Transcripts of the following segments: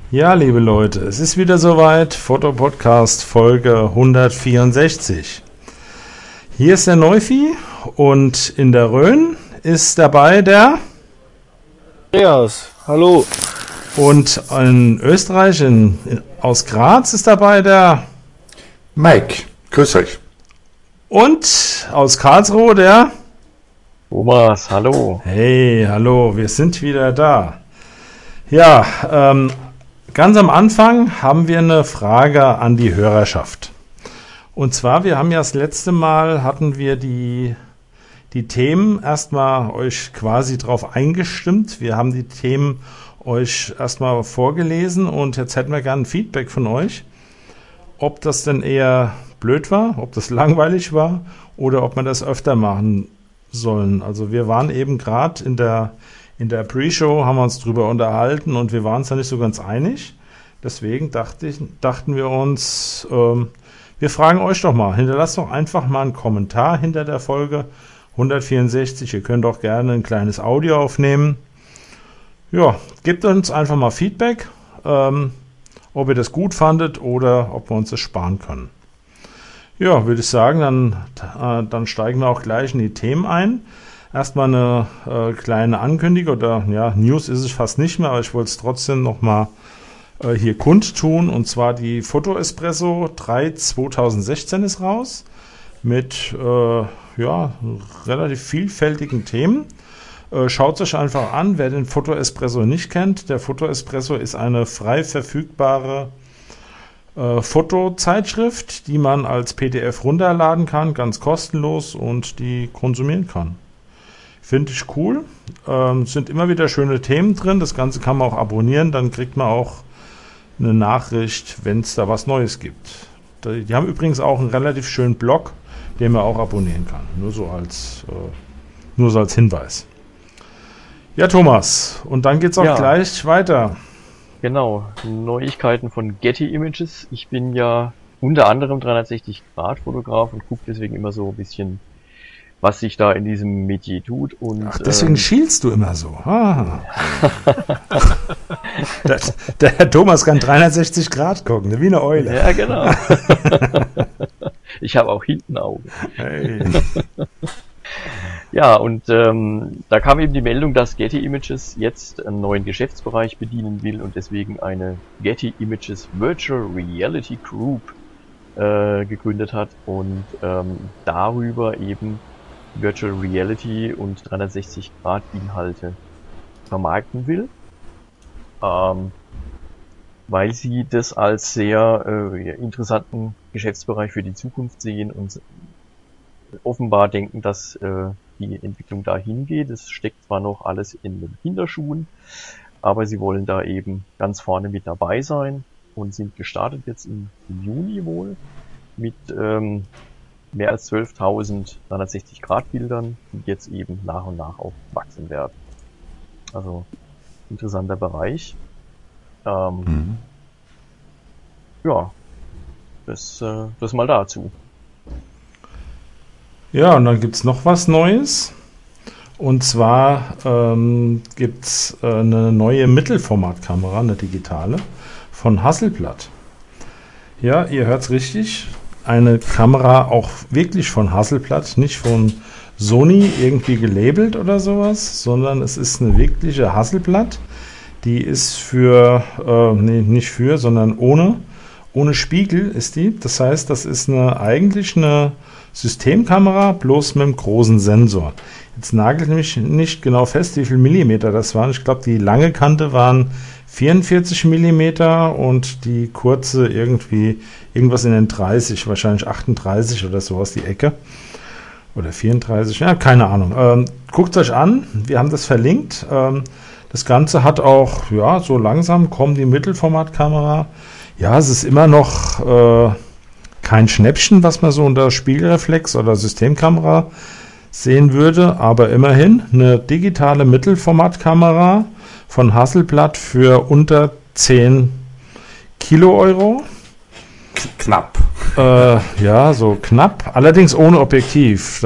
Ja, liebe Leute, es ist wieder soweit, Fotopodcast Folge 164. Hier ist der Neufi und in der Rhön ist dabei der Andreas, hallo. Und in Österreich, aus Graz ist dabei der Mike, grüß euch. Und aus Karlsruhe der Thomas, hallo. Hey, hallo, wir sind wieder da. Ja, ganz am Anfang haben wir eine Frage an die Hörerschaft. Und zwar, wir haben ja das letzte Mal, hatten wir die Themen erstmal euch quasi drauf eingestimmt. Wir haben die Themen euch erstmal vorgelesen und jetzt hätten wir gerne ein Feedback von euch, ob das denn eher blöd war, ob das langweilig war oder ob wir das öfter machen sollen. Also wir waren eben gerade in der Pre-Show, haben wir uns drüber unterhalten und wir waren uns da nicht so ganz einig. Deswegen dachten wir uns, wir fragen euch doch mal, hinterlasst doch einfach mal einen Kommentar hinter der Folge 164. Ihr könnt auch gerne ein kleines Audio aufnehmen. Ja, gebt uns einfach mal Feedback, ob ihr das gut fandet oder ob wir uns das sparen können. Ja, würde ich sagen, dann steigen wir auch gleich in die Themen ein. Erstmal eine kleine Ankündigung, oder ja, News ist es fast nicht mehr, aber ich wollte es trotzdem nochmal hier kundtun. Und zwar die Foto Espresso 3 2016 ist raus mit relativ vielfältigen Themen. Schaut es euch einfach an, wer den Foto Espresso nicht kennt. Der Foto Espresso ist eine frei verfügbare Fotozeitschrift, die man als PDF runterladen kann, ganz kostenlos und die konsumieren kann. Finde ich cool. Sind immer wieder schöne Themen drin. Das Ganze kann man auch abonnieren, dann kriegt man auch eine Nachricht, wenn es da was Neues gibt. Die haben übrigens auch einen relativ schönen Blog, den man auch abonnieren kann. Nur so als Hinweis. Ja, Thomas, und dann geht's auch gleich weiter. Genau, Neuigkeiten von Getty Images. Ich bin ja unter anderem 360-Grad-Fotograf und gucke deswegen immer so ein bisschen, was sich da in diesem Metier tut. Und, ach, deswegen schielst du immer so. Ah. der Herr Thomas kann 360 Grad gucken, wie eine Eule. Ja, genau. Ich habe auch hinten Augen. Hey. Ja, und da kam eben die Meldung, dass Getty Images jetzt einen neuen Geschäftsbereich bedienen will und deswegen eine Getty Images Virtual Reality Group gegründet hat und darüber eben Virtual Reality und 360 Grad Inhalte vermarkten will, weil sie das als sehr interessanten Geschäftsbereich für die Zukunft sehen und offenbar denken, dass die Entwicklung dahin geht. Es steckt zwar noch alles in den Kinderschuhen, aber sie wollen da eben ganz vorne mit dabei sein und sind gestartet jetzt im Juni wohl mit mehr als 12.000 360-Grad-Bildern, die jetzt eben nach und nach auch wachsen werden. Also interessanter Bereich. Ja, das mal dazu. Ja, und dann gibt's noch was Neues. Und zwar gibt's eine neue Mittelformatkamera, eine digitale, von Hasselblad. Ja, ihr hört's richtig. Eine Kamera auch wirklich von Hasselblad, nicht von Sony irgendwie gelabelt oder sowas, sondern es ist eine wirkliche Hasselblad. Die ist sondern ohne Spiegel ist die. Das heißt, das ist eigentlich eine Systemkamera, bloß mit einem großen Sensor. Jetzt nagelt mich nicht genau fest, wie viel Millimeter das waren. Ich glaube, die lange Kante waren 44 Millimeter und die kurze irgendwas in den 30, wahrscheinlich 38 oder sowas die Ecke. Oder 34, ja, keine Ahnung. Guckt euch an, wir haben das verlinkt. Das Ganze hat auch, ja, so langsam kommt die Mittelformatkamera. Ja, es ist immer noch kein Schnäppchen, was man so unter Spiegelreflex oder Systemkamera sehen würde, aber immerhin eine digitale Mittelformatkamera von Hasselblad für unter 10 Euro. Knapp. Ja, so knapp, allerdings ohne Objektiv.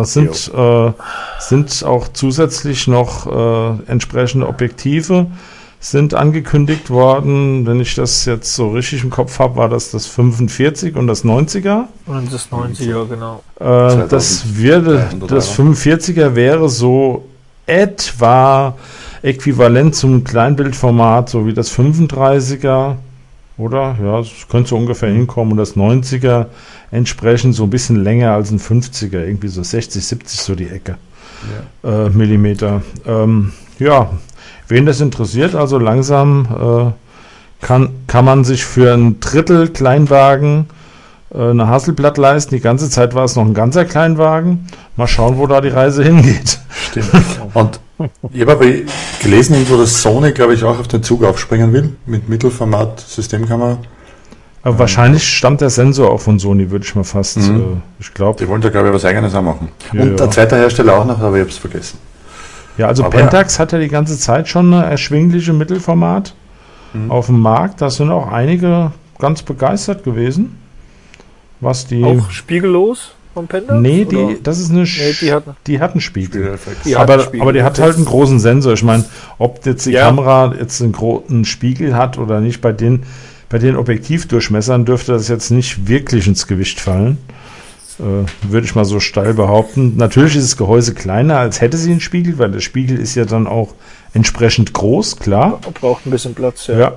Sind auch zusätzlich noch entsprechende Objektive sind angekündigt worden. Wenn ich das jetzt so richtig im Kopf habe, war das 45 und das 90er. Und das 90er, genau. Das 45er wäre so etwa äquivalent zum Kleinbildformat, so wie das 35er. Oder? Ja, es könnte so ungefähr hinkommen. Und das 90er entsprechend so ein bisschen länger als ein 50er. Irgendwie so 60, 70 so die Ecke. Millimeter. Ja, wen das interessiert, also langsam kann man sich für ein Drittel Kleinwagen eine Hasselblatt leisten. Die ganze Zeit war es noch ein ganzer Kleinwagen. Mal schauen, wo da die Reise hingeht. Stimmt. Und ich habe aber gelesen, irgendwo, dass Sony, glaube ich, auch auf den Zug aufspringen will, mit Mittelformat-Systemkamera. Aber wahrscheinlich stammt der Sensor auch von Sony, würde ich mal fast, ich glaube. Die wollen da, glaube ich, was Eigenes auch machen. Ja, und der zweite Hersteller auch noch, aber ich habe es vergessen. Ja, also aber Pentax hat ja die ganze Zeit schon eine erschwingliche Mittelformat auf dem Markt. Da sind auch einige ganz begeistert gewesen. Was die... Auch spiegellos vom Pentax? Nee, das ist eine... die hat einen Spiegel. Aber die hat halt einen großen Sensor. Ich meine, ob jetzt die Kamera jetzt einen großen Spiegel hat oder nicht, bei den Objektivdurchmessern dürfte das jetzt nicht wirklich ins Gewicht fallen. Würde ich mal so steil behaupten. Natürlich ist das Gehäuse kleiner, als hätte sie einen Spiegel, weil der Spiegel ist ja dann auch entsprechend groß, klar. Braucht ein bisschen Platz, ja.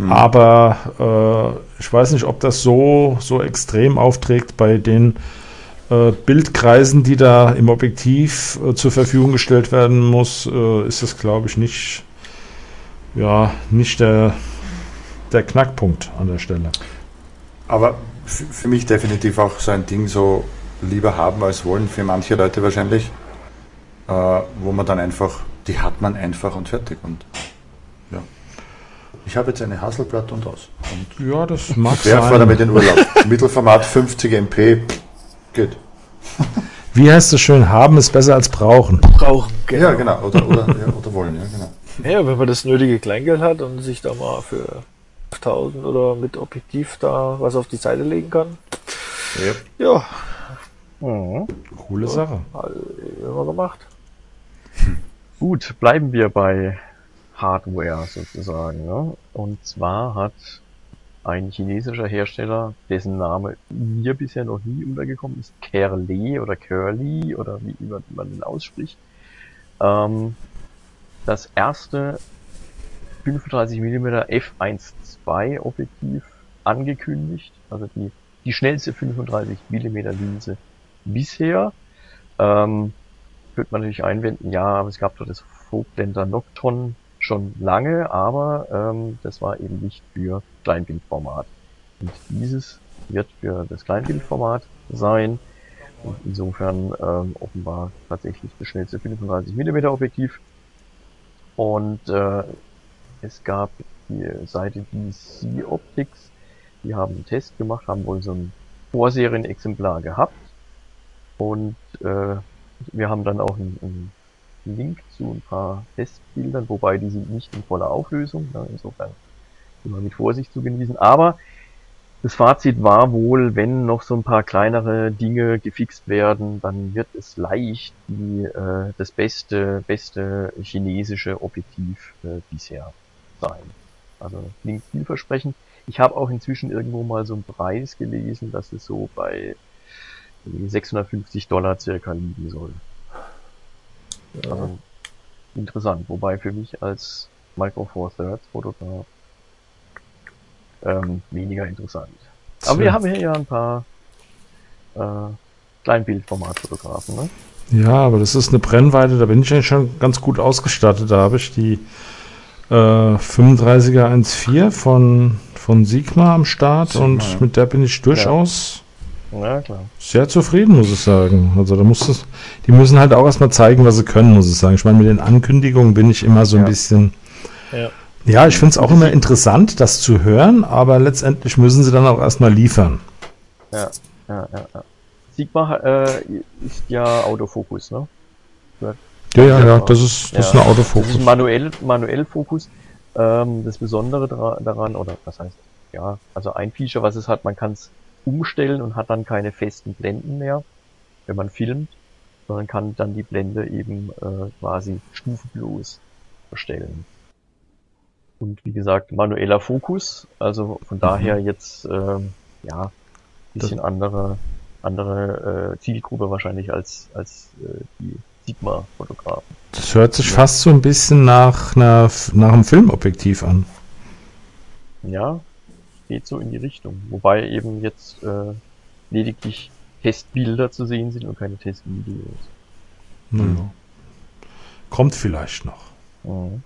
Aber ich weiß nicht, ob das so extrem aufträgt bei den Bildkreisen, die da im Objektiv zur Verfügung gestellt werden muss, ist das, glaube ich, nicht der Knackpunkt an der Stelle. Aber für mich definitiv auch so ein Ding, so lieber haben als wollen, für manche Leute wahrscheinlich, wo man dann einfach, die hat man einfach und fertig. Und ja. Ich habe jetzt eine Hasselblatt und aus. Und ja, das mag wer fährt damit in Urlaub? Mittelformat 50 MP, geht. Wie heißt es schön, haben ist besser als brauchen. Brauchen, genau. Ja, genau. Oder wollen, ja, genau. Ja, wenn man das nötige Kleingeld hat und sich da mal für 1000 oder mit Objektiv da was auf die Seite legen kann. Ja. Coole Sache. Immer gemacht. Gut, bleiben wir bei Hardware sozusagen. Ne? Und zwar hat ein chinesischer Hersteller, dessen Name mir bisher noch nie untergekommen ist, Curly oder wie immer man den ausspricht, das erste 35mm f1.2 Objektiv angekündigt, also die schnellste 35mm Linse bisher. Könnte man natürlich einwenden, ja, aber es gab doch das Vogtländer Nocton schon lange, aber das war eben nicht für Kleinbildformat. Und dieses wird für das Kleinbildformat sein und insofern offenbar tatsächlich das schnellste 35mm Objektiv. Und es gab die Seite DC Optics, die haben einen Test gemacht, haben wohl so ein Vorserien-Exemplar gehabt und wir haben dann auch einen Link zu ein paar Testbildern, wobei die sind nicht in voller Auflösung, ne, insofern immer mit Vorsicht zu genießen, aber das Fazit war wohl, wenn noch so ein paar kleinere Dinge gefixt werden, dann wird es leicht das beste chinesische Objektiv bisher sein. Also klingt vielversprechend. Ich habe auch inzwischen irgendwo mal so einen Preis gelesen, dass es so bei $650 circa liegen soll. Ja. Also interessant, wobei für mich als Micro Four Thirds Fotograf weniger interessant. Aber wir haben hier ja ein paar Kleinbildformatfotografen, ne? Ja, aber das ist eine Brennweite, da bin ich eigentlich schon ganz gut ausgestattet. Da habe ich die 35er 1.4 von Sigma am Start und mit der bin ich durchaus sehr zufrieden, muss ich sagen. Also die müssen halt auch erstmal zeigen, was sie können, muss ich sagen. Ich meine, mit den Ankündigungen bin ich immer so ein bisschen... Ja, ich finde es auch immer interessant, das zu hören, aber letztendlich müssen sie dann auch erstmal liefern. Ja. Sigma ist ja Autofokus, ne? Ja, das ist ein Autofokus. Das ist ein manuell Fokus. Das Besondere daran, oder was heißt, ja, also ein Feature, was es hat, man kann es umstellen und hat dann keine festen Blenden mehr, wenn man filmt, sondern kann dann die Blende eben quasi stufenlos verstellen. Und wie gesagt, manueller Fokus, also von daher jetzt bisschen andere Zielgruppe wahrscheinlich als die Sigma-Fotografen. Das hört sich fast so ein bisschen nach einem Filmobjektiv an. Ja, geht so in die Richtung. Wobei eben jetzt lediglich Testbilder zu sehen sind und keine Testvideos. Mhm. Kommt vielleicht noch. Mhm.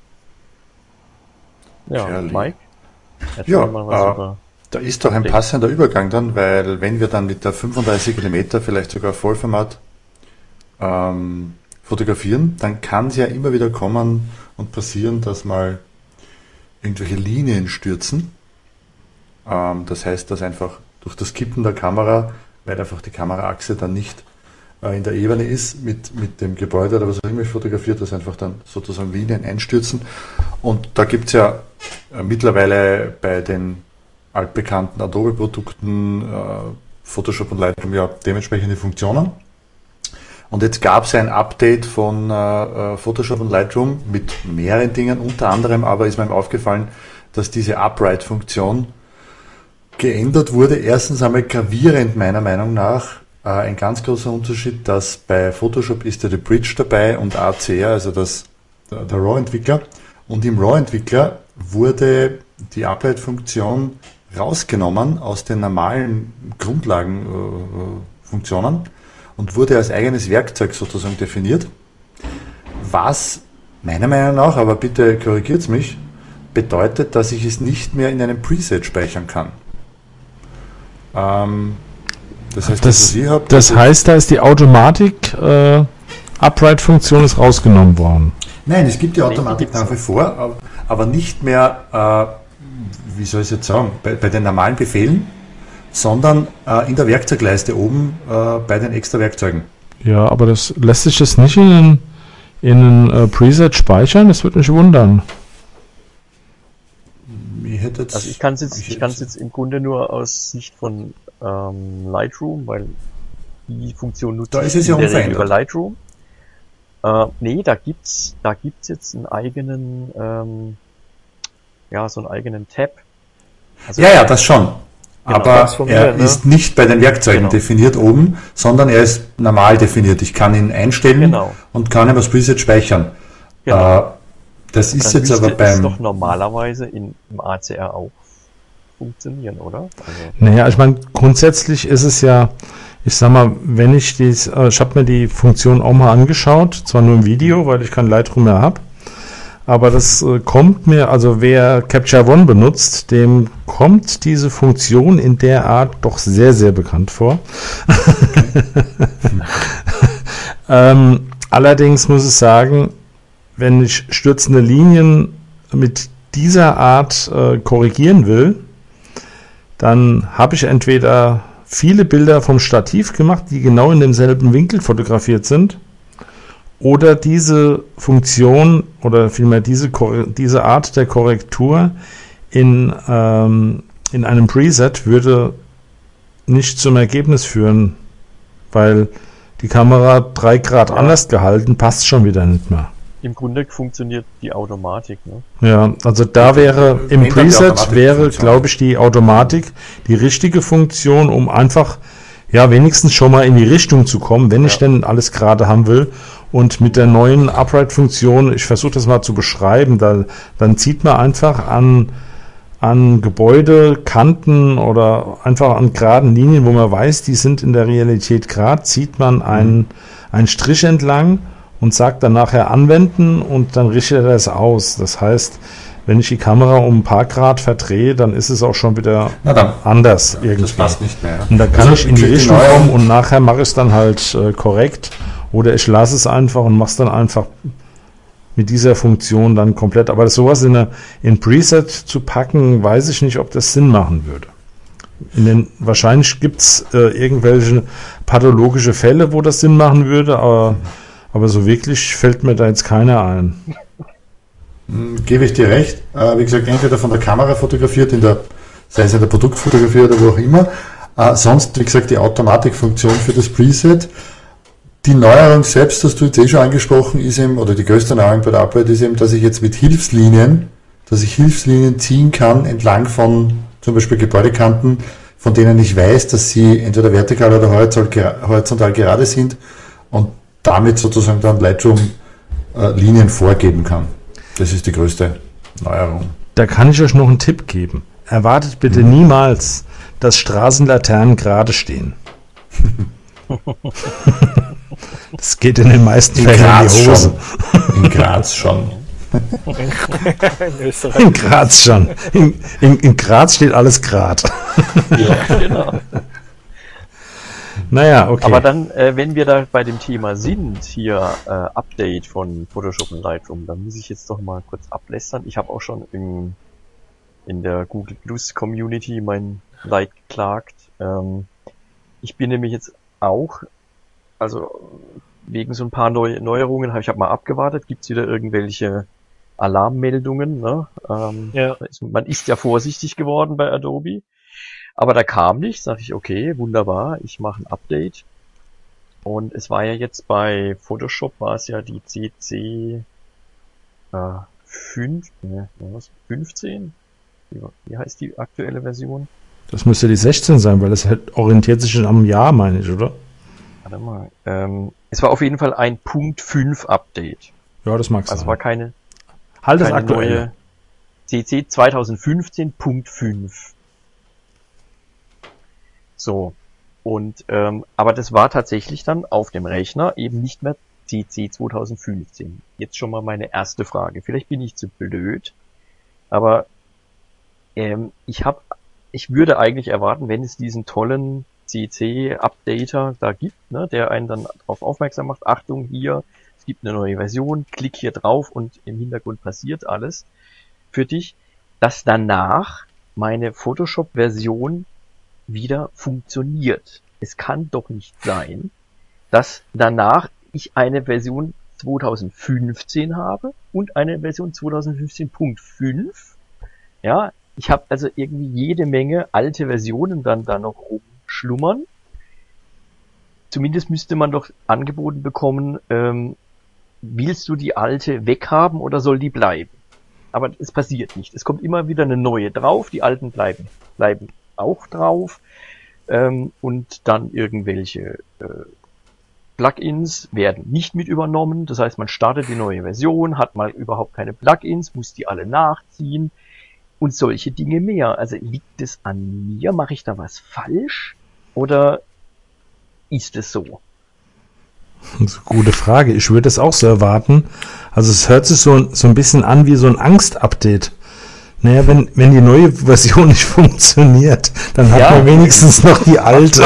Ja, Fairly. Mike? Ja, mal was über da ist doch ein passender Übergang dann, weil wenn wir dann mit der 35 mm, vielleicht sogar Vollformat fotografieren, dann kann es ja immer wieder kommen und passieren, dass mal irgendwelche Linien stürzen. Das heißt, dass einfach durch das Kippen der Kamera, weil einfach die Kameraachse dann nicht in der Ebene ist mit dem Gebäude oder was auch immer ich fotografiert, dass einfach dann sozusagen Linien einstürzen. Und da gibt es ja mittlerweile bei den altbekannten Adobe-Produkten, Photoshop und Lightroom ja dementsprechende Funktionen. Und jetzt gab es ein Update von Photoshop und Lightroom mit mehreren Dingen, unter anderem aber ist mir aufgefallen, dass diese Upright-Funktion geändert wurde. Erstens einmal gravierend meiner Meinung nach. Ein ganz großer Unterschied, dass bei Photoshop ist ja die Bridge dabei und ACR, also der RAW-Entwickler. Und im RAW-Entwickler wurde die Upright-Funktion rausgenommen aus den normalen Grundlagenfunktionen und wurde als eigenes Werkzeug sozusagen definiert, was meiner Meinung nach, aber bitte korrigiert mich, bedeutet, dass ich es nicht mehr in einem Preset speichern kann. Das heißt, das heißt, da ist die Automatik Upright-Funktion ist rausgenommen worden. Nein, es gibt die Automatik nach wie vor, aber nicht mehr, wie soll ich es jetzt sagen, bei den normalen Befehlen, sondern in der Werkzeugleiste oben bei den extra Werkzeugen. Ja, aber das lässt sich das nicht in ein Preset speichern? Das würde mich wundern. Also ich kann es jetzt im Grunde nur aus Sicht von Lightroom, weil die Funktion nutzt da ist es ja in der Regel unverändert über Lightroom. Nee, da gibt's jetzt einen eigenen, so einen eigenen Tab. Also ja, das schon. Genau, aber er ist nicht bei den Werkzeugen definiert oben, sondern er ist normal definiert. Ich kann ihn einstellen und kann ihn als Preset speichern. Genau. Das ist jetzt aber das doch normalerweise im ACR auch funktionieren, oder? Also naja, ich meine, grundsätzlich ist es ja, ich sag mal, wenn ich ich habe mir die Funktion auch mal angeschaut, zwar nur im Video, weil ich kein Lightroom mehr habe, aber das kommt mir, also wer Capture One benutzt, dem kommt diese Funktion in der Art doch sehr, sehr bekannt vor. Allerdings muss ich sagen, wenn ich stürzende Linien mit dieser Art korrigieren will, dann habe ich entweder viele Bilder vom Stativ gemacht, die genau in demselben Winkel fotografiert sind, oder diese Funktion oder vielmehr diese Art der Korrektur in einem Preset würde nicht zum Ergebnis führen, weil die Kamera 3 Grad anders gehalten, passt schon wieder nicht mehr. Im Grunde funktioniert die Automatik, ne? Ja, also da wäre im Preset glaube ich, die Automatik die richtige Funktion, um einfach wenigstens schon mal in die Richtung zu kommen, wenn ich denn alles gerade haben will. Und mit der neuen Upright-Funktion, ich versuche das mal zu beschreiben, dann zieht man einfach an Gebäude, Kanten oder einfach an geraden Linien, wo man weiß, die sind in der Realität gerade, zieht man einen Strich entlang und sagt dann nachher anwenden und dann richtet er das aus. Das heißt, wenn ich die Kamera um ein paar Grad verdrehe, dann ist es auch schon wieder anders irgendwie. Das passt nicht mehr. Und da kann ich in die Richtung kommen und nachher mache ich es dann halt korrekt. Oder ich lasse es einfach und mache es dann einfach mit dieser Funktion dann komplett. Aber sowas in Preset zu packen, weiß ich nicht, ob das Sinn machen würde. Wahrscheinlich gibt es irgendwelche pathologische Fälle, wo das Sinn machen würde, aber so wirklich fällt mir da jetzt keiner ein. Gebe ich dir recht. Wie gesagt, entweder von der Kamera fotografiert, sei es in der Produktfotografie oder wo auch immer. Sonst, wie gesagt, die Automatikfunktion für das Preset. Die Neuerung selbst, das du jetzt schon angesprochen, ist eben, oder die größte Neuerung bei der Arbeit ist eben, dass ich jetzt mit Hilfslinien dass ich Hilfslinien ziehen kann entlang von zum Beispiel Gebäudekanten, von denen ich weiß, dass sie entweder vertikal oder horizontal gerade sind und damit sozusagen dann Lightroom-Linien vorgeben kann. Das ist die größte Neuerung. Da kann ich euch noch einen Tipp geben. Erwartet bitte niemals, dass Straßenlaternen gerade stehen. Das geht in den meisten Fällen in die Hose. In Graz schon. In Österreich. In Graz schon. In Graz steht alles grad. Ja, genau. Naja, okay. Aber dann, wenn wir da bei dem Thema sind, hier Update von Photoshop und Lightroom, dann muss ich jetzt doch mal kurz ablästern. Ich habe auch schon in der Google Plus Community mein Leid geklagt. Ich bin nämlich jetzt auch, also wegen so ein paar Neuerungen, ich habe mal abgewartet, gibt's wieder irgendwelche Alarmmeldungen, ne? Ja. Man ist ja vorsichtig geworden bei Adobe, aber da kam nichts, sag ich, okay, wunderbar, ich mache ein Update. Und es war ja jetzt bei Photoshop, war es ja die CC 15? Wie heißt die aktuelle Version? Das müsste die 16 sein, weil das orientiert sich schon am Jahr, meine ich, oder? Warte mal. Es war auf jeden Fall ein Punkt 5 Update. Ja, das mag sein. Also war keine Halt das keine aktuelle. neue CC 2015 Punkt 5. So. Und, aber das war tatsächlich dann auf dem Rechner eben nicht mehr CC 2015. Jetzt schon mal meine erste Frage. Vielleicht bin ich zu blöd, aber ich würde eigentlich erwarten, wenn es diesen tollen CC-Updater da gibt, ne, der einen dann darauf aufmerksam macht, Achtung, hier, es gibt eine neue Version, klick hier drauf und im Hintergrund passiert alles für dich, dass danach meine Photoshop-Version wieder funktioniert. Es kann doch nicht sein, dass danach ich eine Version 2015 habe und eine Version 2015.5. Ja, ich habe also irgendwie jede Menge alte Versionen dann da noch rumschlummern. Zumindest müsste man doch angeboten bekommen, willst du die alte weghaben oder soll die bleiben? Aber es passiert nicht. Es kommt immer wieder eine neue drauf, die alten bleiben auch drauf. Und dann irgendwelche Plugins werden nicht mit übernommen. Das heißt, man startet die neue Version, hat mal überhaupt keine Plugins, muss die alle nachziehen. Und solche Dinge mehr. Also liegt es an mir? Mache ich da was falsch? Oder ist es so? Das ist eine gute Frage. Ich würde es auch so erwarten. Also es hört sich so ein bisschen an wie so ein Angst-Update. Naja, wenn die neue Version nicht funktioniert, dann hat man wenigstens noch die alte.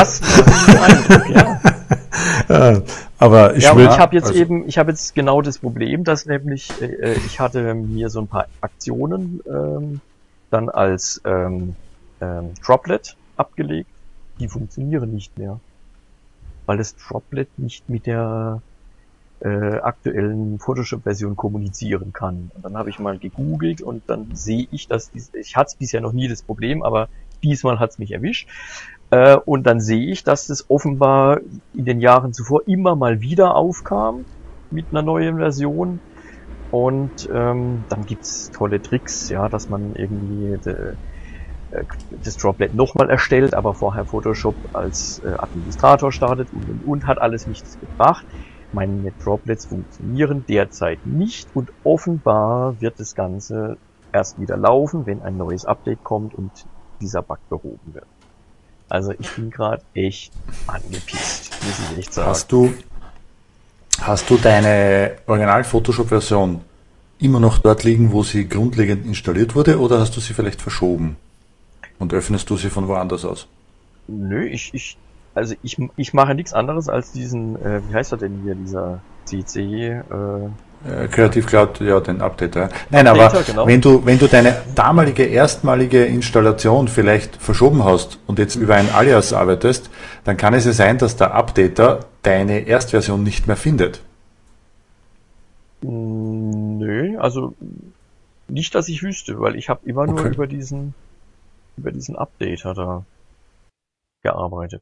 Aber ich habe jetzt genau das Problem, dass nämlich ich hatte mir so ein paar Aktionen dann als Droplet abgelegt, die funktionieren nicht mehr, weil das Droplet nicht mit der aktuellen Photoshop-Version kommunizieren kann. Und dann habe ich mal gegoogelt und dann sehe ich, dass ich hatte bisher noch nie das Problem, aber diesmal hat es mich erwischt. Und dann sehe ich, dass das offenbar in den Jahren zuvor immer mal wieder aufkam mit einer neuen Version. Und dann gibt's tolle Tricks, ja, dass man irgendwie das Droplet nochmal erstellt, aber vorher Photoshop als Administrator startet und hat alles nichts gebracht. Meine Droplets funktionieren derzeit nicht und offenbar wird das Ganze erst wieder laufen, wenn ein neues Update kommt und dieser Bug behoben wird. Also ich bin gerade echt angepisst, muss ich echt sagen. Hast du deine Original-Photoshop-Version immer noch dort liegen, wo sie grundlegend installiert wurde, oder hast du sie vielleicht verschoben? Und öffnest du sie von woanders aus? Nö, ich mache nichts anderes als diesen, wie heißt er denn hier, dieser CC, Creative Cloud, ja, den Updater. Nein, Updater, aber genau. Wenn du deine damalige, erstmalige Installation vielleicht verschoben hast und jetzt über ein Alias arbeitest, dann kann es ja sein, dass der Updater deine Erstversion nicht mehr findet. Nö, also nicht, dass ich wüsste, weil ich habe immer nur über diesen Updater da gearbeitet.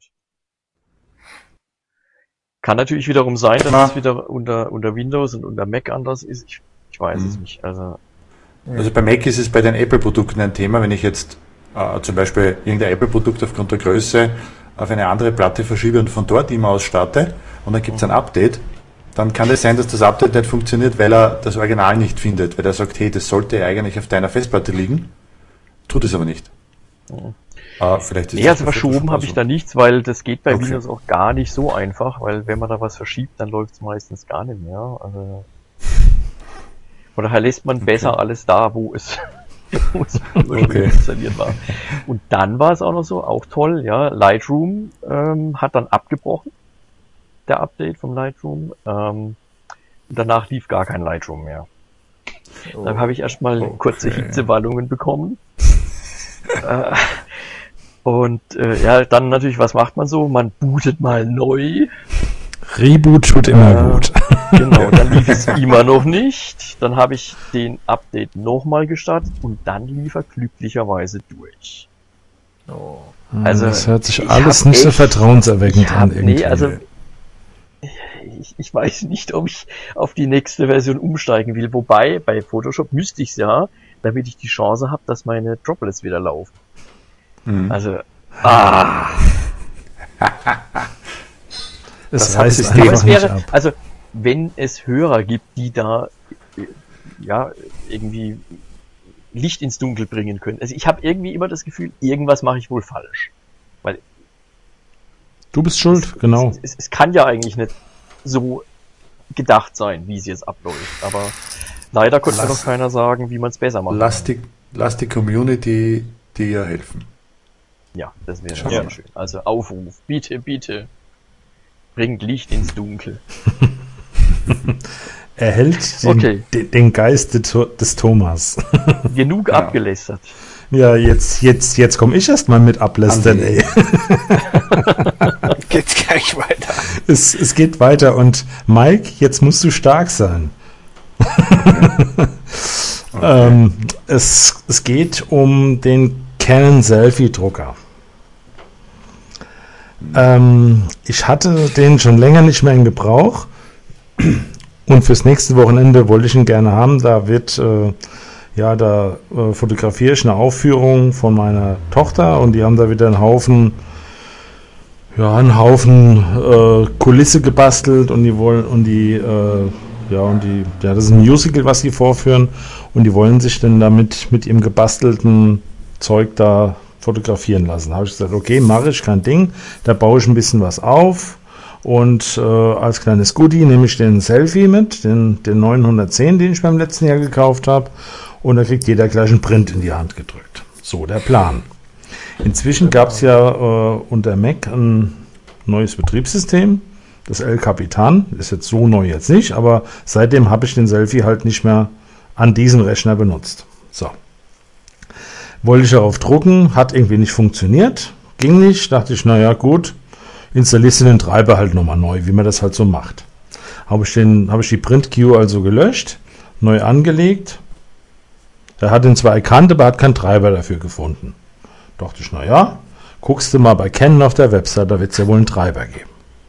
Kann natürlich wiederum sein, dass es wieder unter Windows und unter Mac anders ist. Ich weiß es nicht. Also Also bei Mac ist es bei den Apple-Produkten ein Thema, wenn ich jetzt zum Beispiel irgendein Apple-Produkt aufgrund der Größe auf eine andere Platte verschiebe und von dort immer aus starte und dann gibt es ein Update, dann kann es sein, dass das Update nicht funktioniert, weil er das Original nicht findet, weil er sagt, hey, das sollte eigentlich auf deiner Festplatte liegen, tut es aber nicht. Vielleicht ist also verschoben habe ich da nichts, weil das geht bei Okay. Windows auch gar nicht so einfach, weil wenn man da was verschiebt, dann läuft es meistens gar nicht mehr. Also, oder halt lässt man besser alles da, wo es Okay. installiert war. Und dann war es auch noch so, auch toll, ja, Lightroom hat dann abgebrochen, der Update vom Lightroom. Danach lief gar kein Lightroom mehr. Dann habe ich erstmal kurze Hitzewallungen bekommen. Und ja, dann natürlich, was macht man so? Man bootet mal neu. Reboot tut immer gut. Genau, dann lief es immer noch nicht. Dann habe ich den Update nochmal gestartet und dann lief er glücklicherweise durch. Also, das hört sich ich alles hab nicht so echt- vertrauenserweckend an irgendwie. Nee, also ich weiß nicht, ob ich auf die nächste Version umsteigen will. Wobei, bei Photoshop müsste ich es ja, damit ich die Chance habe, dass meine Droplets wieder laufen. Also, es das heißt, reißt aber aber einfach es nicht wäre, ab. also wenn es Hörer gibt, die da ja irgendwie Licht ins Dunkel bringen können. Also ich habe irgendwie immer das Gefühl, irgendwas mache ich wohl falsch. Weil Du bist schuld, genau. es kann ja eigentlich nicht so gedacht sein, wie es jetzt abläuft. Aber leider konnte mir noch keiner sagen, wie man es besser macht. Lass die Community dir helfen. Ja, das wäre Schau sehr mal. schön. Also Aufruf, bitte, bitte, bringt Licht ins Dunkel. Er hält Okay. den Geist des Thomas. Genug Ja. abgelästert. Ja, jetzt komme ich erst mal mit ablästern, Andi. ey. Geht's gleich weiter. Es geht weiter und Mike, jetzt musst du stark sein. Es geht um den Canon Selfie-Drucker. Ich hatte den schon länger nicht mehr in Gebrauch und fürs nächste Wochenende wollte ich ihn gerne haben. Da wird fotografiere ich eine Aufführung von meiner Tochter und die haben da wieder einen Haufen Kulisse gebastelt und das ist ein Musical, was sie vorführen und die wollen sich dann damit mit ihrem gebastelten Zeug da fotografieren lassen. Da habe ich gesagt, okay, mache ich, kein Ding, da baue ich ein bisschen was auf und als kleines Goodie nehme ich den Selfie mit, den 910, den ich beim letzten Jahr gekauft habe und da kriegt jeder gleich einen Print in die Hand gedrückt. So der Plan. Inzwischen gab es ja unter Mac ein neues Betriebssystem, das El Capitan, ist jetzt so neu jetzt nicht, aber seitdem habe ich den Selfie halt nicht mehr an diesem Rechner benutzt. So. Wollte ich darauf drucken, hat irgendwie nicht funktioniert, ging nicht, dachte ich, naja gut, installierst du den Treiber halt nochmal neu, wie man das halt so macht. Habe ich die Print-Queue also gelöscht, neu angelegt. Er hat ihn zwar erkannt, aber hat keinen Treiber dafür gefunden. Dachte ich, naja, guckst du mal bei Canon auf der Website, da wird es ja wohl einen Treiber geben.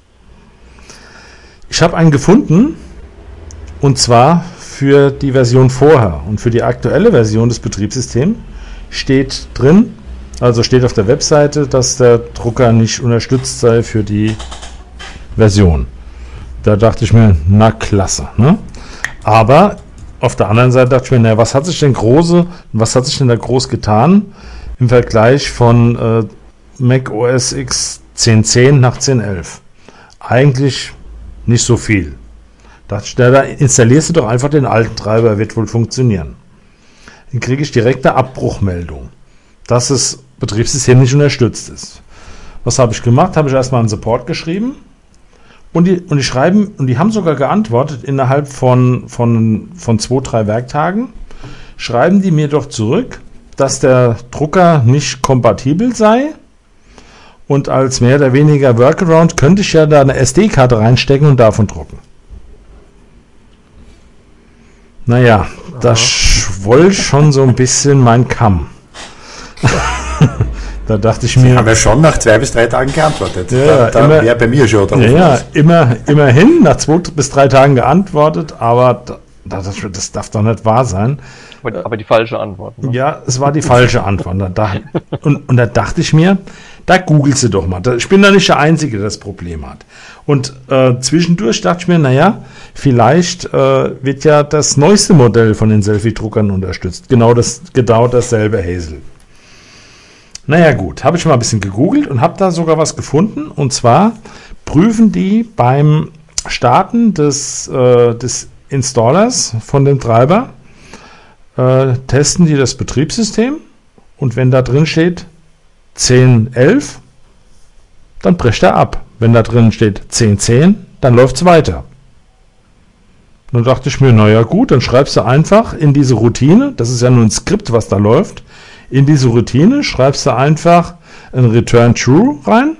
Ich habe einen gefunden, und zwar für die Version vorher. Und für die aktuelle Version des Betriebssystems steht drin, also steht auf der Webseite, dass der Drucker nicht unterstützt sei für die Version. Da dachte ich mir, na klasse. Ne? Aber auf der anderen Seite dachte ich mir, naja, was hat sich denn da groß getan im Vergleich von Mac OS X 10.10 nach 10.11? Eigentlich nicht so viel. Dachte ich, da installierst du doch einfach den alten Treiber, wird wohl funktionieren. Dann kriege ich direkt eine Abbruchmeldung, dass das Betriebssystem nicht unterstützt ist. Was habe ich gemacht? Habe ich erstmal einen Support geschrieben und die haben sogar geantwortet innerhalb von 2-3 Werktagen. Schreiben die mir doch zurück, dass der Drucker nicht kompatibel sei und als mehr oder weniger Workaround könnte ich ja da eine SD-Karte reinstecken und davon drucken. Naja, das schwoll schon so ein bisschen mein Kamm. Da dachte ich mir... Haben wir schon nach 2 bis 3 Tagen geantwortet. Ja, da wäre bei mir schon der immerhin nach 2 bis 3 Tagen geantwortet, aber das darf doch nicht wahr sein. Aber die falsche Antwort. Ne? Ja, es war die falsche Antwort. Und da dachte ich mir, da googelst du doch mal. Ich bin da nicht der Einzige, der das Problem hat. Und zwischendurch dachte ich mir, naja, vielleicht wird ja das neueste Modell von den Selfie-Druckern unterstützt. Genau dasselbe Hazel. Naja gut, habe ich mal ein bisschen gegoogelt und habe da sogar was gefunden. Und zwar prüfen die beim Starten des Installers von dem Treiber, testen die das Betriebssystem und wenn da drin steht 10.11, dann bricht er ab. Wenn da drin steht 10.10, dann läuft es weiter. Dann dachte ich mir, naja gut, dann schreibst du einfach in diese Routine, das ist ja nur ein Skript, was da läuft, in diese Routine schreibst du einfach ein Return True rein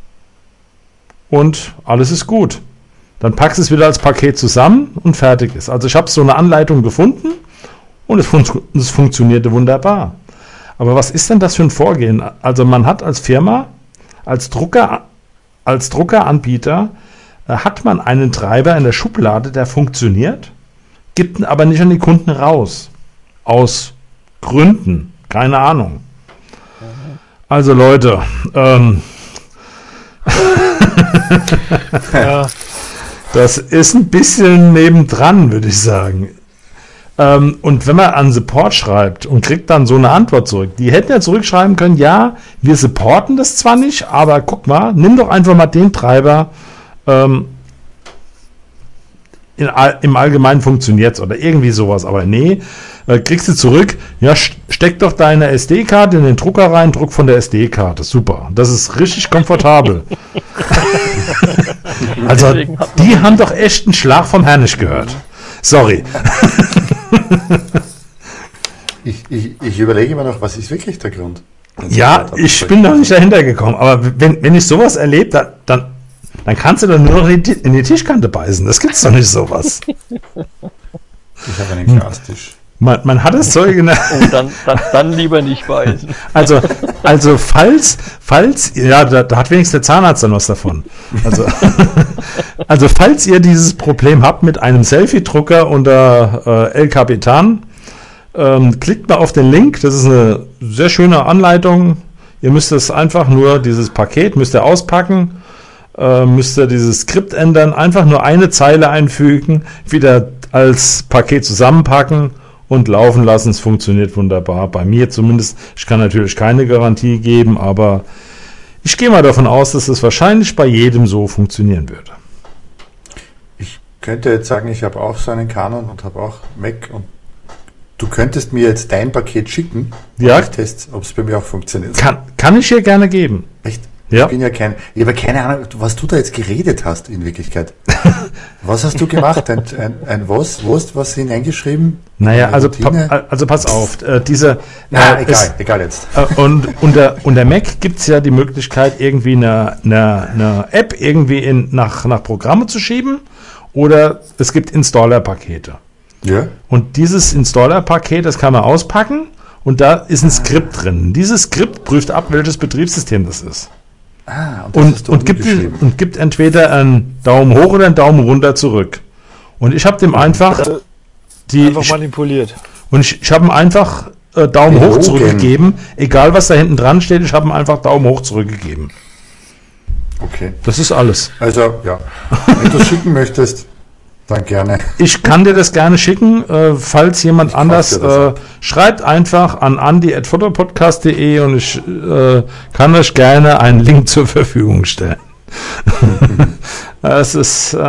und alles ist gut. Dann packst du es wieder als Paket zusammen und fertig ist. Also ich habe so eine Anleitung gefunden und es funktionierte wunderbar. Aber was ist denn das für ein Vorgehen? Also man hat als Firma, als Druckeranbieter, hat man einen Treiber in der Schublade, der funktioniert, gibt ihn aber nicht an die Kunden raus. Aus Gründen. Keine Ahnung. Also Leute, Ja, das ist ein bisschen nebendran, würde ich sagen. Und wenn man an Support schreibt und kriegt dann so eine Antwort zurück, die hätten ja zurückschreiben können, ja, wir supporten das zwar nicht, aber guck mal, nimm doch einfach mal den Treiber, im Allgemeinen funktioniert es oder irgendwie sowas, aber nee, kriegst du zurück, ja, steck doch deine SD-Karte in den Drucker rein, Druck von der SD-Karte, super, das ist richtig komfortabel. Also, die haben doch echt einen Schlag vom Herrn nicht gehört. Sorry. Ich überlege immer noch, was ist wirklich der Grund? Ja, ich bin noch nicht dahinter gekommen, aber wenn ich sowas erlebe, dann kannst du doch nur noch in die Tischkante beißen. Das gibt's doch nicht sowas. Ich habe einen Glastisch. Man hat das Zeug in der... Und dann lieber nicht beißen. Also falls, ja, da hat wenigstens der Zahnarzt dann was davon. Also falls ihr dieses Problem habt mit einem Selfie-Drucker unter El Capitan, klickt mal auf den Link. Das ist eine sehr schöne Anleitung. Ihr müsst es einfach nur, dieses Paket müsst ihr auspacken, müsst ihr dieses Skript ändern, einfach nur eine Zeile einfügen, wieder als Paket zusammenpacken und laufen lassen. Es funktioniert wunderbar. Bei mir zumindest. Ich kann natürlich keine Garantie geben, aber ich gehe mal davon aus, dass es wahrscheinlich bei jedem so funktionieren würde. Ich könnte jetzt sagen, ich habe auch so einen Canon und habe auch Mac und du könntest mir jetzt dein Paket schicken Ja. und ich teste, ob es bei mir auch funktioniert. Kann ich hier gerne geben. Echt? Ja. Ich habe keine Ahnung, was du da jetzt geredet hast in Wirklichkeit. Was hast du gemacht? Was hineingeschrieben? Naja, Eine also Routine? pass auf. Egal jetzt. Und unter Mac gibt es ja die Möglichkeit, irgendwie eine App irgendwie nach Programme zu schieben oder es gibt Installer-Pakete. Ja. Und dieses Installer-Paket, das kann man auspacken und da ist ein Skript drin. Dieses Skript prüft ab, welches Betriebssystem das ist. Und gibt entweder einen Daumen hoch oder einen Daumen runter zurück. Und ich habe dem einfach manipuliert. Und ich habe ihm einfach Daumen hoch zurückgegeben. Egal, was da hinten dran steht, ich habe ihm einfach Daumen hoch zurückgegeben. Okay. Das ist alles. Also, ja. Wenn du es schicken möchtest, dann gerne. Ich kann dir das gerne schicken, falls jemand anders schreibt einfach an andi@fotopodcast.de und ich kann euch gerne einen Link zur Verfügung stellen. Das ist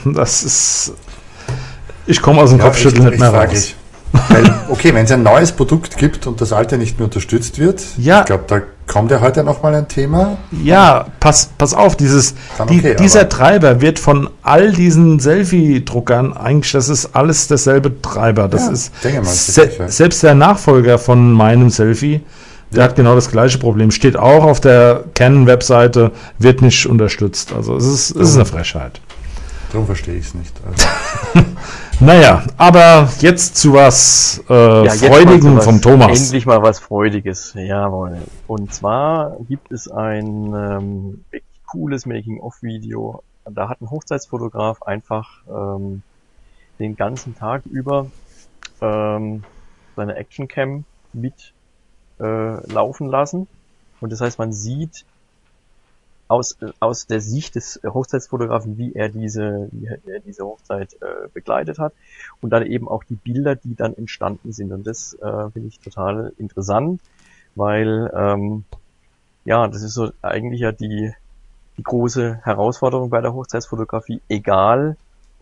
ich komme aus dem Kopfschütteln nicht mehr raus. Okay, wenn es ein neues Produkt gibt und das alte nicht mehr unterstützt wird, ja. Ich glaube, da kommt ja heute nochmal ein Thema. Ja, pass auf, dieser Treiber wird von all diesen Selfie-Druckern eigentlich, das ist alles derselbe Treiber. Das ist selbst der Nachfolger von meinem Selfie, der hat genau das gleiche Problem. Steht auch auf der Canon-Webseite, wird nicht unterstützt. Also es ist eine Frechheit. Darum verstehe ich es nicht. Also. Naja, aber jetzt zu was Freudigem vom Thomas. Endlich mal was Freudiges, jawohl. Und zwar gibt es ein wirklich cooles Making-of-Video. Da hat ein Hochzeitsfotograf einfach den ganzen Tag über seine Actioncam mit laufen lassen. Und das heißt, man sieht aus der Sicht des Hochzeitsfotografen, wie er diese Hochzeit begleitet hat und dann eben auch die Bilder, die dann entstanden sind. Und das finde ich total interessant, weil das ist so eigentlich ja die große Herausforderung bei der Hochzeitsfotografie, egal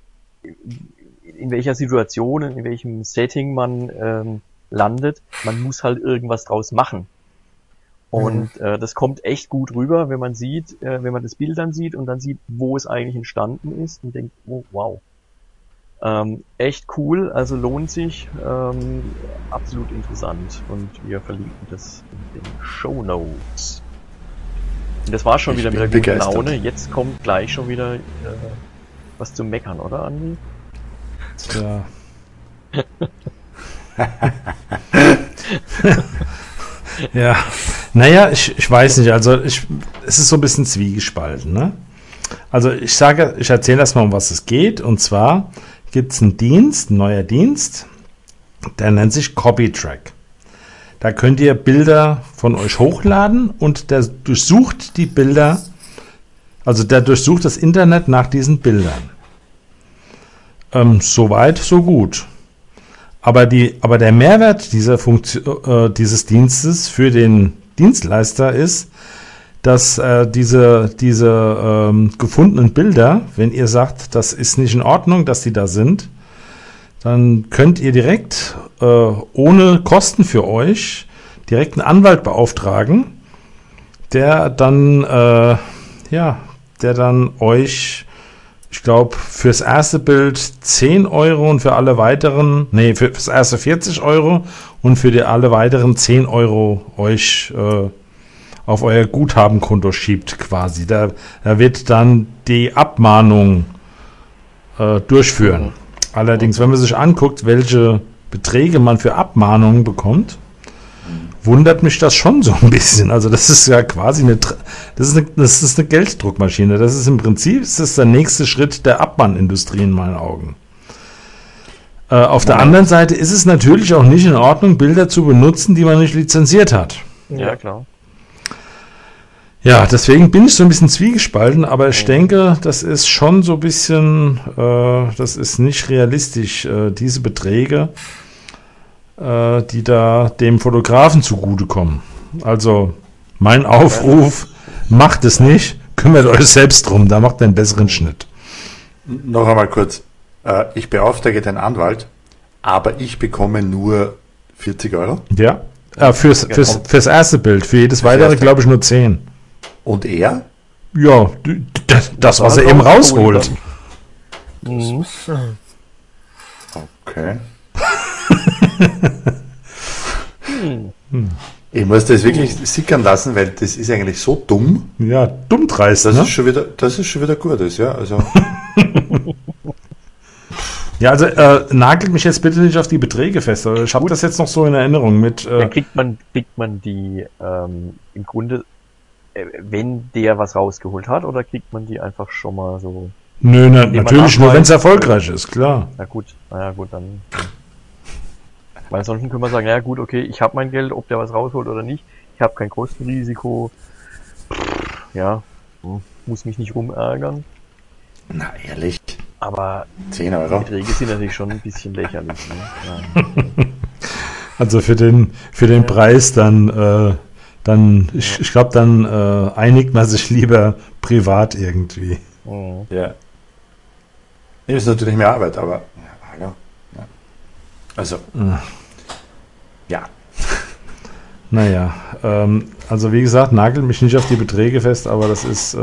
in welcher Situation, in welchem Setting man landet, man muss halt irgendwas draus machen. Und das kommt echt gut rüber, wenn man sieht, wenn man das Bild dann sieht und dann sieht, wo es eigentlich entstanden ist und denkt, oh wow. Echt cool, also lohnt sich, absolut interessant und wir verlinken das in den Shownotes. Und das war schon wieder mit der guten Laune, jetzt kommt gleich schon wieder was zu meckern, oder Andi? Ja. Ja, naja, ich weiß nicht, also es ist so ein bisschen zwiegespalten, ne? Also ich erzähle erstmal, um was es geht, und zwar gibt es einen neuer Dienst, der nennt sich Copytrack. Da könnt ihr Bilder von euch hochladen und der durchsucht die Bilder, also der durchsucht das Internet nach diesen Bildern. Soweit, so gut. Aber der Mehrwert dieses Dienstes für den Dienstleister ist, dass diese gefundenen Bilder, wenn ihr sagt, das ist nicht in Ordnung, dass die da sind, dann könnt ihr direkt ohne Kosten für euch direkt einen Anwalt beauftragen, der dann euch, ich glaube, fürs erste Bild 10 Euro und für alle weiteren, fürs erste 40 Euro und für alle weiteren 10 Euro euch auf euer Guthabenkonto schiebt quasi. Da wird dann die Abmahnung durchführen. Allerdings, wenn man sich anguckt, welche Beträge man für Abmahnungen bekommt, wundert mich das schon so ein bisschen. Also das ist ja quasi das ist eine Gelddruckmaschine. Das ist im Prinzip der nächste Schritt der Abmahnindustrie in meinen Augen. Auf der anderen Seite ist es natürlich auch nicht in Ordnung, Bilder zu benutzen, die man nicht lizenziert hat. Ja, klar. Ja, deswegen bin ich so ein bisschen zwiegespalten, aber ich denke, das ist schon so ein bisschen, das ist nicht realistisch, diese Beträge, die da dem Fotografen zugutekommen. Also mein Aufruf, macht es nicht, kümmert euch selbst drum, da macht ihr einen besseren Schnitt. Noch einmal kurz, ich beauftrage den Anwalt, aber ich bekomme nur 40 Euro. Ja, fürs erste Bild, für jedes weitere glaube ich nur 10. Und er? Ja, das was er eben rausholt. Okay. Ich muss das wirklich sickern lassen, weil das ist eigentlich so dumm. Ja, dumm dreist, das ist schon wieder Gutes, ja. Also. Ja, also nagelt mich jetzt bitte nicht auf die Beträge fest. Ich habe das jetzt noch so in Erinnerung mit. Dann kriegt man die im Grunde, wenn der was rausgeholt hat, oder kriegt man die einfach schon mal so? Nö, natürlich nur, wenn es erfolgreich ist, klar. Na gut, dann. Weil ansonsten können wir sagen, ja gut, okay, ich habe mein Geld, ob der was rausholt oder nicht. Ich habe kein Kostenrisiko. Ja, muss mich nicht rumärgern. Na, ehrlich. Aber 10 Euro. Die Beträge sind natürlich schon ein bisschen lächerlich. Ne? Ja. Also für den Preis dann ich glaube, dann einigt man sich lieber privat irgendwie. Ja. Nee, ist natürlich mehr Arbeit, aber ja. Also, ja. Naja, also wie gesagt, nagelt mich nicht auf die Beträge fest, aber das ist...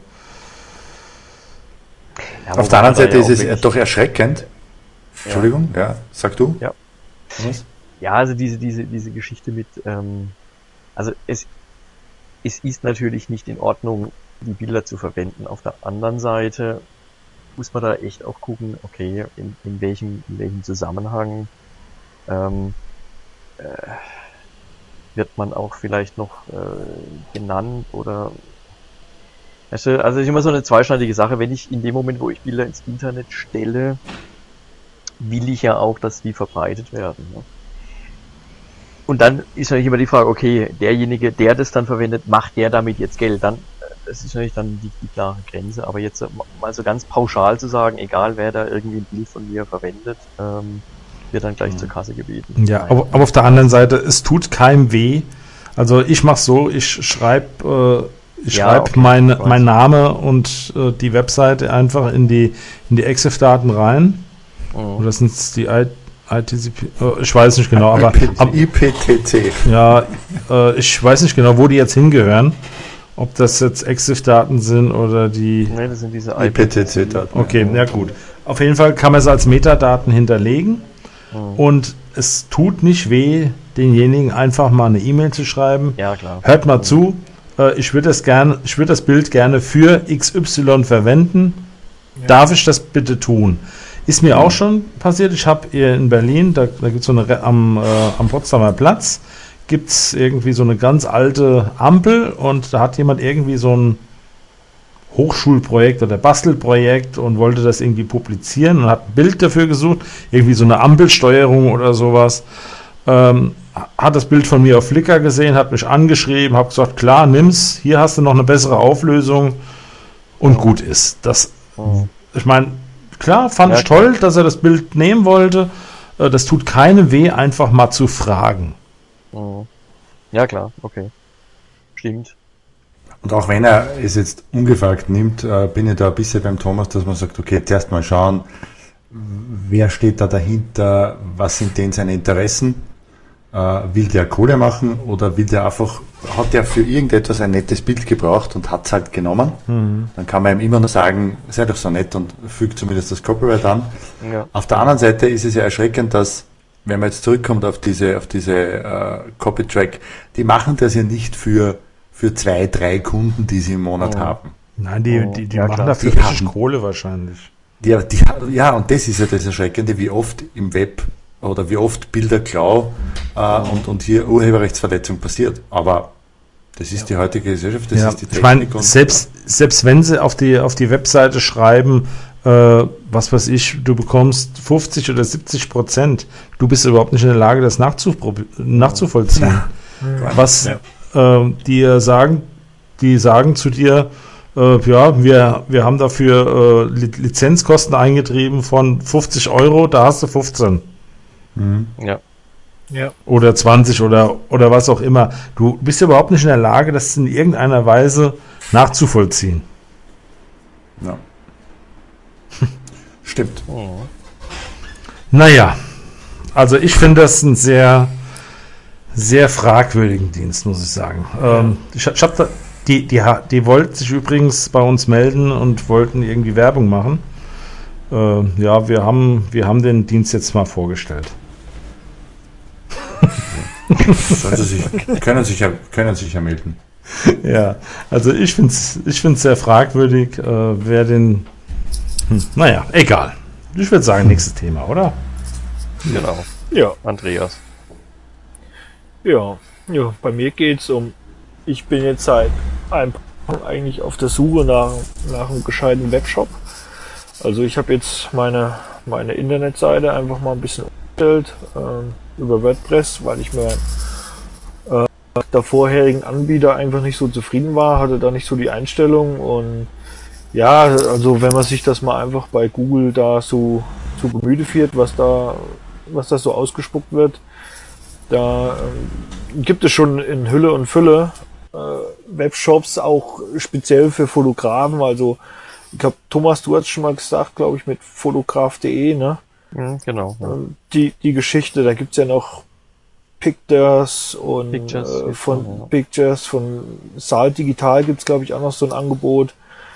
auf der anderen Seite ist es doch erschreckend. Entschuldigung, ja, sag du. Ja. Was? Ja, also diese Geschichte mit, also es ist natürlich nicht in Ordnung, die Bilder zu verwenden. Auf der anderen Seite muss man da echt auch gucken, okay, in welchem Zusammenhang wird man auch vielleicht noch genannt oder also es ist immer so eine zweischneidige Sache. Wenn ich in dem Moment, wo ich Bilder ins Internet stelle, will ich ja auch, dass die verbreitet werden. Ne? Und dann ist natürlich immer die Frage, okay, derjenige, der das dann verwendet, macht der damit jetzt Geld? Dann, das ist natürlich dann die klare Grenze. Aber jetzt mal so ganz pauschal zu sagen, egal wer da irgendwie ein Bild von mir verwendet, wird dann gleich zur Kasse gebeten. Ja, aber auf der anderen Seite, es tut keinem weh. Also ich mache so, ich schreibe mein Name und die Webseite einfach in die EXIF-Daten rein. Oder sind es die ITCP? Ich weiß nicht genau, aber IPTC. Ja, ich weiß nicht genau, wo die jetzt hingehören. Ob das jetzt EXIF-Daten sind oder die... Nee, das sind diese IPTC-Daten. Okay, ja gut. Auf jeden Fall kann man es als Metadaten hinterlegen. Und es tut nicht weh, denjenigen einfach mal eine E-Mail zu schreiben. Ja, klar. Hört mal zu, ich würde das Bild gerne für XY verwenden. Ja. Darf ich das bitte tun? Ist mir auch schon passiert. Ich habe hier in Berlin, da gibt es so eine am Potsdamer Platz, gibt es irgendwie so eine ganz alte Ampel und da hat jemand irgendwie so ein Hochschulprojekt oder Bastelprojekt und wollte das irgendwie publizieren und hat ein Bild dafür gesucht, irgendwie so eine Ampelsteuerung oder sowas. Hat das Bild von mir auf Flickr gesehen, hat mich angeschrieben, habe gesagt, klar, nimm's, hier hast du noch eine bessere Auflösung und gut ist. Ich meine, klar, fand ich toll, dass er das Bild nehmen wollte. Das tut keinem weh, einfach mal zu fragen. Ja, klar, okay. Stimmt. Und auch wenn er es jetzt ungefragt nimmt, bin ich da ein bisschen beim Thomas, dass man sagt, okay, zuerst mal schauen, wer steht da dahinter, was sind denn seine Interessen, will der Kohle machen oder will der einfach, hat der für irgendetwas ein nettes Bild gebraucht und hat es halt genommen, dann kann man ihm immer nur sagen, sei doch so nett und fügt zumindest das Copyright an. Ja. Auf der anderen Seite ist es ja erschreckend, dass, wenn man jetzt zurückkommt auf diese Copy-Track, die machen das ja nicht für 2, 3 Kunden, die sie im Monat haben. Nein, die machen dafür richtig Kohle wahrscheinlich. Ja, und das ist ja das Erschreckende, wie oft im Web oder wie oft Bilderklau und hier Urheberrechtsverletzung passiert. Aber das ist die heutige Gesellschaft, das ist die Technik. Ich meine, selbst wenn sie auf die Webseite schreiben, was weiß ich, du bekommst 50 oder 70%, du bist überhaupt nicht in der Lage, das nachzuvollziehen. Ja. Was die sagen zu dir, wir haben dafür Lizenzkosten eingetrieben von 50 €, da hast du 15. Ja. Oder 20 oder was auch immer. Du bist überhaupt nicht in der Lage, das in irgendeiner Weise nachzuvollziehen. Ja. Stimmt. Naja, also ich finde das ein sehr, sehr fragwürdigen Dienst, muss ich sagen. Ich hab da, die wollten sich übrigens bei uns melden und wollten irgendwie Werbung machen. Wir haben den Dienst jetzt mal vorgestellt. Können sich ja melden. Ja, also ich finde es sehr fragwürdig, wer den... naja, egal. Ich würde sagen, nächstes Thema, oder? Genau. Ja. Andreas. Ja, bei mir geht's um, ich bin jetzt seit ein paar Jahren eigentlich auf der Suche nach einem gescheiten Webshop. Also ich habe jetzt meine Internetseite einfach mal ein bisschen umgestellt über WordPress, weil ich mir der vorherigen Anbieter einfach nicht so zufrieden war, hatte da nicht so die Einstellung und ja, also wenn man sich das mal einfach bei Google da so zu Gemüte führt, was da so ausgespuckt wird, da gibt es schon in Hülle und Fülle Webshops auch speziell für Fotografen. Also ich glaube, Thomas, du hast schon mal gesagt, glaube ich, mit fotograf.de, ne? Genau. Ja. Die Geschichte, da gibt's ja noch Pictures und Pictures von Saal Digital gibt's, glaube ich, auch noch so ein Angebot.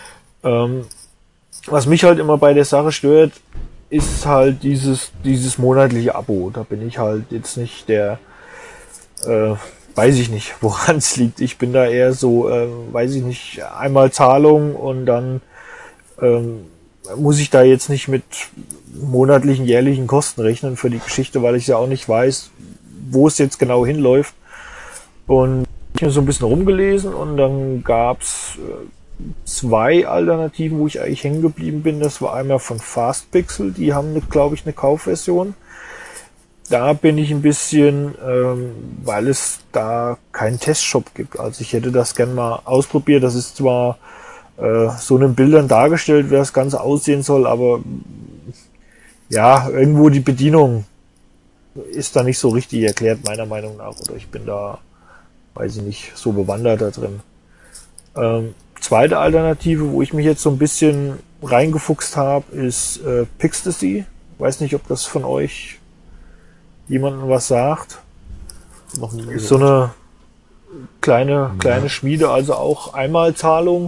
Was mich halt immer bei der Sache stört, ist halt dieses monatliche Abo. Da bin ich halt jetzt nicht der, weiß ich nicht, woran es liegt. Ich bin da eher so, weiß ich nicht, einmal Zahlung und dann muss ich da jetzt nicht mit monatlichen, jährlichen Kosten rechnen für die Geschichte, weil ich ja auch nicht weiß, wo es jetzt genau hinläuft. Und ich habe so ein bisschen rumgelesen und dann gab's 2 Alternativen, wo ich eigentlich hängen geblieben bin. Das war einmal von Fastpixel, die haben, glaube ich, eine Kaufversion. da bin ich ein bisschen, weil es da keinen Testshop gibt. Also ich hätte das gern mal ausprobiert. Das ist zwar so in den Bildern dargestellt, wie das Ganze aussehen soll, aber ja, irgendwo die Bedienung ist da nicht so richtig erklärt, meiner Meinung nach. Oder ich bin da, weiß ich nicht, so bewandert da drin. Zweite Alternative, wo ich mich jetzt so ein bisschen reingefuchst habe, ist Pixtasy. Weiß nicht, ob das von euch jemandem was sagt. Noch nie Ist so eine kleine Schmiede, also auch Einmalzahlung.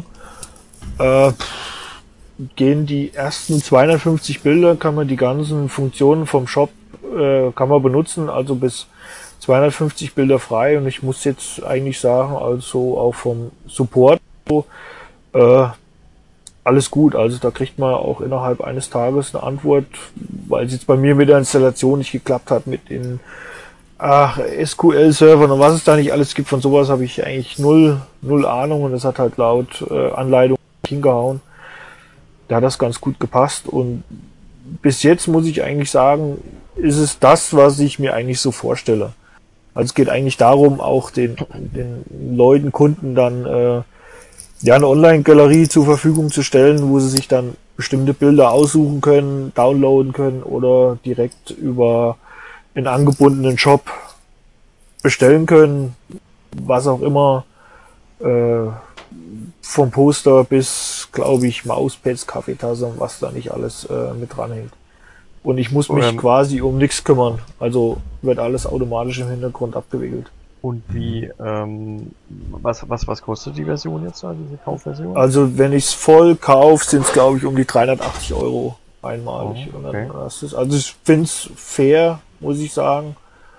Gehen die ersten 250 Bilder, kann man die ganzen Funktionen vom Shop kann man benutzen, also bis 250 Bilder frei. Und ich muss jetzt eigentlich sagen, also auch vom Support alles gut. Also da kriegt man auch innerhalb eines Tages eine Antwort, weil es jetzt bei mir mit der Installation nicht geklappt hat mit den SQL-Servern und was es da nicht alles gibt. Von sowas habe ich eigentlich null Ahnung und das hat halt laut Anleitung hingehauen. Da hat das ganz gut gepasst und bis jetzt muss ich eigentlich sagen, ist es das, was ich mir eigentlich so vorstelle. Also es geht eigentlich darum, auch den Leuten, Kunden dann eine Online-Galerie zur Verfügung zu stellen, wo sie sich dann bestimmte Bilder aussuchen können, downloaden können oder direkt über einen angebundenen Shop bestellen können, was auch immer, vom Poster bis, glaube ich, Mauspads, Kaffeetasse und was da nicht alles mit dranhängt. Und ich muss mich quasi um nichts kümmern, also wird alles automatisch im Hintergrund abgewickelt. Und wie, was kostet die Version jetzt, also diese Kaufversion? Also wenn ich es voll kaufe, sind es glaube ich um die 380 € einmalig. Oh, und okay. dann hast du's. Also ich finde es fair, muss ich sagen.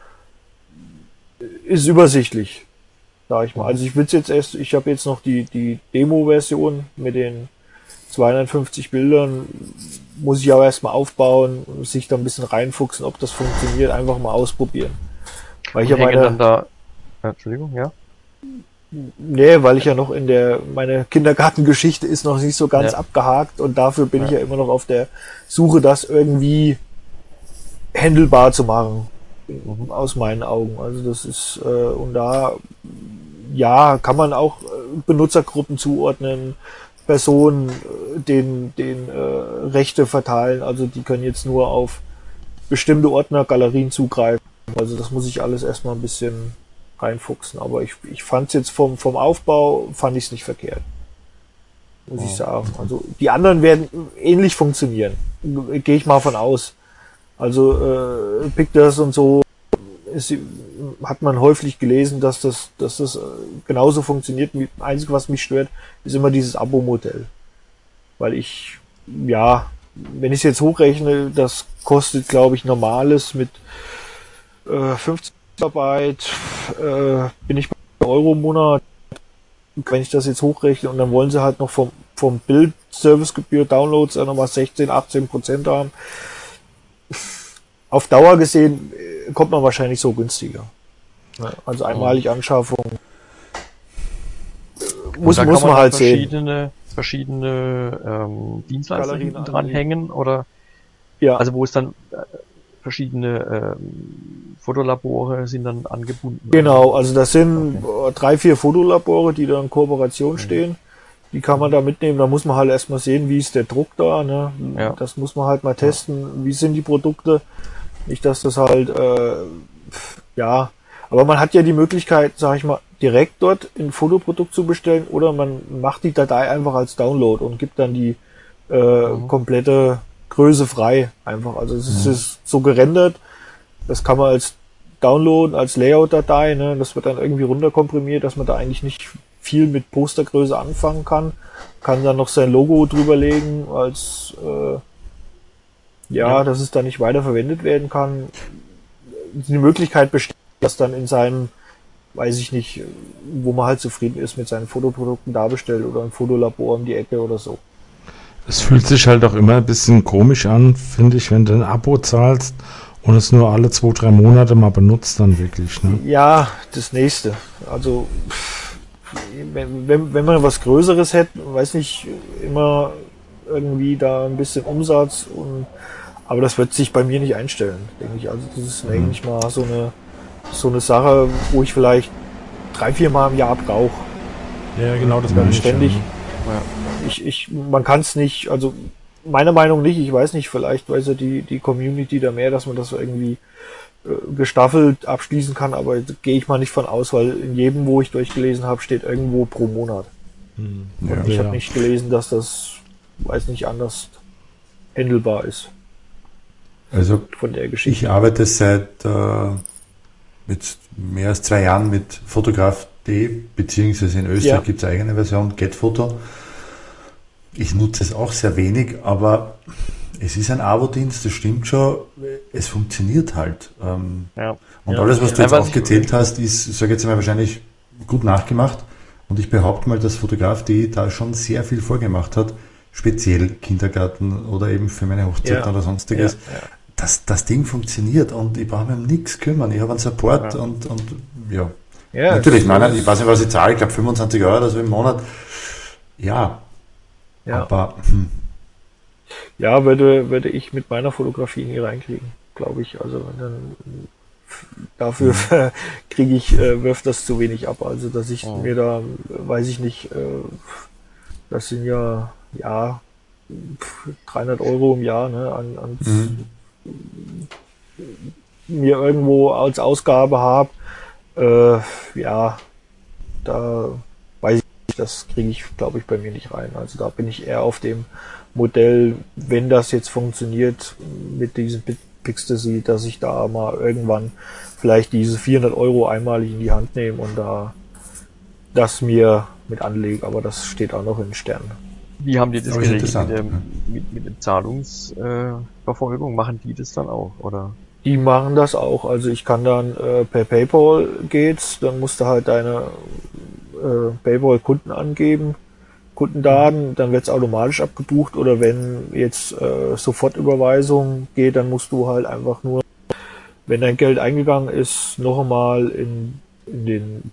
Ist übersichtlich, sag ich mal. Also ich will jetzt ich habe jetzt noch die Demo-Version mit den 250 Bildern, muss ich aber erstmal aufbauen, sich da ein bisschen reinfuchsen, ob das funktioniert, einfach mal ausprobieren. Weil ich hängen dann da, Entschuldigung, ja? Nee, weil ich ja noch meine Kindergartengeschichte ist noch nicht so ganz abgehakt und dafür bin ich ja immer noch auf der Suche, das irgendwie handelbar zu machen. Aus meinen Augen. Also das ist, und da, ja, kann man auch Benutzergruppen zuordnen, Personen, den Rechte verteilen, also die können jetzt nur auf bestimmte Ordner, Galerien zugreifen. Also das muss ich alles erstmal ein bisschen reinfuchsen. Aber ich fand es jetzt vom Aufbau, fand ich es nicht verkehrt. Muss ich sagen. Also die anderen werden ähnlich funktionieren. Gehe ich mal von aus. Also Pictures und so hat man häufig gelesen, dass das genauso funktioniert. Das Einzige, was mich stört, ist immer dieses Abo-Modell. Weil ich, wenn ich es jetzt hochrechne, das kostet, glaube ich, normales mit 50 Gigabyte, bin ich bei Euro im Monat, wenn ich das jetzt hochrechne und dann wollen sie halt noch vom Bild-Servicegebühr Downloads nochmal 16-18% haben. Auf Dauer gesehen kommt man wahrscheinlich so günstiger. Also einmalig Anschaffung muss man halt sehen. Verschiedene Dienstleister hinten dranhängen oder also wo es dann verschiedene Fotolabore sind dann angebunden. Genau, also das sind 3-4 Fotolabore, die da in Kooperation stehen. Die kann man da mitnehmen, da muss man halt erstmal sehen, wie ist der Druck da, ne? Ja. Das muss man halt mal testen, wie sind die Produkte. Nicht, dass das halt, aber man hat ja die Möglichkeit, sag ich mal, direkt dort ein Fotoprodukt zu bestellen oder man macht die Datei einfach als Download und gibt dann die komplette Größe frei einfach. Also es ist so gerendert, das kann man als Download, als Layout-Datei, ne? Das wird dann irgendwie runterkomprimiert, dass man da eigentlich nicht viel mit Postergröße anfangen kann dann noch sein Logo drüberlegen, als dass es dann nicht weiter verwendet werden kann. Die Möglichkeit besteht, dass dann in seinem, weiß ich nicht, wo man halt zufrieden ist mit seinen Fotoprodukten da bestellt oder ein Fotolabor um die Ecke oder so. Es fühlt sich halt auch immer ein bisschen komisch an, finde ich, wenn du ein Abo zahlst und es nur alle 2-3 Monate mal benutzt, dann wirklich, ne? Ja, das nächste. Also wenn man was Größeres hätte, weiß nicht, immer irgendwie da ein bisschen Umsatz und Aber das wird sich bei mir nicht einstellen, denke ich. Also das ist eigentlich mal so eine Sache, wo ich vielleicht 3-4 Mal im Jahr brauche. Ja, genau, das meine ich Ständig. schon. Man kann es nicht, also meiner Meinung nicht, ich weiß nicht, vielleicht weiß ja die Community da mehr, dass man das irgendwie gestaffelt abschließen kann, aber gehe ich mal nicht von aus, weil in jedem, wo ich durchgelesen habe, steht irgendwo pro Monat. Ja. Und ich habe nicht gelesen, dass das, weiß nicht, anders handelbar ist Also von der Geschichte. ich arbeite seit jetzt mehr als 2 Jahren mit Fotograf.de, beziehungsweise in Österreich gibt es eine eigene Version, GetPhoto. Ich nutze es auch sehr wenig, aber es ist ein Abo-Dienst, das stimmt schon, es funktioniert halt. Und alles, was du jetzt aufgezählt hast, ist, sage ich jetzt mal, wahrscheinlich gut nachgemacht. Und ich behaupte mal, dass Fotograf.de da schon sehr viel vorgemacht hat, speziell Kindergarten oder eben für meine Hochzeiten oder sonstiges. Das Ding funktioniert und ich brauche mich um nichts kümmern. Ich habe einen Support und natürlich, ich weiß nicht, was ich zahle, ich glaube 25 Euro oder so im Monat. Aber würde ich mit meiner Fotografie nie reinkriegen, glaube ich. Also dann dafür kriege ich wirft das zu wenig ab. Also dass ich mir da, weiß ich nicht, das sind ja 300 Euro im Jahr, ne, an mir irgendwo als Ausgabe habe. Da weiß ich nicht, das kriege ich, glaube ich, bei mir nicht rein. Also da bin ich eher auf dem Modell, wenn das jetzt funktioniert mit diesem Pixtasy, dass ich da mal irgendwann vielleicht diese 400 Euro einmalig in die Hand nehme und da das mir mit anlege, aber das steht auch noch in den Sternen. Wie haben die das geregelt mit der Zahlungsverfolgung? Machen die das dann auch, oder? Die machen das auch. Also ich kann dann per PayPal geht's, dann musst du halt deine PayPal-Kunden angeben, Kundendaten, dann wird's automatisch abgebucht, oder wenn jetzt Sofortüberweisung geht, dann musst du halt einfach nur, wenn dein Geld eingegangen ist, noch einmal in den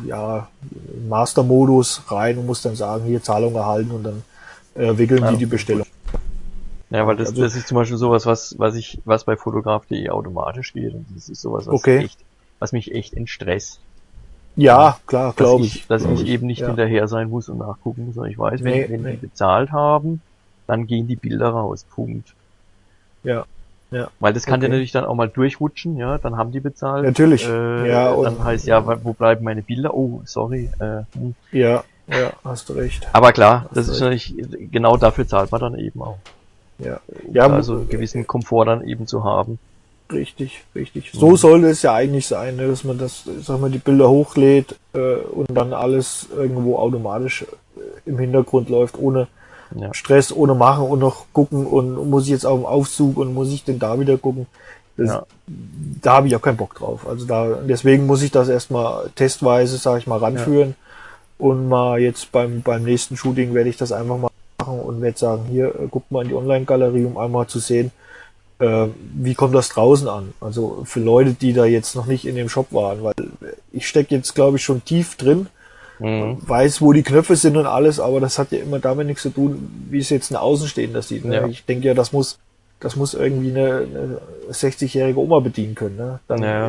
Master-Modus rein und musst dann sagen, hier Zahlung erhalten, und dann wickeln die Bestellung. Ja, weil das ist zum Beispiel sowas, was bei Fotograf.de automatisch geht, und das ist sowas, was mich echt entstresst. Ja, klar, glaube ich. Dass ich eben nicht hinterher sein muss und nachgucken muss. Ich weiß, wenn die bezahlt haben, dann gehen die Bilder raus. Punkt. Ja. Weil das kann ja natürlich dann auch mal durchrutschen, ja, dann haben die bezahlt. Natürlich. Dann heißt wo bleiben meine Bilder? Oh, sorry. Ja, hast du recht. Aber klar, das ist natürlich, genau dafür zahlt man dann eben auch. Also einen gewissen Komfort dann eben zu haben. Richtig. So sollte es ja eigentlich sein, ne, dass man die Bilder hochlädt und dann alles irgendwo automatisch im Hintergrund läuft, ohne Stress, ohne machen und noch gucken, und muss ich jetzt auf den Aufzug und muss ich denn da wieder gucken. Da habe ich auch keinen Bock drauf. Also deswegen muss ich das erstmal testweise, sage ich mal, ranführen, und mal jetzt beim nächsten Shooting werde ich das einfach mal machen und werde sagen, hier, guckt mal in die Online-Galerie, um einmal zu sehen, wie kommt das draußen an? Also für Leute, die da jetzt noch nicht in dem Shop waren, weil ich stecke jetzt, glaube ich, schon tief drin, weiß, wo die Knöpfe sind und alles, aber das hat ja immer damit nichts zu tun, wie es jetzt ein Außenstehender sieht. Ne? Ja. Ich denke ja, das muss irgendwie eine 60-jährige Oma bedienen können. Ne? Dann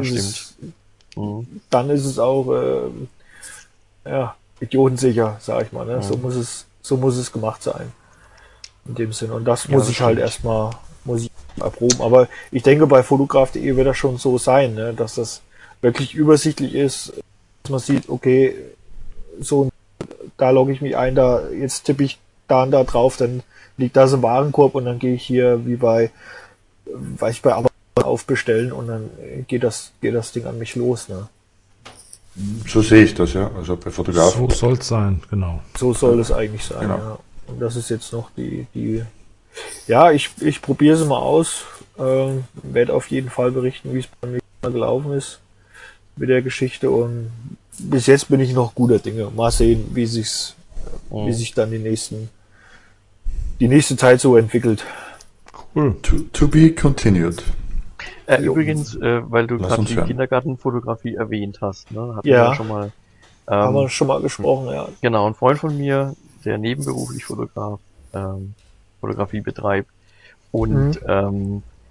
dann ist es auch idiotensicher, sag ich mal. Ne? So muss es gemacht sein. In dem Sinn. Und das muss ich halt erstmal erproben. Aber ich denke, bei Fotograf.de wird das schon so sein, ne? Dass das wirklich übersichtlich ist, dass man sieht, okay, so, da logge ich mich ein, jetzt tippe ich da und da drauf, dann liegt das im Warenkorb, und dann gehe ich hier wie bei Amazon aufbestellen, und dann geht das Ding an mich los, ne? So sehe ich das, ja. Also bei Fotografen. So soll es sein, genau. So soll es eigentlich sein, genau. Ja. Und das ist jetzt noch ich probiere sie mal aus, werde auf jeden Fall berichten, wie es beim nächsten Mal gelaufen ist mit der Geschichte, und bis jetzt bin ich noch guter Dinge. Mal sehen, wie sich dann die nächste Zeit so entwickelt. Cool. To be continued. Übrigens, weil du gerade die Kindergartenfotografie erwähnt hast, ne? Hatten wir schon mal, haben wir schon mal gesprochen, ja. Genau, ein Freund von mir, der nebenberuflich Fotografie betreibt, und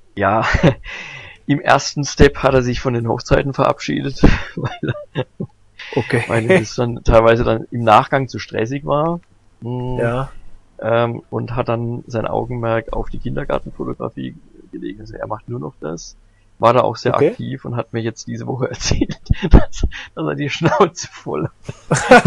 Ja, im ersten Step hat er sich von den Hochzeiten verabschiedet, Okay. weil es dann teilweise dann im Nachgang zu stressig war. Ja. Und hat dann sein Augenmerk auf die Kindergartenfotografie gelegt. Also er macht nur noch das. War da auch sehr Okay. aktiv und hat mir jetzt diese Woche erzählt, dass er die Schnauze voll hat.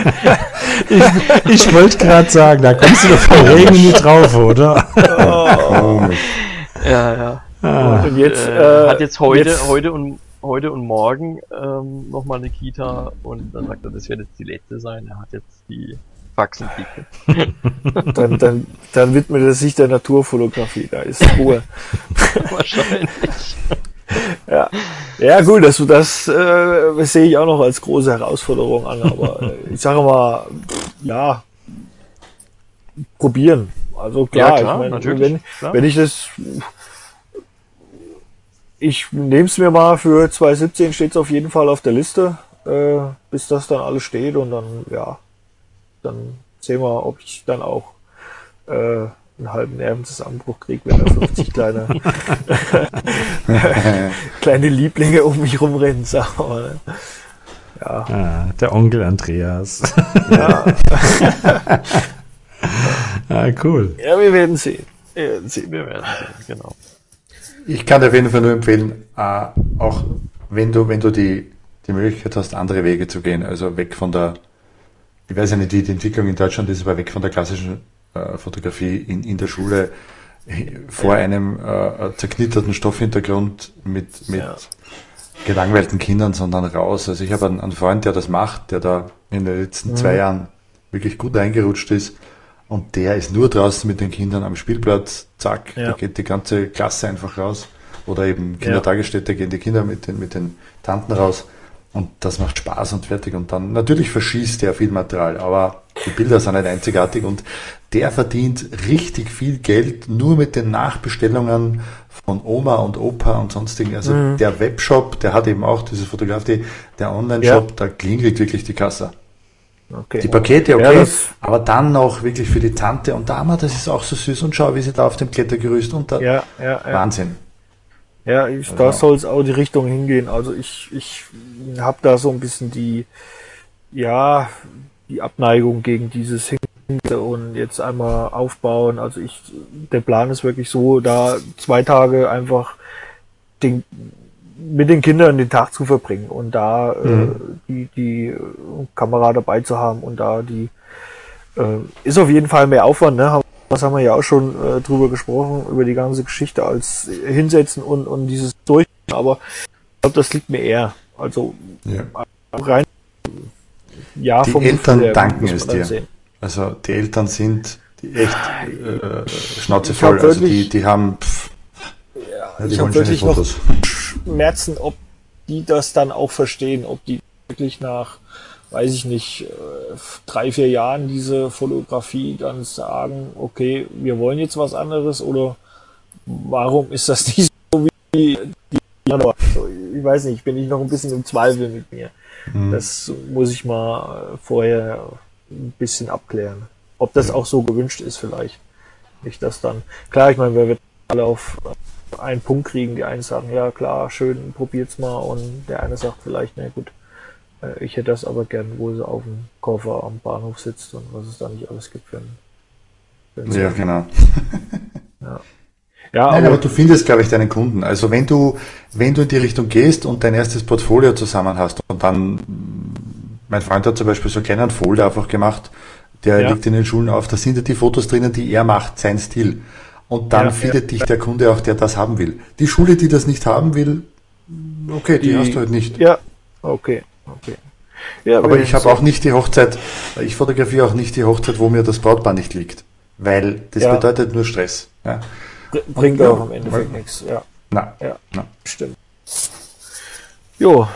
Ich wollte gerade sagen, da kommst du doch vom Regen nicht drauf, oder? Komisch. Ja. Und jetzt, Hat jetzt heute und morgen nochmal eine Kita und dann sagt er, das wird jetzt die letzte sein. Er hat jetzt die Faxendicke. dann widmet er sich der Naturfotografie, da ist Ruhe. Wahrscheinlich. Ja gut, das sehe ich auch noch als große Herausforderung an, aber ich sage mal, ja, probieren. Also klar, Ja, klar, ich meine, natürlich, klar. wenn ich das, ich nehme es mir mal für 2017, steht es auf jeden Fall auf der Liste, bis das dann alles steht und dann, ja, dann sehen wir, ob ich dann auch einen halben Nervenzusammenbruch kriege, wenn da 50 kleine Lieblinge um mich rumrennen, sag mal. Ne? Ja. Ah, der Onkel Andreas. Ja. Cool. Ja, wir werden sehen. Wir werden sehen, genau. Ich kann dir auf jeden Fall nur empfehlen, auch wenn du die Möglichkeit hast, andere Wege zu gehen, also weg von der, ich weiß ja nicht, wie die Entwicklung in Deutschland ist, aber weg von der klassischen Fotografie in der Schule vor einem zerknitterten Stoffhintergrund mit gelangweilten Kindern, sondern raus. Also ich habe einen Freund, der das macht, der da in den letzten 2 Jahren wirklich gut eingerutscht ist und der ist nur draußen mit den Kindern am Spielplatz, zack, da geht die ganze Klasse einfach raus oder eben Kindertagesstätte, gehen die Kinder mit den Tanten raus. Und das macht Spaß und fertig. Und dann, natürlich verschießt der viel Material, aber die Bilder sind nicht einzigartig und der verdient richtig viel Geld nur mit den Nachbestellungen von Oma und Opa und sonstigen. Also der Webshop, der hat eben auch diese Fotografie, der Online-Shop, da klingelt wirklich die Kasse. Okay. Die Pakete, Ja, okay, aber dann noch wirklich für die Tante und Dama, das ist auch so süß und schau, wie sie da auf dem Klettergerüst und da, Wahnsinn. Ja, da soll es auch die Richtung hingehen. Also ich habe da so ein bisschen die Abneigung gegen dieses Hinten und jetzt einmal aufbauen. Also der Plan ist wirklich so, da 2 Tage einfach mit den Kindern den Tag zu verbringen und da die Kamera dabei zu haben und da ist auf jeden Fall mehr Aufwand, ne? Das haben wir ja auch schon drüber gesprochen, über die ganze Geschichte als hinsetzen und dieses durch. Aber ich glaube, das liegt mir eher. Also rein. Ja, die vom Eltern Gefühl her danken es dir. sehen. Also die Eltern sind echt Schnauze voll. Also die haben ich habe wirklich noch Schmerzen, ob die das dann auch verstehen, ob die wirklich nach, weiß ich nicht, 3, 4 Jahren diese Fotografie dann sagen, okay, wir wollen jetzt was anderes oder warum ist das nicht so wie die anderen? Also, ich weiß nicht, bin ich noch ein bisschen im Zweifel mit mir. Das muss ich mal vorher ein bisschen abklären. Ob das auch so gewünscht ist vielleicht. Nicht, dass dann, klar, ich meine, wir werden alle auf einen Punkt kriegen, die einen sagen, ja klar, schön, probiert's mal und der eine sagt vielleicht, na gut, ich hätte das aber gern, wo sie auf dem Koffer am Bahnhof sitzt und was es da nicht alles gibt für einen Ja, genau. Ja, Nein, aber du findest, glaube ich, deinen Kunden. Also wenn du in die Richtung gehst und dein erstes Portfolio zusammen hast und dann, mein Freund hat zum Beispiel so einen kleinen Folder einfach gemacht, der liegt in den Schulen auf, da sind ja die Fotos drinnen, die er macht, sein Stil. Und dann findet dich der Kunde auch, der das haben will. Die Schule, die das nicht haben will, okay, die hast du halt nicht. Ja, okay. Ja, aber ich habe auch nicht die Hochzeit, ich fotografiere auch nicht die Hochzeit, wo mir das Brautpaar nicht liegt. Weil das bedeutet nur Stress. Ja. Bringt auch im Endeffekt nichts. Ja. Na. Stimmt. Jo.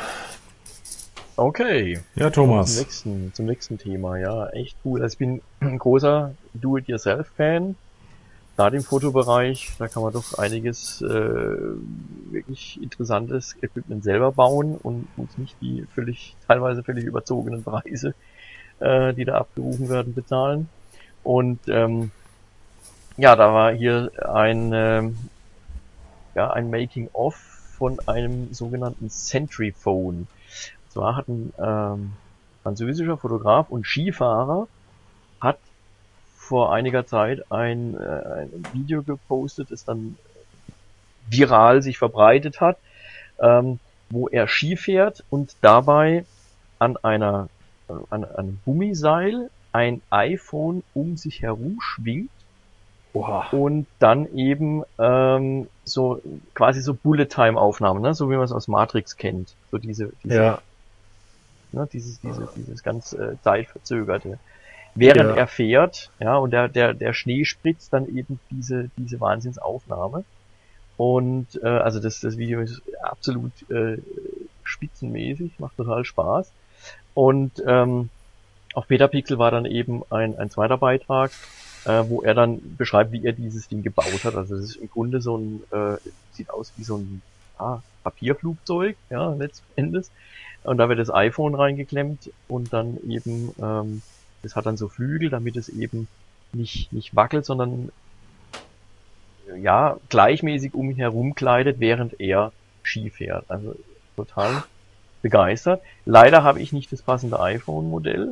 Okay. Ja, Thomas. Zum nächsten Thema. Ja, echt cool. Also ich bin ein großer Do-it-yourself-Fan. Gerade im Fotobereich, da kann man doch einiges wirklich interessantes Equipment selber bauen und muss nicht die teilweise völlig überzogenen Preise, die da abgerufen werden, bezahlen. Und da war hier ein ja, ein Making-of von einem sogenannten Sentry-Phone. Und zwar hat ein französischer Fotograf und Skifahrer hat vor einiger Zeit ein Video gepostet, das dann viral sich verbreitet hat, wo er Ski fährt und dabei an einem Gummiseil ein iPhone um sich herum schwingt. Oha. Und dann eben so quasi so Bullet-Time-Aufnahmen, ne? So wie man es aus Matrix kennt. So diese Ja. ne? Dieses ganz zeitverzögerte. Während er fährt, ja, und der Schnee spritzt dann eben diese Wahnsinnsaufnahme. Und also das Video ist absolut spitzenmäßig, macht total Spaß. Und auf Petapixel war dann eben ein zweiter Beitrag, wo er dann beschreibt, wie er dieses Ding gebaut hat. Also das ist im Grunde so ein, sieht aus wie so ein Papierflugzeug, ja, letzten Endes. Und da wird das iPhone reingeklemmt und dann eben, das hat dann so Flügel, damit es eben nicht wackelt, sondern ja, gleichmäßig um ihn herum gleitet, während er Ski fährt. Also total begeistert. Leider habe ich nicht das passende iPhone-Modell.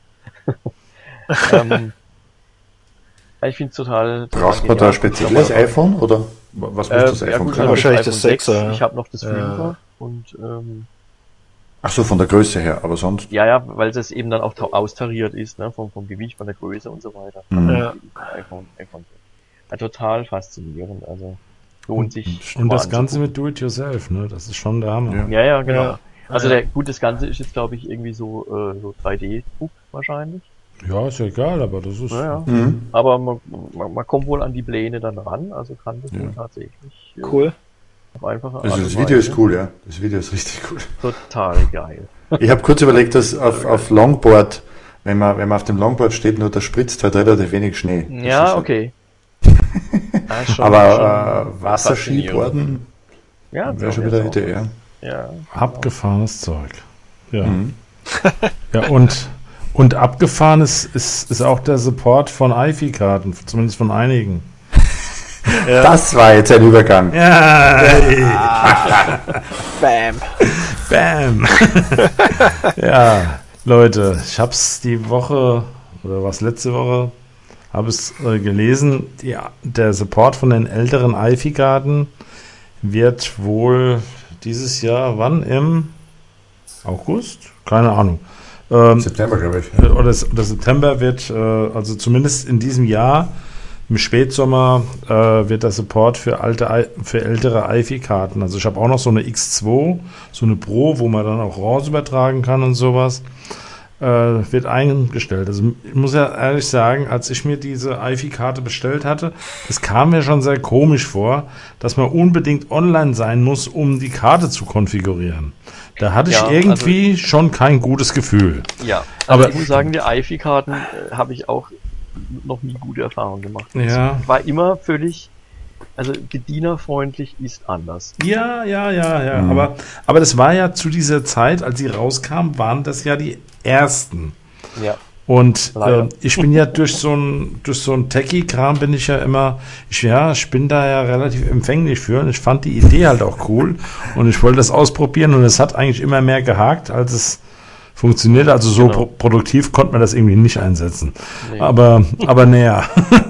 Ich finde es total Braucht man da ein spezielles iPhone oder was muss das iPhone können? Wahrscheinlich das 6er. Ich habe noch das 5er und Ach so, von der Größe her, aber sonst? ja, weil es eben dann auch austariert ist, ne, vom Gewicht, von der Größe und so weiter. Ja. iPhone. Ja, total faszinierend, also lohnt sich. Und das mal Ganze anzugucken. mit Do-It-Yourself, ne? Das ist schon der Hammer. Ja, genau. Ja. Also das Ganze ist jetzt, glaube ich, irgendwie so 3D-Druck wahrscheinlich. Ja, ist ja egal, aber das ist. Ja. Mhm. Aber man kommt wohl an die Pläne dann ran, also kann das wohl tatsächlich Cool. auf einfache Also Art das und Video Weise. ist cool, ja. Das Video ist richtig cool. Total geil. Ich habe kurz überlegt, dass auf Longboard, wenn man auf dem Longboard steht, nur da spritzt halt relativ wenig Schnee. Das ist Ja, halt- okay. Ja, ist schon- Aber schon Wasserskiboarden ja, wäre schon wieder eine Idee, ja. Ja. Abgefahrenes Zeug. Ja. Mhm. Ja, und abgefahren ist auch der Support von iFi-Karten, zumindest von einigen. Das war jetzt ein Übergang. Ja, Bam. bam. Ja, Leute, ich hab's die Woche, oder was letzte Woche, habe es gelesen, der Support von den älteren iFi-Karten wird wohl dieses Jahr, wann? Im August? Keine Ahnung. September, glaube ich. Oder September wird, also zumindest in diesem Jahr, im Spätsommer, wird der Support für ältere iFi-Karten. Also ich habe auch noch so eine X2, so eine Pro, wo man dann auch RAWs übertragen kann und sowas, wird eingestellt. Also ich muss ja ehrlich sagen, als ich mir diese iFi-Karte bestellt hatte, es kam mir schon sehr komisch vor, dass man unbedingt online sein muss, um die Karte zu konfigurieren. Da hatte ich Ja, irgendwie schon kein gutes Gefühl. Ja, Aber- aber ich muss sagen, die iFi-Karten habe ich auch noch nie gute Erfahrungen gemacht. Ja. Es war immer völlig, also bedienerfreundlich ist anders. Ja. Aber das war ja zu dieser Zeit, als sie rauskam, waren das ja die ersten. Ja. Und Leider. ich bin ja durch so ein Techie-Kram bin ich ja immer, ich bin da ja relativ empfänglich für und ich fand die Idee halt auch cool und ich wollte das ausprobieren und es hat eigentlich immer mehr gehakt, als es funktioniert. Also so Genau. produktiv konnte man das irgendwie nicht einsetzen. Nee. Aber naja.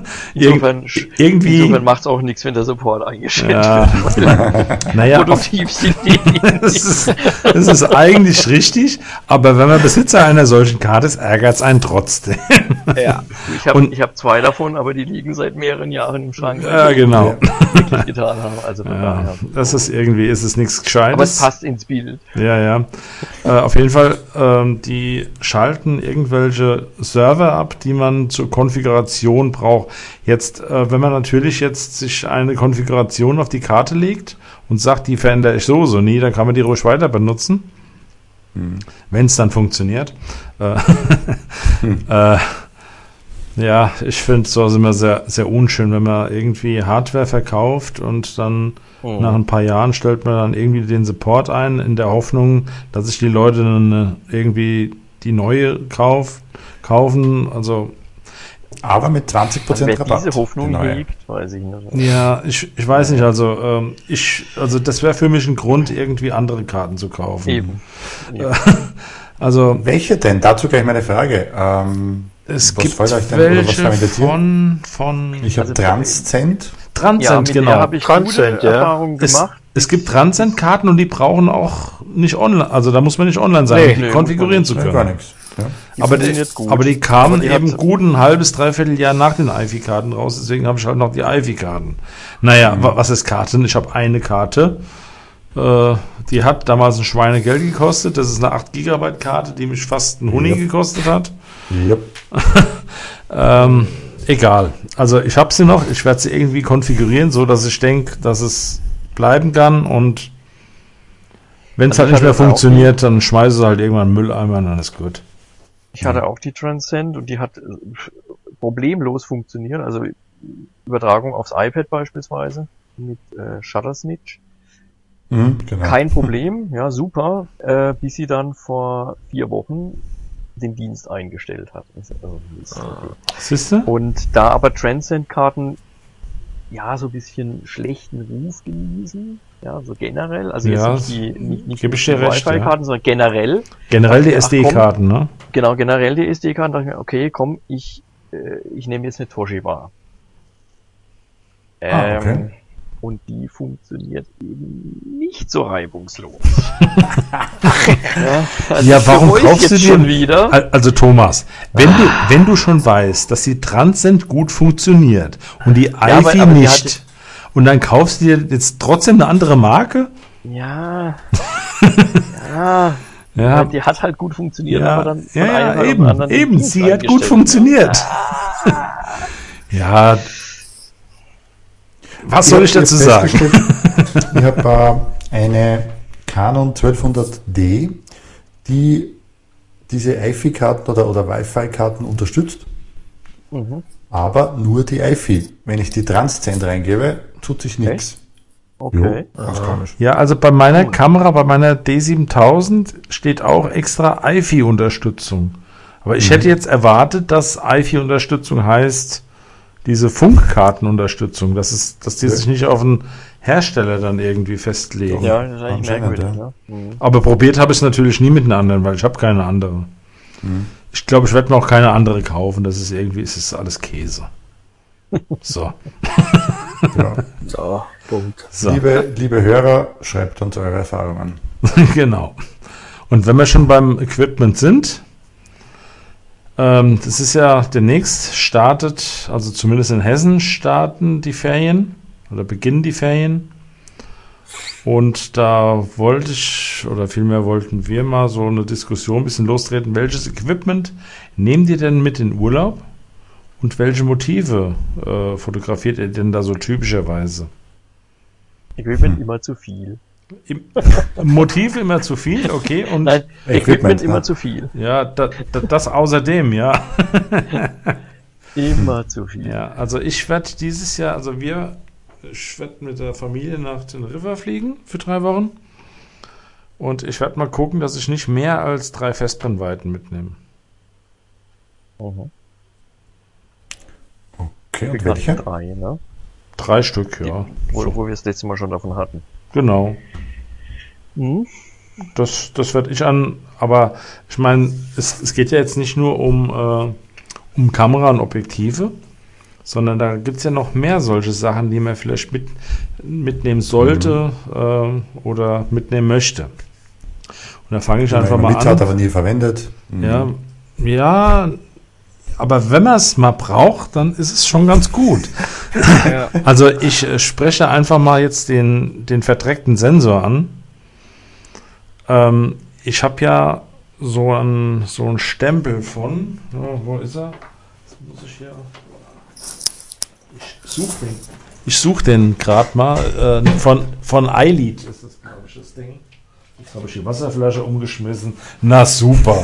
Insofern macht es auch nichts, wenn der Support eingestellt Ja. wird. Naja, Produktiv sind die das ist eigentlich richtig, aber wenn man Besitzer einer solchen Karte ist, ärgert es einen trotzdem. Ja. Ich hab 2 davon, aber die liegen seit mehreren Jahren im Schrank, Ja, genau. wirklich getan haben. Also von Ja, daher. das ist irgendwie, ist es nichts Gescheites. Aber es passt ins Bild. Ja. Auf jeden Fall, die schalten irgendwelche Server ab, die man zur Konfiguration braucht. Jetzt, wenn man natürlich jetzt sich eine Konfiguration auf die Karte legt und sagt, die verändere ich so nie, dann kann man die ruhig weiter benutzen, wenn es dann funktioniert. Ja, ich finde sowas immer sehr, sehr unschön, wenn man irgendwie Hardware verkauft und dann nach ein paar Jahren stellt man dann irgendwie den Support ein, in der Hoffnung, dass sich die Leute dann irgendwie die neue kaufen. Also Aber mit 20% Wer Rabatt. diese Hoffnung die neue. hegt, weiß ich nicht. Ja, ich weiß nicht, also das wäre für mich ein Grund, irgendwie andere Karten zu kaufen. Eben. Also Welche denn? Dazu gleich meine Frage. es was gibt fällt euch denn, oder was welche verwendet ihr? von Ich habe Also, Transcend. Transcend, mit genau. der habe ich Transcend, gute ja. Erfahrungen gemacht. Es gibt Transcend-Karten und die brauchen auch nicht online, also da muss man nicht online sein, Nee, um die nee, konfigurieren zu Ja, können. gar nichts. Ja. Aber die funktioniert gut. aber die kamen Aber die eben hat- gut ein halbes, dreiviertel Jahr nach den IFI-Karten raus, deswegen habe ich halt noch die IFI-Karten. Naja, was ist Karten? Ich habe eine Karte, die hat damals ein Schweinegeld gekostet, das ist eine 8 Gigabyte Karte, die mich fast einen Huni Ja. gekostet hat. Yep. Egal, also ich habe sie noch, ich werde sie irgendwie konfigurieren, so dass ich denke, dass es bleiben kann und wenn es Also halt ich nicht mehr hatte auch funktioniert, dann schmeiße ich halt irgendwann einen Mülleimer und dann ist gut. Ich hatte auch die Transcend und die hat problemlos funktioniert. Also Übertragung aufs iPad beispielsweise mit Shuttersnitch. Genau. Kein Problem, ja super, bis sie dann vor 4 Wochen den Dienst eingestellt hat. Also, Siehst du? und da aber Transcend-Karten ja so ein bisschen schlechten Ruf genießen, ja, so generell, also Ja, jetzt nicht gebe ich die dir recht, Wi-Fi-Karten, sondern generell. Generell die Ach, SD-Karten, ne? Genau, generell die SD-Karten, dachte ich mir, okay, komm, ich nehme jetzt eine Toshiba. Okay. Und die funktioniert eben nicht so reibungslos. Also Ja, für warum euch kaufst du jetzt dir schon wieder? Also Thomas, wenn du schon weißt, dass die Transcend gut funktioniert und die aber IFI die nicht, und dann kaufst du dir jetzt trotzdem eine andere Marke? Ja. Ja. Ja, Die hat halt gut funktioniert, ja, aber dann von ja, einem Tag auf den eben, anderen den eben, Dienst sie hat gut eingestellt, funktioniert. Ja, was soll ich dazu sagen? Ich habe eine Canon 1200D, die diese IFI-Karten oder Wi-Fi-Karten unterstützt, aber nur die IFI. Wenn ich die Transcend reingebe, tut sich nichts. Okay. Ganz komisch. Ja, also bei meiner Kamera, bei meiner D7000 steht auch extra IFI-Unterstützung. Aber ich hätte jetzt erwartet, dass IFI-Unterstützung heißt, diese Funkkartenunterstützung, dass die sich nicht auf einen Hersteller dann irgendwie festlegen. Ja, das ist eigentlich Anscheinend, merkwürdig. ja. Ja. Mhm. Aber probiert habe ich es natürlich nie mit einer anderen, weil ich habe keine andere. Ich glaube, ich werde mir auch keine andere kaufen. Das ist irgendwie, es ist alles Käse. So. Ja. So, Punkt. So. Liebe Hörer, schreibt uns eure Erfahrungen. Genau. Und wenn wir schon beim Equipment sind, das ist ja demnächst startet, also zumindest in Hessen starten die Ferien oder beginnen die Ferien. Und da wollte ich, oder vielmehr wollten wir mal so eine Diskussion ein bisschen lostreten. Welches Equipment nehmt ihr denn mit in Urlaub? Und welche Motive fotografiert ihr denn da so typischerweise? Equipment immer zu viel. Motive immer zu viel, okay. Und Nein, Equipment, Equipment immer ne? zu viel. ja, das außerdem, ja. Immer zu viel. Ja, also ich werde dieses Jahr, ich werde mit der Familie nach den River fliegen für 3 Wochen. Und ich werde mal gucken, dass ich nicht mehr als 3 Festbrennweiten mitnehme. Mhm. Okay, und Wir welche? hatten 3, ne? 3 Stück, ja. Wo wir das letzte Mal schon davon hatten. Genau. Mhm. Das werde ich aber ich meine, es geht ja jetzt nicht nur um Kamera und Objektive, sondern da gibt es ja noch mehr solche Sachen, die man vielleicht mitnehmen sollte oder mitnehmen möchte. Und da fange ich einfach mal mit an. hat, aber nie verwendet. Ja, aber wenn man es mal braucht, dann ist es schon ganz gut. Ja. Also ich spreche einfach mal jetzt den verdreckten Sensor an. Ich habe ja so einen Stempel von, wo ist er? Jetzt muss ich hier. Ich suche den gerade mal. Von iLead ist das, glaube ich, das Ding. Jetzt habe ich die Wasserflasche umgeschmissen. Na super.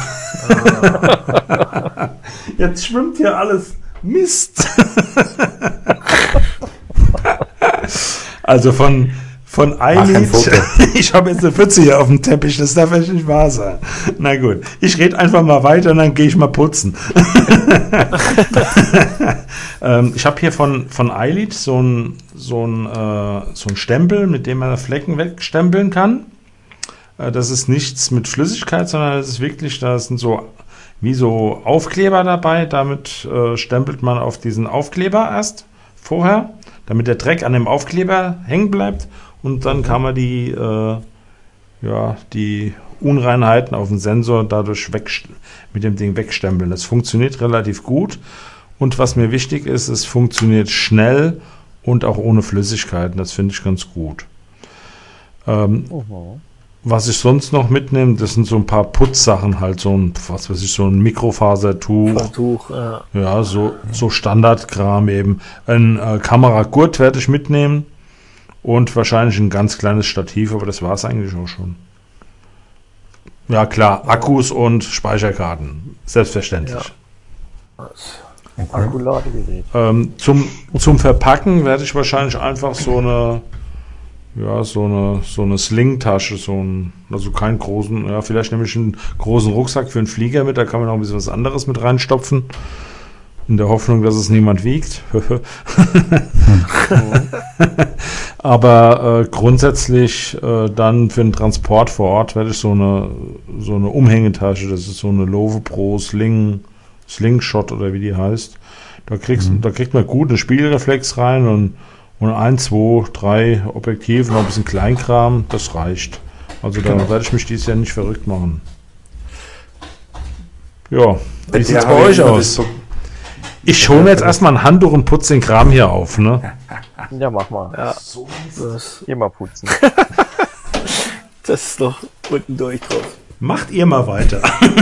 Jetzt schwimmt hier alles. Mist. Also von von Mach ein iLead. Foto. Ich habe jetzt eine Pfütze hier auf dem Teppich, das darf echt nicht wahr sein. Na gut, ich rede einfach mal weiter und dann gehe ich mal putzen. Ich habe hier von iLead so ein Stempel, mit dem man Flecken wegstempeln kann. Das ist nichts mit Flüssigkeit, sondern das ist wirklich, da sind so wie so Aufkleber dabei. Damit stempelt man auf diesen Aufkleber erst vorher, damit der Dreck an dem Aufkleber hängen bleibt. Und dann kann man die Unreinheiten auf dem Sensor dadurch mit dem Ding wegstempeln. Das funktioniert relativ gut. Und was mir wichtig ist, es funktioniert schnell und auch ohne Flüssigkeiten. Das finde ich ganz gut. Was ich sonst noch mitnehme, das sind so ein paar Putzsachen, halt so ein Mikrofasertuch. Ja, so Standardkram eben. Ein Kameragurt werde ich mitnehmen und wahrscheinlich ein ganz kleines Stativ, aber das war es eigentlich auch schon. Ja klar, Akkus und Speicherkarten, selbstverständlich. Ja. Akkuladegerät. Zum Verpacken werde ich wahrscheinlich einfach so eine Sling-Tasche, also keinen großen, ja, vielleicht nehme ich einen großen Rucksack für einen Flieger mit, da kann man auch ein bisschen was anderes mit reinstopfen, in der Hoffnung, dass es niemand wiegt. Aber grundsätzlich dann für den Transport vor Ort werde ich so eine Umhängetasche, das ist so eine Love Pro Slingshot oder wie die heißt. Da kriegt man gut eine Spiegelreflex rein und 1, 2, 3 Objektive, noch ein bisschen Kleinkram, das reicht. Also da werde ich mich dieses Jahr nicht verrückt machen. Ja, wie sieht es bei euch aus? Ich hole mir jetzt erstmal ein Handtuch und putze den Kram hier auf, ne? Ja, mach mal. Ja, Geh mal putzen. das ist doch unten durch drauf. Macht ihr mal weiter.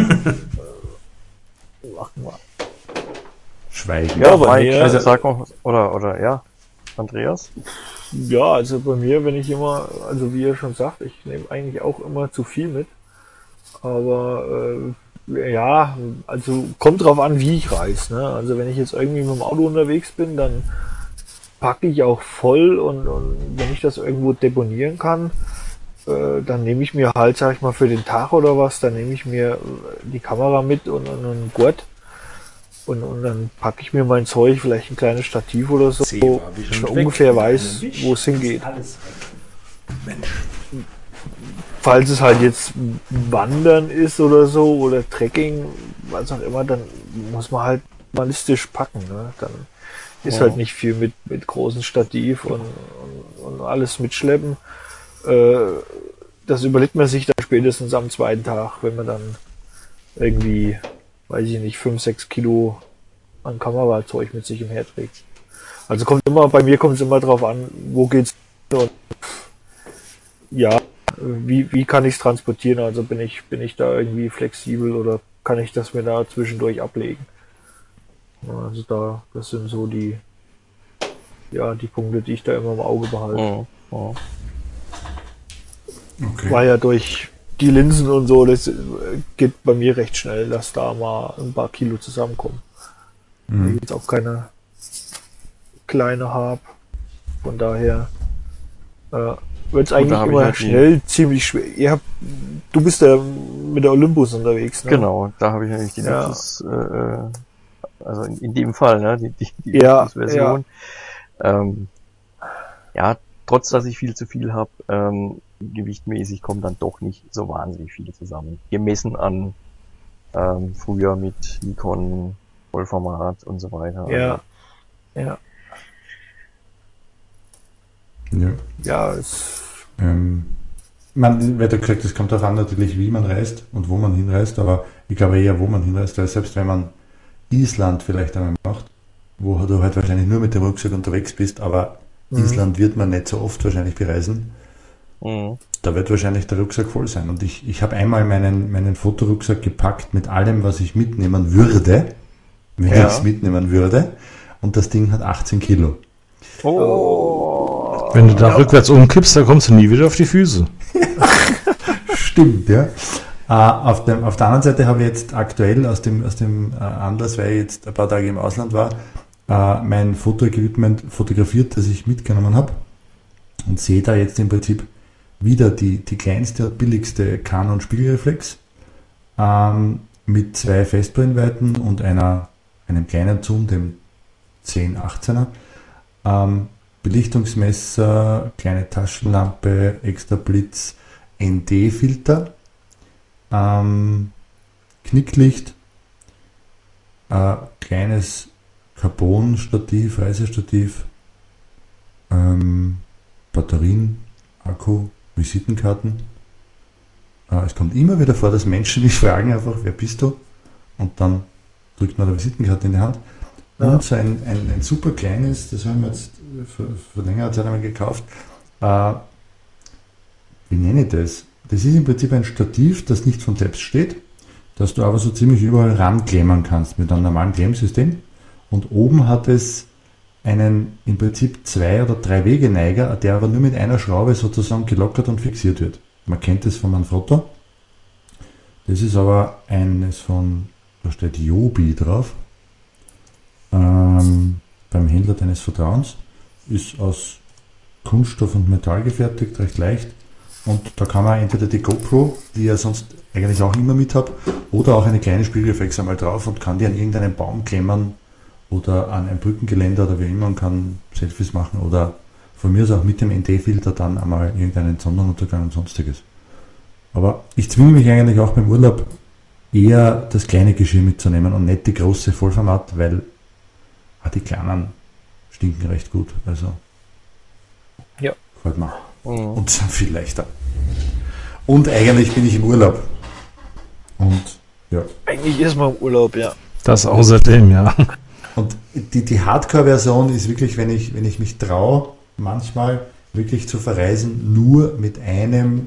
Machen wir. Schweigen. Ja, bei Mike, mir- also sag mal, oder ja, Andreas? Ja, also bei mir, wenn ich immer, also wie ihr schon sagt, ich nehme eigentlich auch immer zu viel mit. Aber ja, also kommt drauf an, wie ich reise. Ne? Also wenn ich jetzt irgendwie mit dem Auto unterwegs bin, dann packe ich auch voll und wenn ich das irgendwo deponieren kann, dann nehme ich mir halt, sag ich mal, für den Tag oder was, dann nehme ich mir die Kamera mit und einen Gurt. Und dann packe ich mir mein Zeug, vielleicht ein kleines Stativ oder so, wo ich schon ungefähr weiß, wo es hingeht. Falls es halt jetzt Wandern ist oder so oder Trekking, was auch immer, dann muss man halt minimalistisch packen. Ne? Dann ist halt nicht viel mit großen Stativ und alles mitschleppen. Das überlegt man sich dann spätestens am zweiten Tag, wenn man dann irgendwie, weiß ich nicht, 5, 6 Kilo an Kamerazeug mit sich umherträgt. Also bei mir kommt es immer drauf an, wo geht's hin und ja, wie kann ich es transportieren? Also bin ich da irgendwie flexibel oder kann ich das mir da zwischendurch ablegen? Also das sind so die Punkte, die ich da immer im Auge behalte. Okay. Weil ja durch die Linsen und so, das geht bei mir recht schnell, dass da mal ein paar Kilo zusammenkommen. Ich jetzt auch keine kleine habe. Von daher wird es eigentlich da hab ich immer halt schnell ziemlich schwer. Du bist ja mit der Olympus unterwegs, ne? Genau, da habe ich eigentlich die Ja. Luxus, also in dem Fall, ne, die Ja, Luxusversion. Ja, trotz dass ich viel zu viel habe, gewichtmäßig kommt dann doch nicht so wahnsinnig viel zusammen. Gemessen an früher mit Nikon, Vollformat und so weiter. Ja. Ja. Ja, Man wird ja gesagt, es kommt darauf an natürlich, wie man reist und wo man hinreist, aber ich glaube eher, wo man hinreist, weil selbst wenn man Island vielleicht einmal macht, wo du halt wahrscheinlich nur mit dem Rucksack unterwegs bist, aber Island wird man nicht so oft wahrscheinlich bereisen, da wird wahrscheinlich der Rucksack voll sein. Und ich habe einmal meinen Fotorucksack gepackt mit allem, was ich mitnehmen würde, wenn ich es mitnehmen würde, und das Ding hat 18 Kilo. Wenn du da rückwärts umkippst, dann kommst du nie wieder auf die Füße. Stimmt, ja. Auf der anderen Seite habe ich jetzt aktuell aus dem Anlass, weil ich jetzt ein paar Tage im Ausland war, mein Fotoequipment fotografiert, das ich mitgenommen habe. und sehe da jetzt im Prinzip wieder die kleinste und billigste Canon Spiegelreflex mit 2 Festbrennweiten und einem kleinen Zoom, dem 10-18er, Belichtungsmesser, kleine Taschenlampe, extra Blitz, ND-Filter, Knicklicht, kleines Carbon-Stativ, Reisestativ, Batterien, Akku, Visitenkarten. Es kommt immer wieder vor, dass Menschen mich fragen einfach, wer bist du? Und dann drückt man eine Visitenkarte in die Hand. Und so ein super kleines, das haben wir jetzt vor längerer Zeit einmal gekauft. Wie nenne ich das? Das ist im Prinzip ein Stativ, das nicht von selbst steht, das du aber so ziemlich überall ranklemmen kannst mit einem normalen Klemmsystem. Und oben hat es einen im Prinzip 2 oder 3 Wegeneiger, der aber nur mit einer Schraube sozusagen gelockert und fixiert wird. Man kennt das von Manfrotto. Das ist aber eines von, da steht Joby drauf, beim Händler deines Vertrauens. Ist aus Kunststoff und Metall gefertigt, recht leicht. Und da kann man entweder die GoPro, die ich ja sonst eigentlich auch immer mit habe, oder auch eine kleine Spiegelreflex einmal drauf und kann die an irgendeinen Baum klemmern oder an ein Brückengeländer oder wie immer und kann Selfies machen oder von mir aus auch mit dem ND-Filter dann einmal irgendeinen Sonnenuntergang und sonstiges. Aber ich zwinge mich eigentlich auch beim Urlaub eher das kleine Geschirr mitzunehmen und nicht die große Vollformat, weil die kleinen stinken recht gut. Also Ja. gefällt mir. Und sind viel leichter. Und eigentlich bin ich im Urlaub. Und ja. Eigentlich ist man im Urlaub, ja. Das außerdem, ja. Und die Hardcore-Version ist wirklich, wenn ich mich traue, manchmal wirklich zu verreisen, nur mit einer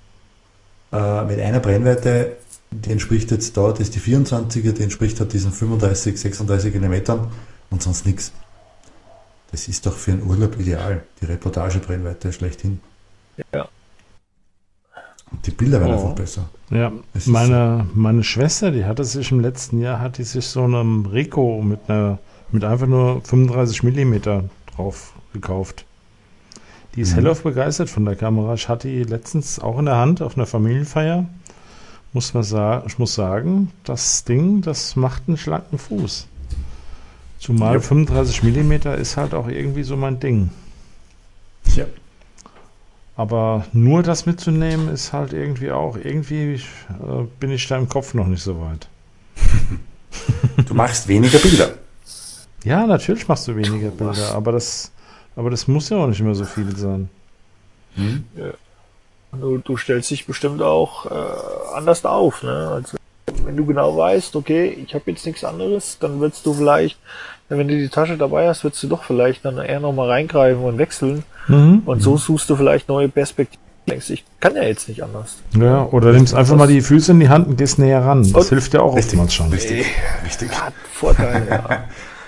Brennweite, die entspricht jetzt da, das ist die 24er, die entspricht halt diesen 35, 36 mm und sonst nichts. Das ist doch für einen Urlaub ideal, die Reportagebrennweite schlechthin. Ja. Und die Bilder werden einfach besser. Ja, meine Schwester, die hatte sich im letzten Jahr, hat die sich so einem Ricoh mit einfach nur 35 mm drauf gekauft. Die ist hellauf begeistert von der Kamera. Ich hatte die letztens auch in der Hand auf einer Familienfeier. Ich muss sagen, das Ding, das macht einen schlanken Fuß. Zumal 35 mm ist halt auch irgendwie so mein Ding. Ja. Aber nur das mitzunehmen ist halt irgendwie bin ich da im Kopf noch nicht so weit. Du machst weniger Bilder. Ja, natürlich machst du weniger Bilder, aber das muss ja auch nicht immer so viel sein. Ja. Du stellst dich bestimmt auch anders auf, ne? Also wenn du genau weißt, okay, ich habe jetzt nichts anderes, dann würdest du vielleicht, wenn du die Tasche dabei hast, würdest du doch vielleicht dann eher nochmal reingreifen und wechseln. Und so suchst du vielleicht neue Perspektiven. Denkst, ich kann ja jetzt nicht anders. Ja, oder nimmst einfach mal die Füße in die Hand und gehst näher ran. Das hilft ja auch oftmals schon. Richtig. Hat Vorteile, ja.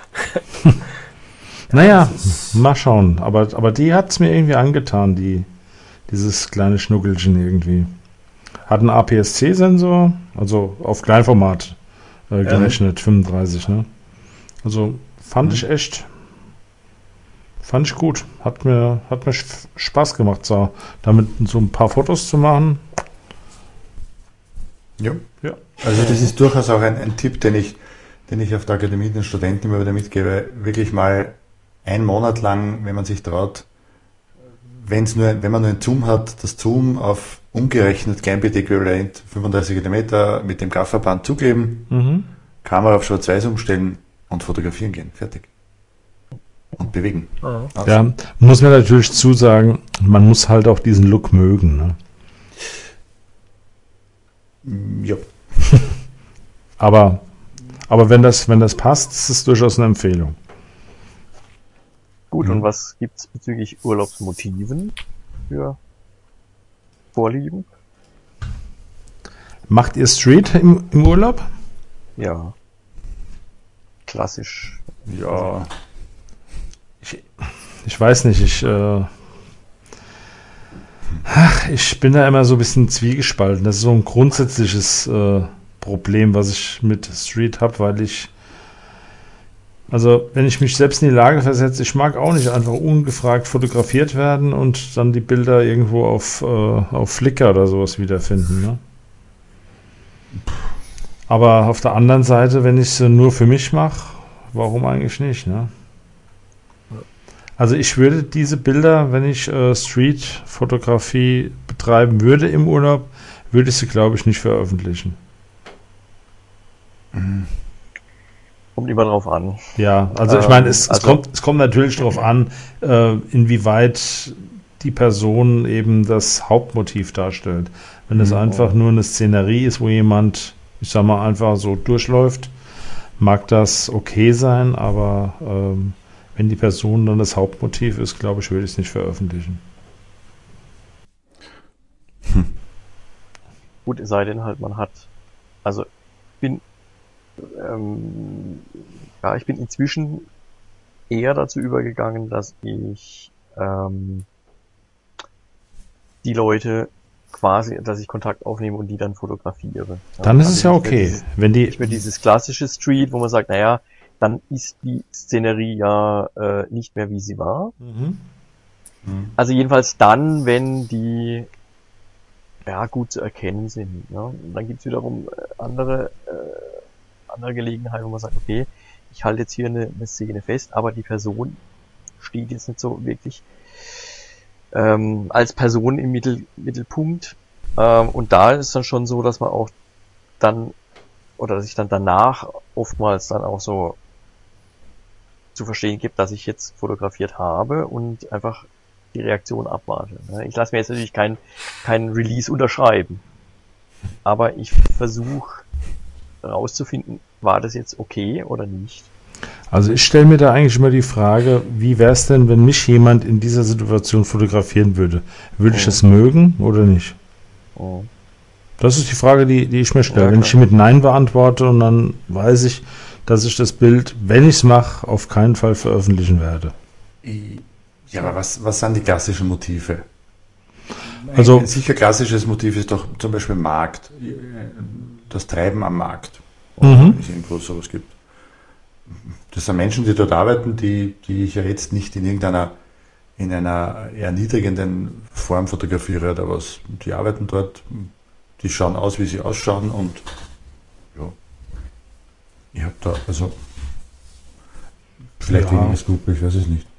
Naja, mal schauen. Aber die hat es mir irgendwie angetan, dieses kleine Schnuckelchen irgendwie. Hat einen APS-C-Sensor, also auf Kleinformat gerechnet, 35, ne? Also fand ich gut. Hat mir Spaß gemacht, damit so ein paar Fotos zu machen. Ja. Ja. Also das ist durchaus auch ein Tipp, den ich auf der Akademie den Studenten immer wieder mitgebe. Wirklich mal einen Monat lang, wenn man sich traut, wenn man nur ein Zoom hat, das Zoom auf umgerechnet Kleinbild-Äquivalent 35 mm mit dem Gafferband zukleben, Kamera auf Schwarz-Weiß umstellen und fotografieren gehen. Fertig. Und bewegen. Also. Ja, muss man natürlich zusagen, man muss halt auch diesen Look mögen. Ne? Ja. Aber wenn das passt, ist es durchaus eine Empfehlung. Gut, und was gibt's bezüglich Urlaubsmotiven für Vorlieben? Macht ihr Street im Urlaub? Ja. Klassisch. Ja. Ich weiß nicht, ich bin da immer so ein bisschen zwiegespalten. Das ist so ein grundsätzliches Problem, was ich mit Street habe, weil ich Also, wenn ich mich selbst in die Lage versetze, ich mag auch nicht einfach ungefragt fotografiert werden und dann die Bilder irgendwo auf Flickr oder sowas wiederfinden. Ne? Aber auf der anderen Seite, wenn ich es nur für mich mache, warum eigentlich nicht? Ne? Also ich würde diese Bilder, wenn ich Street-Fotografie betreiben würde im Urlaub, würde ich sie, glaube ich, nicht veröffentlichen. Kommt immer drauf an. Ja, also ich meine, es kommt natürlich darauf an, inwieweit die Person eben das Hauptmotiv darstellt. Wenn es einfach nur eine Szenerie ist, wo jemand, ich sag mal, einfach so durchläuft, mag das okay sein, aber wenn die Person dann das Hauptmotiv ist, glaube ich, würde ich es nicht veröffentlichen. Gut, es sei denn halt, man hat, also bin ich bin inzwischen eher dazu übergegangen, dass ich die Leute quasi, dass ich Kontakt aufnehme und die dann fotografiere. Dann ist es ja okay. Wenn die nicht mehr dieses klassische Street, wo man sagt, naja, dann ist die Szenerie ja nicht mehr, wie sie war. Also jedenfalls dann, wenn die gut zu erkennen sind. Ja? Und dann gibt's wiederum andere Gelegenheiten, wo man sagt, okay, ich halte jetzt hier eine Szene fest, aber die Person steht jetzt nicht so wirklich als Person im Mittelpunkt. Und da ist dann schon so, dass man auch dann, oder dass ich dann danach oftmals dann auch so zu verstehen gibt, dass ich jetzt fotografiert habe und einfach die Reaktion abwarte. Ich lasse mir jetzt natürlich kein Release unterschreiben, aber ich versuche herauszufinden, war das jetzt okay oder nicht. Also ich stelle mir da eigentlich immer die Frage, wie wäre es denn, wenn mich jemand in dieser Situation fotografieren würde? Würde ich es mögen oder nicht? Das ist die Frage, die ich mir stelle. Wenn ich die mit Nein beantworte und dann weiß ich, dass ich das Bild, wenn ich es mache, auf keinen Fall veröffentlichen werde. Ja, aber was sind die klassischen Motive? Also ein sicher klassisches Motiv ist doch zum Beispiel Markt. Das Treiben am Markt. Wenn es irgendwo sowas gibt. Das sind Menschen, die dort arbeiten, die ich ja jetzt nicht in einer erniedrigenden Form fotografiere oder was. Die arbeiten dort, die schauen aus, wie sie ausschauen und ja, ich habe da, also vielleicht weniger Skrupel, ich weiß es nicht.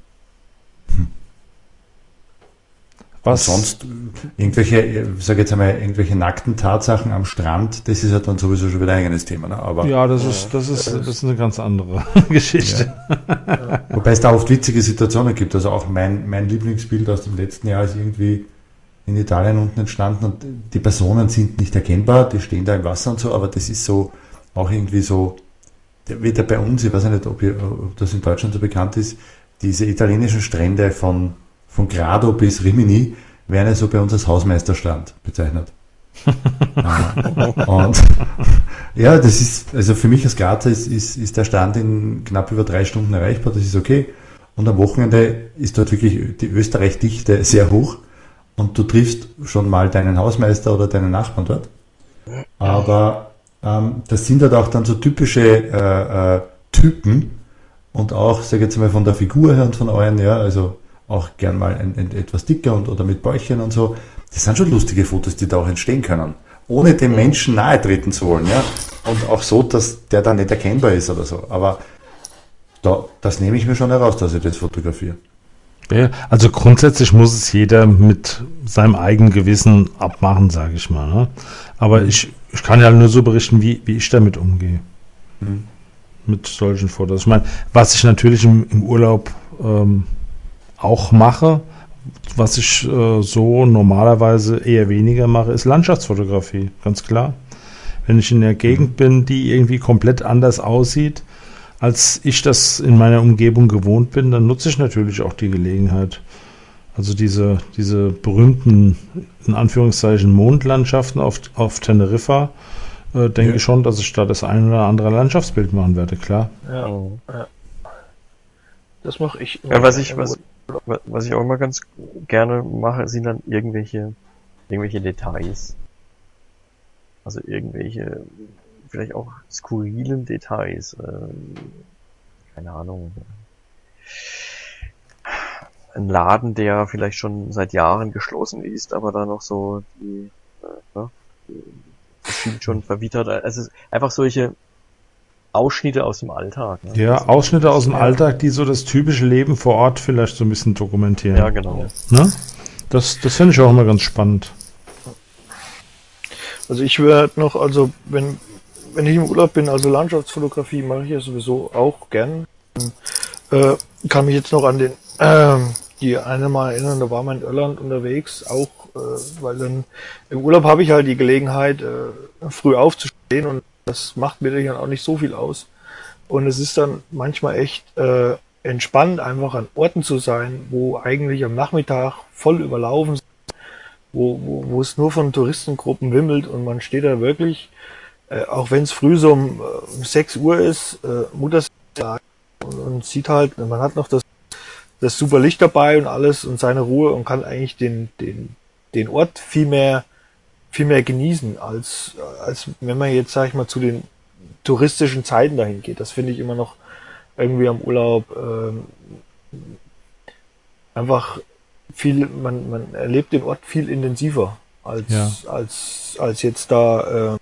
Was? Und sonst irgendwelche nackten Tatsachen am Strand, das ist ja dann sowieso schon wieder ein eigenes Thema. Ne? Aber ja, das ist eine ganz andere Geschichte. Ja. Wobei es da oft witzige Situationen gibt. Also auch mein Lieblingsbild aus dem letzten Jahr ist irgendwie in Italien unten entstanden und die Personen sind nicht erkennbar, die stehen da im Wasser und so, aber das ist so, auch irgendwie so, wieder bei uns, ich weiß nicht, ob das in Deutschland so bekannt ist, diese italienischen Strände von Grado bis Rimini werden ja so bei uns als Hausmeisterstrand bezeichnet. Und ja, das ist, also für mich als Grazer ist der Strand in knapp über 3 Stunden erreichbar, das ist okay. Und am Wochenende ist dort wirklich die Österreich-Dichte sehr hoch und du triffst schon mal deinen Hausmeister oder deinen Nachbarn dort. Aber das sind halt auch dann so typische Typen und auch, sag ich jetzt mal, von der Figur her und von euren, ja, also auch gern mal etwas dicker oder mit Bäuchchen und so. Das sind schon lustige Fotos, die da auch entstehen können. Ohne dem Menschen nahe treten zu wollen, ja. Und auch so, dass der dann nicht erkennbar ist oder so. Aber das nehme ich mir schon heraus, dass ich das fotografiere. Ja, also grundsätzlich muss es jeder mit seinem eigenen Gewissen abmachen, sage ich mal. Ne? Aber ich kann ja nur so berichten, wie ich damit umgehe. Mit solchen Fotos. Ich meine, was ich natürlich im Urlaub auch mache, was ich so normalerweise eher weniger mache, ist Landschaftsfotografie, ganz klar. Wenn ich in der Gegend bin, die irgendwie komplett anders aussieht, als ich das in meiner Umgebung gewohnt bin, dann nutze ich natürlich auch die Gelegenheit. Also diese berühmten, in Anführungszeichen, Mondlandschaften auf Teneriffa, denke ich schon, dass ich da das ein oder andere Landschaftsbild machen werde, klar. Ja. Das mache ich. Ja, was ich auch immer ganz gerne mache, sind dann irgendwelche Details. Also irgendwelche, vielleicht auch skurrilen Details. keine Ahnung, ein Laden, der vielleicht schon seit Jahren geschlossen ist, aber da noch so das Schild schon verwittert. Also einfach solche Ausschnitte aus dem Alltag. Ne? Ja, Ausschnitte aus dem Alltag, die so das typische Leben vor Ort vielleicht so ein bisschen dokumentieren. Ja, genau. Ne? Das finde ich auch immer ganz spannend. Also ich würde noch, also wenn ich im Urlaub bin, also Landschaftsfotografie mache ich ja sowieso auch gern. Kann mich jetzt noch an die eine Mal erinnern, da war man in Irland unterwegs, auch weil dann im Urlaub habe ich halt die Gelegenheit, früh aufzustehen und das macht mir dann auch nicht so viel aus. Und es ist dann manchmal echt entspannt, einfach an Orten zu sein, wo eigentlich am Nachmittag voll überlaufen sind, wo es nur von Touristengruppen wimmelt und man steht da wirklich, auch wenn es früh so um 6 Uhr ist, Muttertag und sieht halt, man hat noch das super Licht dabei und alles und seine Ruhe und kann eigentlich den Ort viel mehr genießen, als wenn man jetzt, sag ich mal, zu den touristischen Zeiten dahin geht. Das finde ich immer noch irgendwie am Urlaub einfach viel, man erlebt den Ort viel intensiver als jetzt da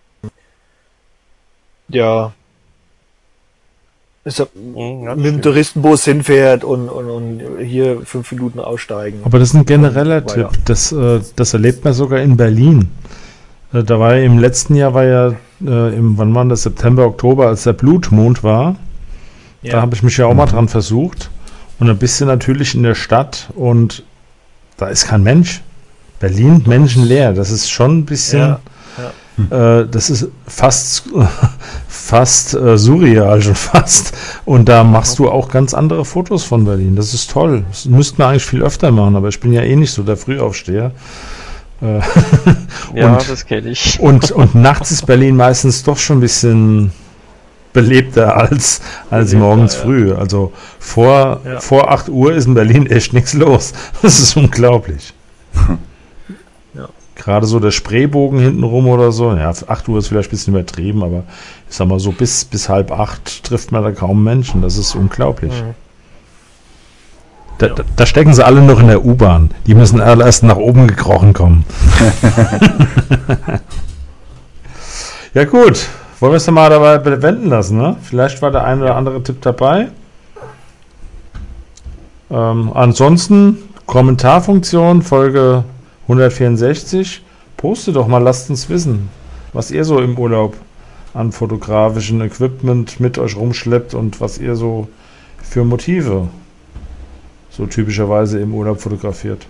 mit dem Touristenbus hinfährt und hier 5 Minuten aussteigen. Aber das ist ein genereller Tipp. Das erlebt man sogar in Berlin. Da war ja im letzten Jahr, wann war das, September, Oktober, als der Blutmond war. Ja. Da habe ich mich ja auch mal dran versucht. Und dann bist du natürlich in der Stadt und da ist kein Mensch. Berlin menschenleer. Das ist schon ein bisschen... das ist fast surreal schon fast. Und da machst du auch ganz andere Fotos von Berlin. Das ist toll. Das müssten wir eigentlich viel öfter machen, aber ich bin ja eh nicht so der Frühaufsteher. Das kenne ich. Und nachts ist Berlin meistens doch schon ein bisschen belebter als morgens früh. Also vor 8 Uhr ist in Berlin echt nichts los. Das ist unglaublich. Gerade so der Spreebogen hintenrum oder so. Ja, 8 Uhr ist vielleicht ein bisschen übertrieben, aber ich sag mal so, bis 7:30 trifft man da kaum Menschen. Das ist unglaublich. Da stecken sie alle noch in der U-Bahn. Die müssen alle erst nach oben gekrochen kommen. Ja gut, wollen wir es dann mal dabei bewenden lassen, ne? Vielleicht war der ein oder andere Tipp dabei. Ansonsten Kommentarfunktion, Folge 164. Poste doch mal, lasst uns wissen, was ihr so im Urlaub an fotografischem Equipment mit euch rumschleppt und was ihr so für Motive so typischerweise im Urlaub fotografiert.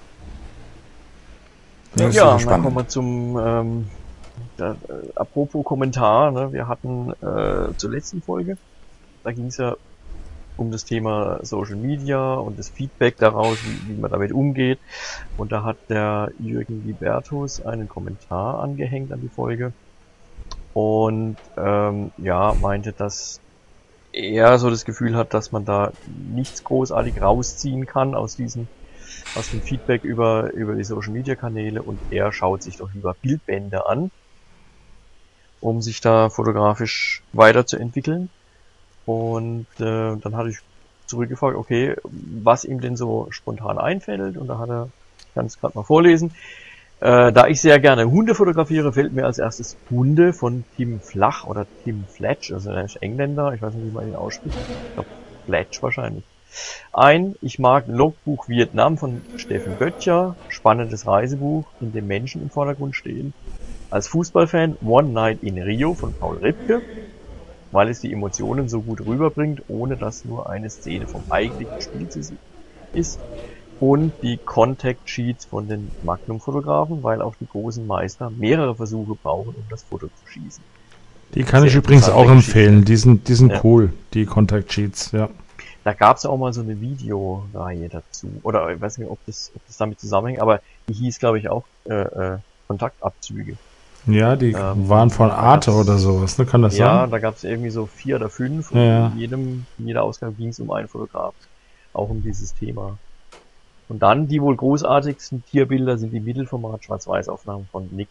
Ja, dann kommen wir zum apropos Kommentar, ne? Wir hatten zur letzten Folge, da ging es ja um das Thema Social Media und das Feedback daraus, wie man damit umgeht. Und da hat der Jürgen Libertus einen Kommentar angehängt an die Folge und meinte, dass er so das Gefühl hat, dass man da nichts großartig rausziehen kann aus dem Feedback über die Social Media Kanäle und er schaut sich doch lieber Bildbände an, um sich da fotografisch weiterzuentwickeln. Und dann hatte ich zurückgefragt, okay, was ihm denn so spontan einfällt. Und da hat er, ich kann es gerade mal vorlesen, da ich sehr gerne Hunde fotografiere, fällt mir als erstes Hunde von Tim Flach oder Tim Fletch, also er ist Engländer, ich weiß nicht, wie man ihn ausspricht, ich glaube Fletch wahrscheinlich, ein. Ich mag Logbuch Vietnam von Steffen Böttcher, spannendes Reisebuch, in dem Menschen im Vordergrund stehen. Als Fußballfan One Night in Rio von Paul Ripke, weil es die Emotionen so gut rüberbringt, ohne dass nur eine Szene vom eigentlichen Spiel zu sehen ist. Und die Contact Sheets von den Magnum-Fotografen, weil auch die großen Meister mehrere Versuche brauchen, um das Foto zu schießen. Die kann ich übrigens auch empfehlen. Die sind cool, die Contact Sheets, ja. Da gab es auch mal so eine Videoreihe dazu. Oder ich weiß nicht, ob das damit zusammenhängt, aber die hieß, glaube ich, auch Kontaktabzüge. Ja, die waren von Arte oder sowas, ne? Kann das sein? Ja, da gab es irgendwie so 4 oder 5 und in jeder Ausgabe ging es um einen Fotograf. Auch um dieses Thema. Und dann die wohl großartigsten Tierbilder sind die Mittelformat-Schwarz-Weiß-Aufnahmen von Nick Brandt in A Shadow Falls. Also ich habe,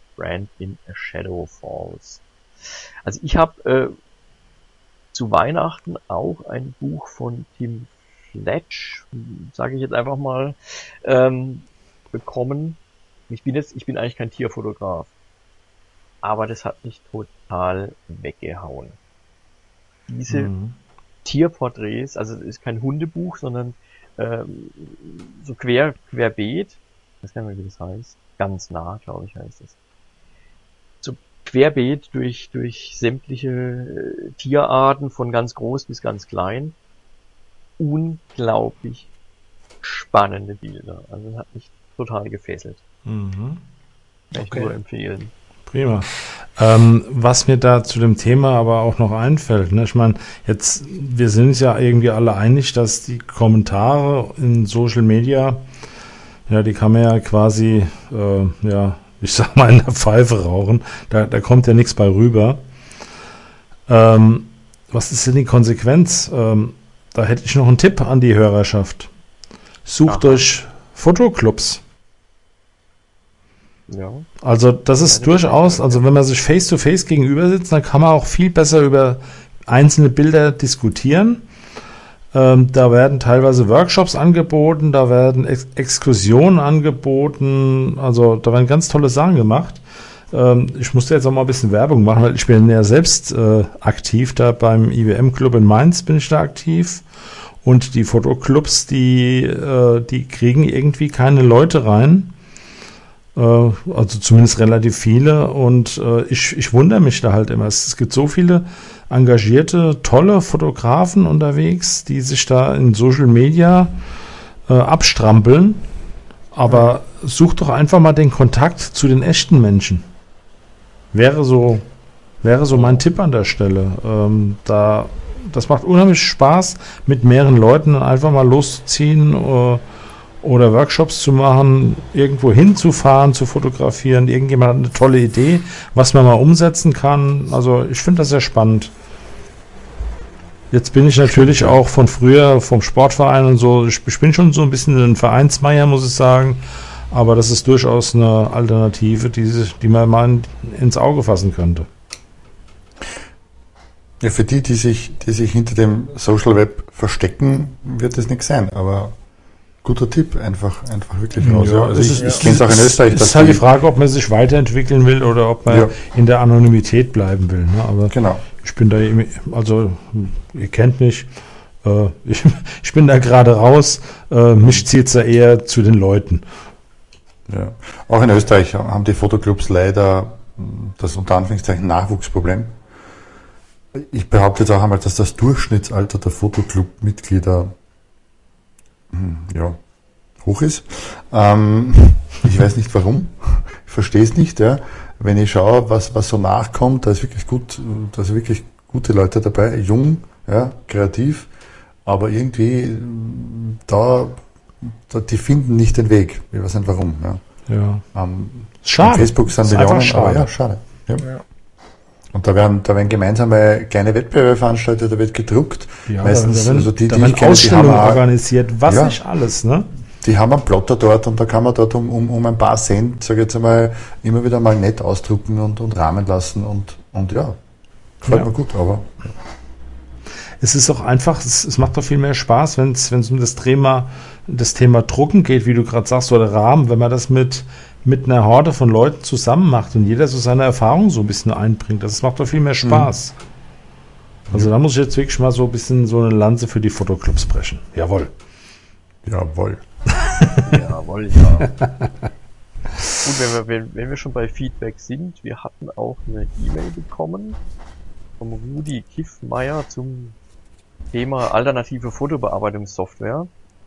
zu Weihnachten auch ein Buch von Tim Fletch, sage ich jetzt einfach mal, bekommen. Ich bin eigentlich kein Tierfotograf, aber das hat mich total weggehauen. Diese Tierporträts, also es ist kein Hundebuch, sondern so querbeet, ich weiß gar nicht mehr, wie das heißt, ganz nah, glaube ich, heißt es. So querbeet durch sämtliche Tierarten, von ganz groß bis ganz klein. Unglaublich spannende Bilder. Also das hat mich total gefesselt. Kann ich nur empfehlen. Prima. Was mir da zu dem Thema aber auch noch einfällt, ne? Ich meine, jetzt, wir sind uns ja irgendwie alle einig, dass die Kommentare in Social Media, ja, die kann man ja quasi, ich sag mal, in der Pfeife rauchen. Da kommt ja nichts bei rüber. Was ist denn die Konsequenz? Da hätte ich noch einen Tipp an die Hörerschaft. Sucht euch Fotoclubs. Ja. Also das ist durchaus, also wenn man sich face-to-face gegenüber sitzt, dann kann man auch viel besser über einzelne Bilder diskutieren. Da werden teilweise Workshops angeboten, da werden Exkursionen angeboten, also da werden ganz tolle Sachen gemacht. Ich musste jetzt auch mal ein bisschen Werbung machen, weil ich bin ja selbst aktiv, da beim IWM-Club in Mainz bin ich da aktiv. Und die Fotoclubs, die kriegen irgendwie keine Leute rein. Also zumindest relativ viele, und ich wundere mich da halt immer. Es gibt so viele engagierte, tolle Fotografen unterwegs, die sich da in Social Media abstrampeln, aber such doch einfach mal den Kontakt zu den echten Menschen. Wäre so mein Tipp an der Stelle. Das macht unheimlich Spaß, mit mehreren Leuten einfach mal loszuziehen, oder Workshops zu machen, irgendwo hinzufahren, zu fotografieren. Irgendjemand hat eine tolle Idee, was man mal umsetzen kann. Also ich finde das sehr spannend. Jetzt bin ich natürlich auch von früher vom Sportverein und so. Ich bin schon so ein bisschen ein Vereinsmeier, muss ich sagen. Aber das ist durchaus eine Alternative, die man mal ins Auge fassen könnte. Ja, für die sich hinter dem Social Web verstecken, wird das nichts sein. Aber guter Tipp, einfach wirklich raus. Ja, also ich kenne es auch in Österreich. Es ist halt die Frage, ob man sich weiterentwickeln will oder ob man in der Anonymität bleiben will. Ne? Aber genau. Ich bin da, also ihr kennt mich, ich bin da gerade raus, mich zieht es da eher zu den Leuten. Ja. Auch in Österreich haben die Fotoclubs leider das unter Anführungszeichen Nachwuchsproblem. Ich behaupte jetzt auch einmal, dass das Durchschnittsalter der Fotoclub-Mitglieder hoch ist. Ich weiß nicht warum. Ich verstehe es nicht. Ja. Wenn ich schaue, was so nachkommt, da ist wirklich gute Leute dabei, jung, ja, kreativ, aber irgendwie die finden nicht den Weg. Ich weiß nicht warum. Ja. Schade. Auf Facebook sind Millionen, aber ja, schade. Ja. Und da werden gemeinsame kleine Wettbewerbe veranstaltet, da wird gedruckt. Ja, meistens, da also die Ausstellungen organisiert, nicht alles, ne? Die haben einen Plotter dort und da kann man dort um ein paar Cent, sage ich jetzt einmal, immer wieder mal nett ausdrucken und rahmen lassen und ja, gefällt mir gut, aber. Es ist auch einfach, es macht doch viel mehr Spaß, wenn es um das Thema Drucken geht, wie du gerade sagst, oder Rahmen, wenn man das mit einer Horde von Leuten zusammen macht und jeder so seine Erfahrungen so ein bisschen einbringt. Das macht doch viel mehr Spaß. Also da muss ich jetzt wirklich mal so ein bisschen so eine Lanze für die Fotoclubs brechen. Jawohl. Jawohl, ja. Und wenn wir schon bei Feedback sind, wir hatten auch eine E-Mail bekommen vom Rudi Kiffmeier zum Thema alternative Fotobearbeitungssoftware.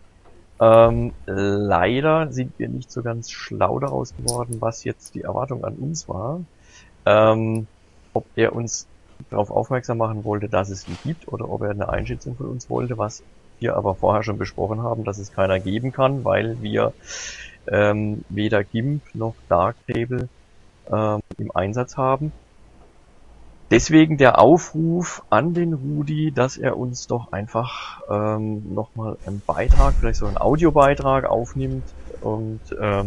Leider sind wir nicht so ganz schlau daraus geworden, was jetzt die Erwartung an uns war. Ob er uns darauf aufmerksam machen wollte, dass es die gibt, oder ob er eine Einschätzung von uns wollte, was wir aber vorher schon besprochen haben, dass es keiner geben kann, weil wir weder GIMP noch Darktable im Einsatz haben. Deswegen der Aufruf an den Rudi, dass er uns doch einfach nochmal einen Beitrag, vielleicht so einen Audiobeitrag aufnimmt, und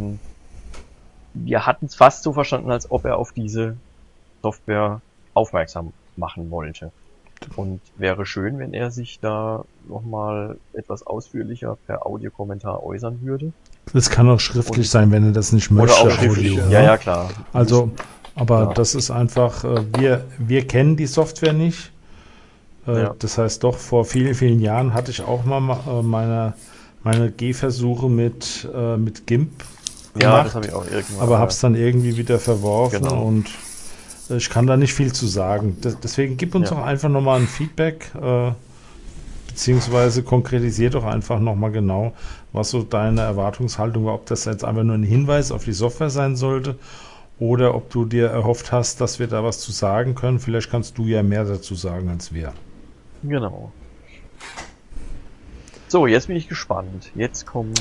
wir hatten es fast so verstanden, als ob er auf diese Software aufmerksam machen wollte. Und wäre schön, wenn er sich da nochmal etwas ausführlicher per Audiokommentar äußern würde. Das kann auch schriftlich sein, wenn er das nicht möchte. Oder auch schriftlich. Audio, Ja, klar. Also, aber Ja. das ist einfach, wir kennen die Software nicht. Ja. Das heißt doch, vor vielen, vielen Jahren hatte ich auch mal meine Gehversuche mit GIMP Ja, gemacht, das habe ich auch irgendwann. aber habe es dann irgendwie wieder verworfen Genau. und ich kann da nicht viel zu sagen. Deswegen gib uns Ja. doch einfach nochmal ein Feedback, beziehungsweise konkretisiert doch einfach nochmal genau, was so deine Erwartungshaltung war, ob das jetzt einfach nur ein Hinweis auf die Software sein sollte oder ob du dir erhofft hast, dass wir da was zu sagen können. Vielleicht kannst du ja mehr dazu sagen als wir. Genau. So, jetzt bin ich gespannt. Jetzt kommt.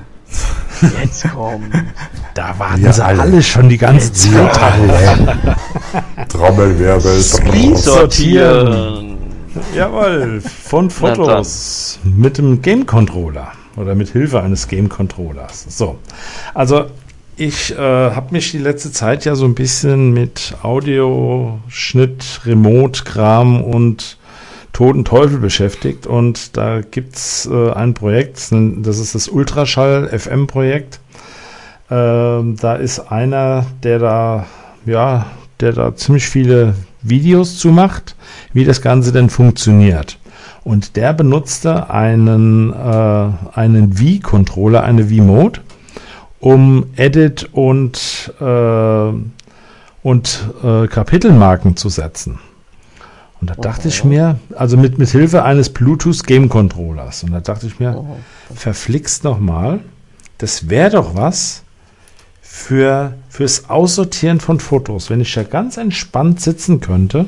Da warten Wir sie alle. alle schon die ganze Zeit. Trommelwirbel. Sortieren. Jawohl, von Fotos mit dem Game Controller oder mit Hilfe eines Game Controllers. So, also ich habe mich die letzte Zeit ja so ein bisschen mit Audioschnitt, Remote-Kram und Toten Teufel beschäftigt und da gibt's ein Projekt, das ist das Ultraschall FM Projekt. Da ist einer, der da ziemlich viele Videos zu macht, wie das Ganze denn funktioniert. Und der benutzte einen Wii-Controller, eine Wii-Mode, um Edit und Kapitelmarken zu setzen. Und da dachte ich mir, also mit Hilfe eines Bluetooth Game Controllers. Und da dachte ich mir, verflixt nochmal, das wäre doch was fürs Aussortieren von Fotos. Wenn ich da ganz entspannt sitzen könnte,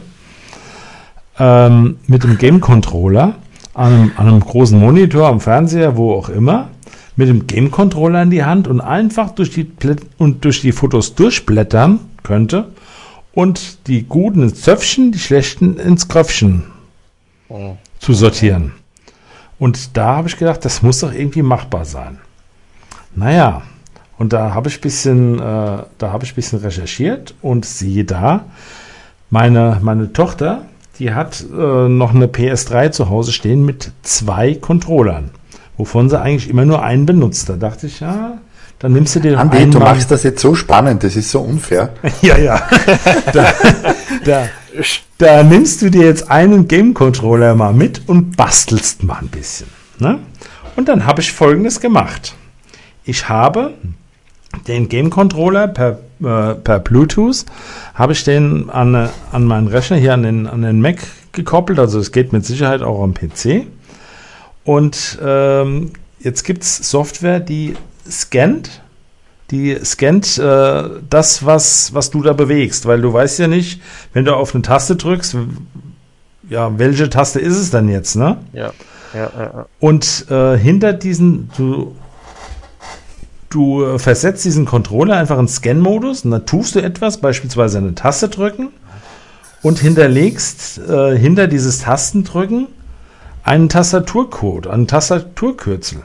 mit dem Game Controller, an einem großen Monitor, am Fernseher, wo auch immer, mit dem Game Controller in die Hand und einfach durch die Fotos durchblättern könnte, und die guten ins Zöpfchen, die schlechten ins Kröpfchen zu sortieren. Und da habe ich gedacht, das muss doch irgendwie machbar sein. Naja, und da habe ich ein bisschen recherchiert und siehe da, meine Tochter, die hat noch eine PS3 zu Hause stehen mit 2 Controllern, wovon sie eigentlich immer nur einen benutzt. Da dachte ich, ja, dann nimmst du dir Andi, einen. du machst das jetzt so spannend, das ist so unfair. Ja. Da nimmst du dir jetzt einen Game-Controller mal mit und bastelst mal ein bisschen. Ne? Und dann habe ich Folgendes gemacht. Ich habe den Game-Controller per Bluetooth, habe ich den an meinen Rechner hier an den Mac gekoppelt. Also es geht mit Sicherheit auch am PC. Und jetzt gibt es Software, die scannt das, was du da bewegst, weil du weißt ja nicht, wenn du auf eine Taste drückst, ja, welche Taste ist es denn jetzt, ne? Ja. Und hinter diesen, du versetzt diesen Controller einfach in Scan-Modus und dann tust du etwas, beispielsweise eine Taste drücken und hinterlegst hinter dieses Tastendrücken einen Tastaturcode, einen Tastaturkürzel.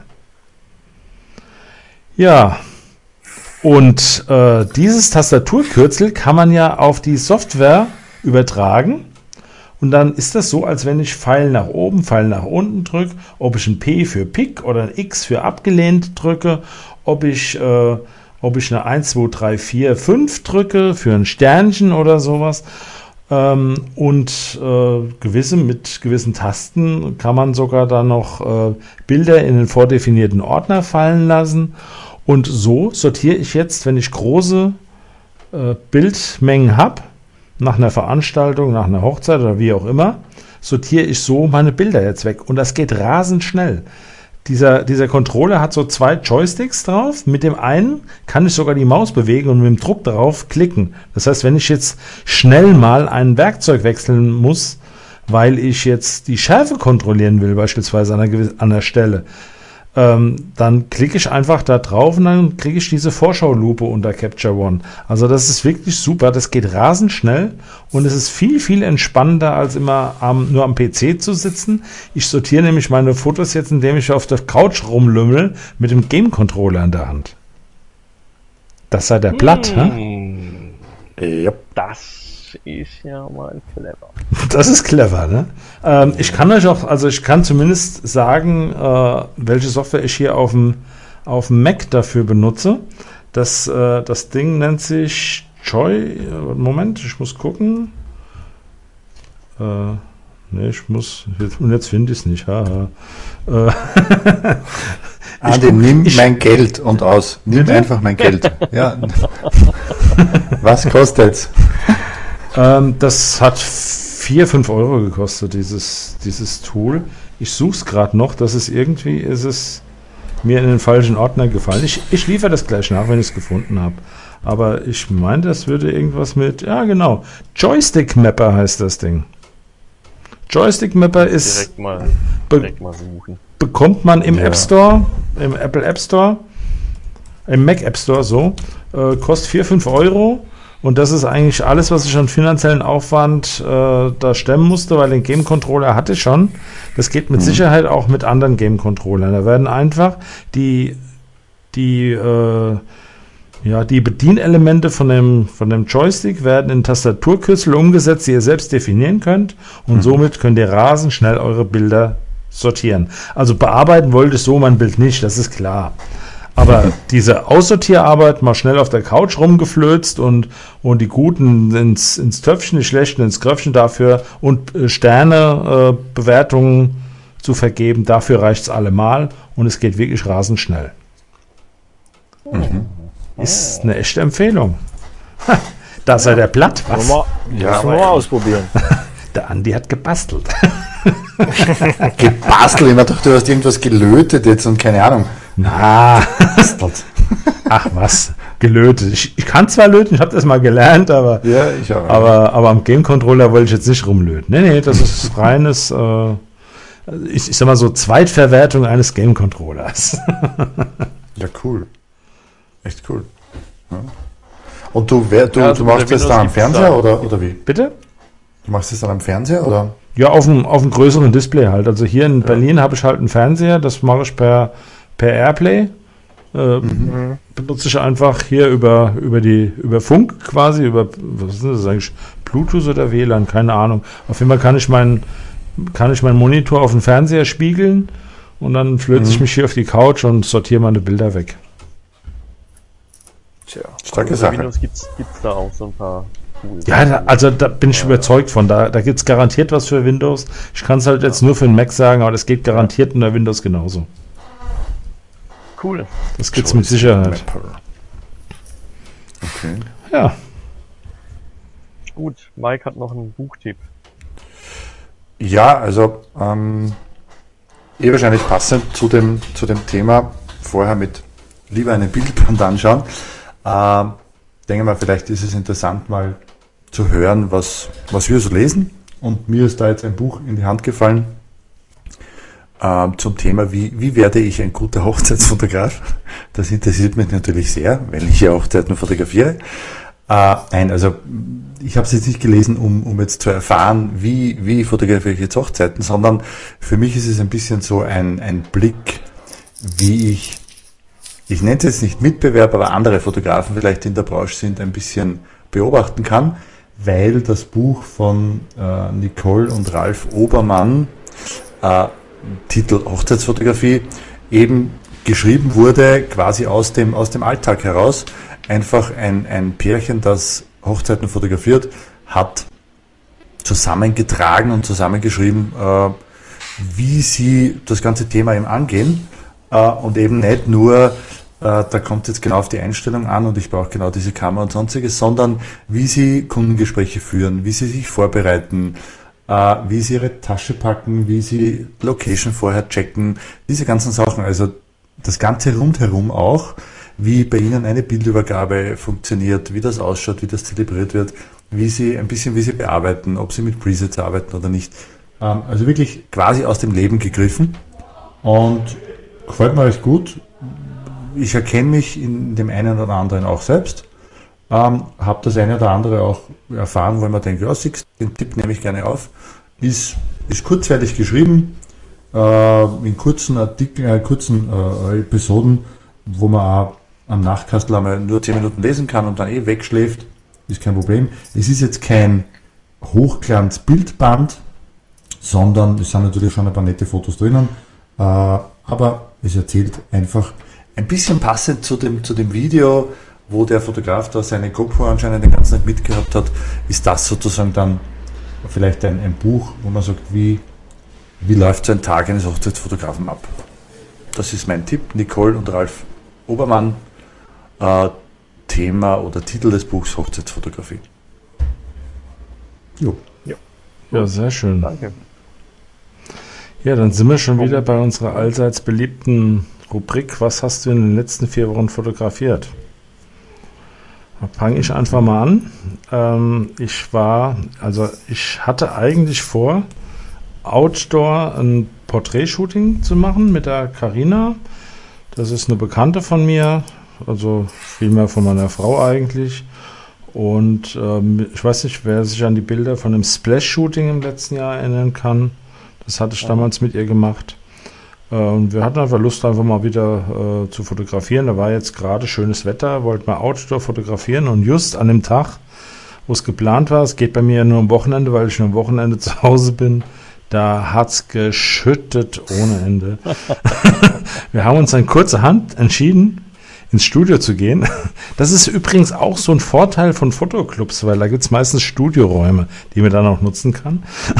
Ja, und dieses Tastaturkürzel kann man ja auf die Software übertragen und dann ist das so, als wenn ich Pfeil nach oben, Pfeil nach unten drücke, ob ich ein P für Pick oder ein X für abgelehnt drücke, ob ich eine 1, 2, 3, 4, 5 drücke für ein Sternchen oder sowas. Und mit gewissen Tasten kann man sogar dann noch Bilder in den vordefinierten Ordner fallen lassen. Und so sortiere ich jetzt, wenn ich große Bildmengen habe, nach einer Veranstaltung, nach einer Hochzeit oder wie auch immer, sortiere ich so meine Bilder jetzt weg. Und das geht rasend schnell. Dieser Controller hat so 2 Joysticks drauf. Mit dem einen kann ich sogar die Maus bewegen und mit dem Druck darauf klicken. Das heißt, wenn ich jetzt schnell mal ein Werkzeug wechseln muss, weil ich jetzt die Schärfe kontrollieren will, beispielsweise an einer Stelle, dann klicke ich einfach da drauf und dann kriege ich diese Vorschau-Lupe unter Capture One. Also das ist wirklich super, das geht rasend schnell und es ist viel, viel entspannender, als immer nur am PC zu sitzen. Ich sortiere nämlich meine Fotos jetzt, indem ich auf der Couch rumlümmel mit dem Game-Controller in der Hand. Das sei der Blatt, hä? Ja. Das ist ja mal clever. Das ist clever, ne? Ich kann euch auch, also ich kann zumindest sagen, welche Software ich hier auf dem Mac dafür benutze. Das Ding nennt sich Joy. Moment, ich muss gucken. Ne, jetzt finde ich es nicht. Haha. Andi, nimm mein Geld und aus. Nimm einfach mein Geld. Ja. Was kostet's? Das hat 4-5 Euro gekostet, dieses Tool. Ich suche es gerade noch. Ist es mir in den falschen Ordner gefallen. Ich liefere das gleich nach, wenn ich es gefunden habe. Aber ich meine, das würde irgendwas mit, ja genau, Joystick Mapper heißt das Ding. Joystick Mapper ist, Direkt mal suchen. bekommt man im App Store, im Apple App Store, im Mac App Store so, kostet 4-5 Euro. Und das ist eigentlich alles, was ich an finanziellen Aufwand da stemmen musste, weil den Game Controller hatte ich schon. Das geht mit Sicherheit auch mit anderen Game Controllern. Da werden einfach die Bedienelemente von dem Joystick werden in Tastaturkürzel umgesetzt, die ihr selbst definieren könnt. Und somit könnt ihr rasend schnell eure Bilder sortieren. Also bearbeiten wollte ich so mein Bild nicht, das ist klar. Aber diese Aussortierarbeit mal schnell auf der Couch rumgeflözt und die Guten ins Töpfchen, die Schlechten ins Kröpfchen dafür und Sternebewertungen zu vergeben, dafür reicht es allemal und es geht wirklich rasend schnell. Ist eine echte Empfehlung. Da seid ihr platt, was? Müssen wir mal ausprobieren. Der Andi hat gebastelt. Gebastelt, ich dachte, du hast irgendwas gelötet jetzt und keine Ahnung. Na, ach was, gelötet. Ich kann zwar löten, ich habe das mal gelernt, aber, Ja, ich auch. aber am Game Controller wollte ich jetzt nicht rumlöten. Nee, das ist reines, ich sag mal so, Zweitverwertung eines Game Controllers. Ja, cool. Echt cool. Ja. Und du machst das dann am Fernseher oder wie? Bitte? Du machst das dann am Fernseher oder? Ja, auf dem größeren Display halt. Also hier in Berlin habe ich halt einen Fernseher, das mache ich per Airplay. Benutze ich einfach hier über Funk quasi, was ist das eigentlich, Bluetooth oder WLAN, keine Ahnung. Auf jeden Fall kann ich meinen Monitor auf den Fernseher spiegeln und dann flöte ich mich hier auf die Couch und sortiere meine Bilder weg. Tja. Starke Bei Sache. Windows gibt's da auch so ein paar Tools. Ja, da bin ich überzeugt von. Da gibt es garantiert was für Windows. Ich kann es halt jetzt nur für den Mac sagen, aber das geht garantiert unter Windows genauso. Cool. Das gibt's mit Sicherheit. Okay. Ja. Gut, Mike hat noch einen Buchtipp. Ja, also wahrscheinlich passend zu dem Thema vorher mit lieber einen Bildband anschauen. Denke mal, vielleicht ist es interessant mal zu hören, was wir so lesen. Und mir ist da jetzt ein Buch in die Hand gefallen zum Thema, wie werde ich ein guter Hochzeitsfotograf? Das interessiert mich natürlich sehr, weil ich ja Hochzeiten fotografiere. Also ich habe es jetzt nicht gelesen, um jetzt zu erfahren, wie fotografiere ich jetzt Hochzeiten, sondern für mich ist es ein bisschen so ein Blick, wie ich nenne es jetzt nicht Mitbewerber, aber andere Fotografen vielleicht in der Branche sind, ein bisschen beobachten kann, weil das Buch von Nicole und Ralf Obermann, Titel Hochzeitsfotografie, eben geschrieben wurde, quasi aus dem Alltag heraus. Einfach ein Pärchen, das Hochzeiten fotografiert, hat zusammengetragen und zusammengeschrieben, wie sie das ganze Thema eben angehen. Und eben nicht nur, da kommt jetzt genau auf die Einstellung an und ich brauche genau diese Kamera und sonstiges, sondern wie sie Kundengespräche führen, wie sie sich vorbereiten, wie sie ihre Tasche packen, wie sie Location vorher checken, diese ganzen Sachen. Also das Ganze rundherum auch, wie bei Ihnen eine Bildübergabe funktioniert, wie das ausschaut, wie das zelebriert wird, wie Sie bearbeiten, ob Sie mit Presets arbeiten oder nicht. Also wirklich quasi aus dem Leben gegriffen und gefällt mir recht gut. Ich erkenne mich in dem einen oder anderen auch selbst. Habe das eine oder andere auch erfahren, wo ich mir denke, ja, den Tipp nehme ich gerne auf. Ist kurzweilig geschrieben, in kurzen Artikeln, Episoden, wo man auch am Nachtkastel einmal nur 10 Minuten lesen kann und dann wegschläft. ist kein Problem. Es ist jetzt kein Hochglanz-Bildband, sondern es sind natürlich schon ein paar nette Fotos drinnen, aber es erzählt einfach ein bisschen passend zu dem Video, wo der Fotograf da seine GoPro anscheinend den ganzen Tag mitgehabt hat, ist das sozusagen dann vielleicht ein Buch, wo man sagt, wie läuft so ein Tag eines Hochzeitsfotografen ab. Das ist mein Tipp, Nicole und Ralf Obermann, Thema oder Titel des Buchs Hochzeitsfotografie. Jo. Ja, sehr schön. Danke. Ja, dann sind wir schon wieder bei unserer allseits beliebten Rubrik. Was hast du in den letzten 4 Wochen fotografiert? Da fange ich einfach mal an. Ich hatte eigentlich vor, Outdoor ein Porträtshooting zu machen mit der Carina. Das ist eine Bekannte von mir, also vielmehr von meiner Frau eigentlich. Und ich weiß nicht, wer sich an die Bilder von dem Splash-Shooting im letzten Jahr erinnern kann. Das hatte ich damals mit ihr gemacht. Und wir hatten einfach Lust, einfach mal wieder zu fotografieren. Da war jetzt gerade schönes Wetter, wollten wir Outdoor fotografieren. Und just an dem Tag, wo es geplant war, es geht bei mir ja nur am Wochenende, weil ich nur am Wochenende zu Hause bin, da hat's geschüttet ohne Ende. Wir haben uns dann kurzerhand entschieden, ins Studio zu gehen. Das ist übrigens auch so ein Vorteil von Fotoclubs, weil da gibt's meistens Studioräume, die man dann auch nutzen kann.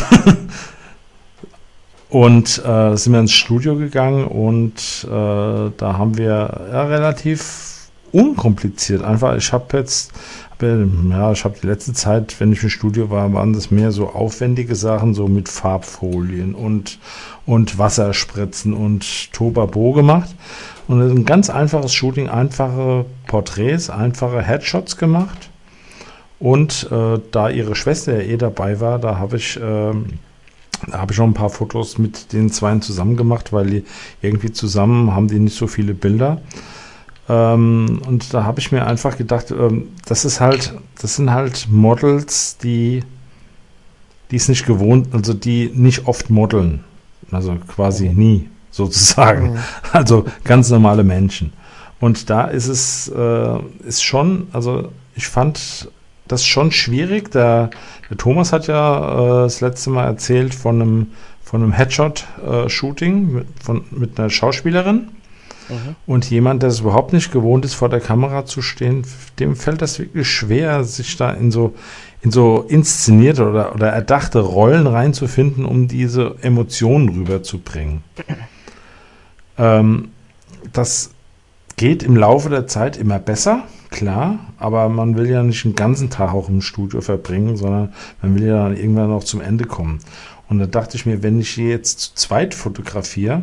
Und sind wir ins Studio gegangen und da haben wir relativ unkompliziert einfach, ich habe die letzte Zeit, wenn ich im Studio war, waren das mehr so aufwendige Sachen, so mit Farbfolien und Wasserspritzen und Tobabo gemacht. Und das ist ein ganz einfaches Shooting, einfache Porträts, einfache Headshots gemacht. Und da ihre Schwester ja dabei war, da habe ich noch ein paar Fotos mit den Zweien zusammen gemacht, weil die irgendwie zusammen haben die nicht so viele Bilder. Und da habe ich mir einfach gedacht, das sind halt Models, die es nicht gewohnt, also die nicht oft modeln. Also quasi nie, sozusagen. Also ganz normale Menschen. Und da ist schon, also ich fand das schon schwierig. Der Thomas hat das letzte Mal erzählt von einem Headshot-Shooting mit einer Schauspielerin. Und jemand, der es überhaupt nicht gewohnt ist, vor der Kamera zu stehen, dem fällt das wirklich schwer, sich da in so inszenierte oder erdachte Rollen reinzufinden, um diese Emotionen rüberzubringen. Das geht im Laufe der Zeit immer besser, klar, aber man will ja nicht den ganzen Tag auch im Studio verbringen, sondern man will ja dann irgendwann noch zum Ende kommen. Und da dachte ich mir, wenn ich hier jetzt zu zweit fotografiere,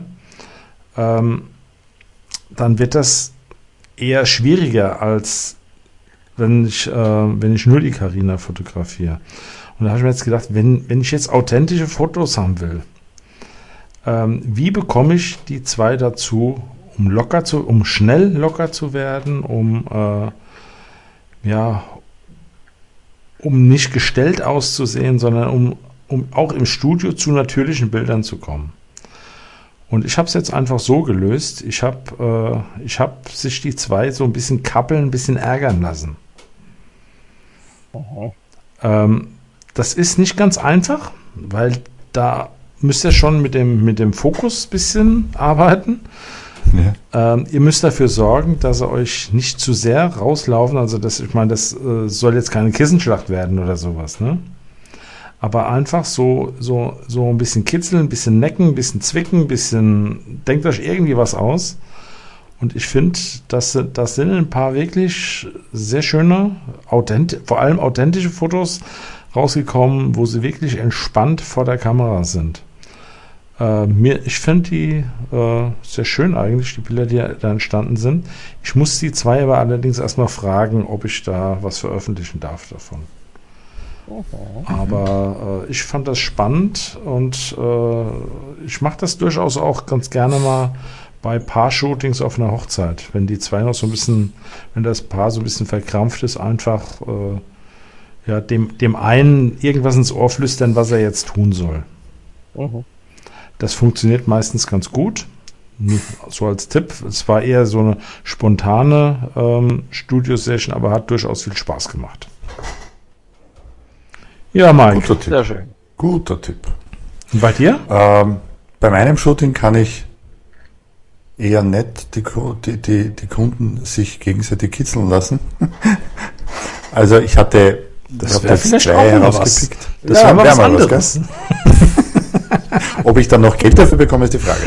dann wird das eher schwieriger, als wenn ich nur die Carina fotografiere. Und da habe ich mir jetzt gedacht, wenn ich jetzt authentische Fotos haben will, wie bekomme ich die zwei dazu, um schnell locker zu werden, um nicht gestellt auszusehen, sondern um auch im Studio zu natürlichen Bildern zu kommen. Und ich habe es jetzt einfach so gelöst, ich habe sich die zwei so ein bisschen kappeln, ein bisschen ärgern lassen. Das ist nicht ganz einfach, weil da müsst ihr schon mit dem Fokus ein bisschen arbeiten. Ja. Ihr müsst dafür sorgen, dass ihr euch nicht zu sehr rauslaufen. Also das soll jetzt keine Kissenschlacht werden oder sowas, ne? Aber einfach so ein bisschen kitzeln, ein bisschen necken, ein bisschen zwicken, denkt euch irgendwie was aus. Und ich finde, das sind ein paar wirklich sehr schöne, vor allem authentische Fotos rausgekommen, wo sie wirklich entspannt vor der Kamera sind. Ich finde die sehr schön eigentlich, die Bilder, die da entstanden sind. Ich muss die zwei aber allerdings erstmal fragen, ob ich da was veröffentlichen darf davon. Aber ich fand das spannend und ich mache das durchaus auch ganz gerne mal bei Paar-Shootings auf einer Hochzeit. Wenn die zwei noch so ein bisschen, wenn das Paar so ein bisschen verkrampft ist, einfach dem einen irgendwas ins Ohr flüstern, was er jetzt tun soll. Das funktioniert meistens ganz gut. so als Tipp. Es war eher so eine spontane Studio-Session, aber hat durchaus viel Spaß gemacht. Ja, Mike. Guter Tipp. Sehr schön. Guter Tipp. Und bei dir? Bei meinem Shooting kann ich eher nicht die Kunden sich gegenseitig kitzeln lassen. Also ich habe jetzt 2 herausgepickt. Das wäre mal was mal anderes. gell? Ob ich dann noch Geld dafür bekomme, ist die Frage.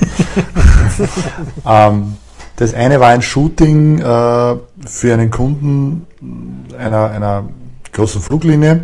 Also, das eine war ein Shooting für einen Kunden einer großen Fluglinie,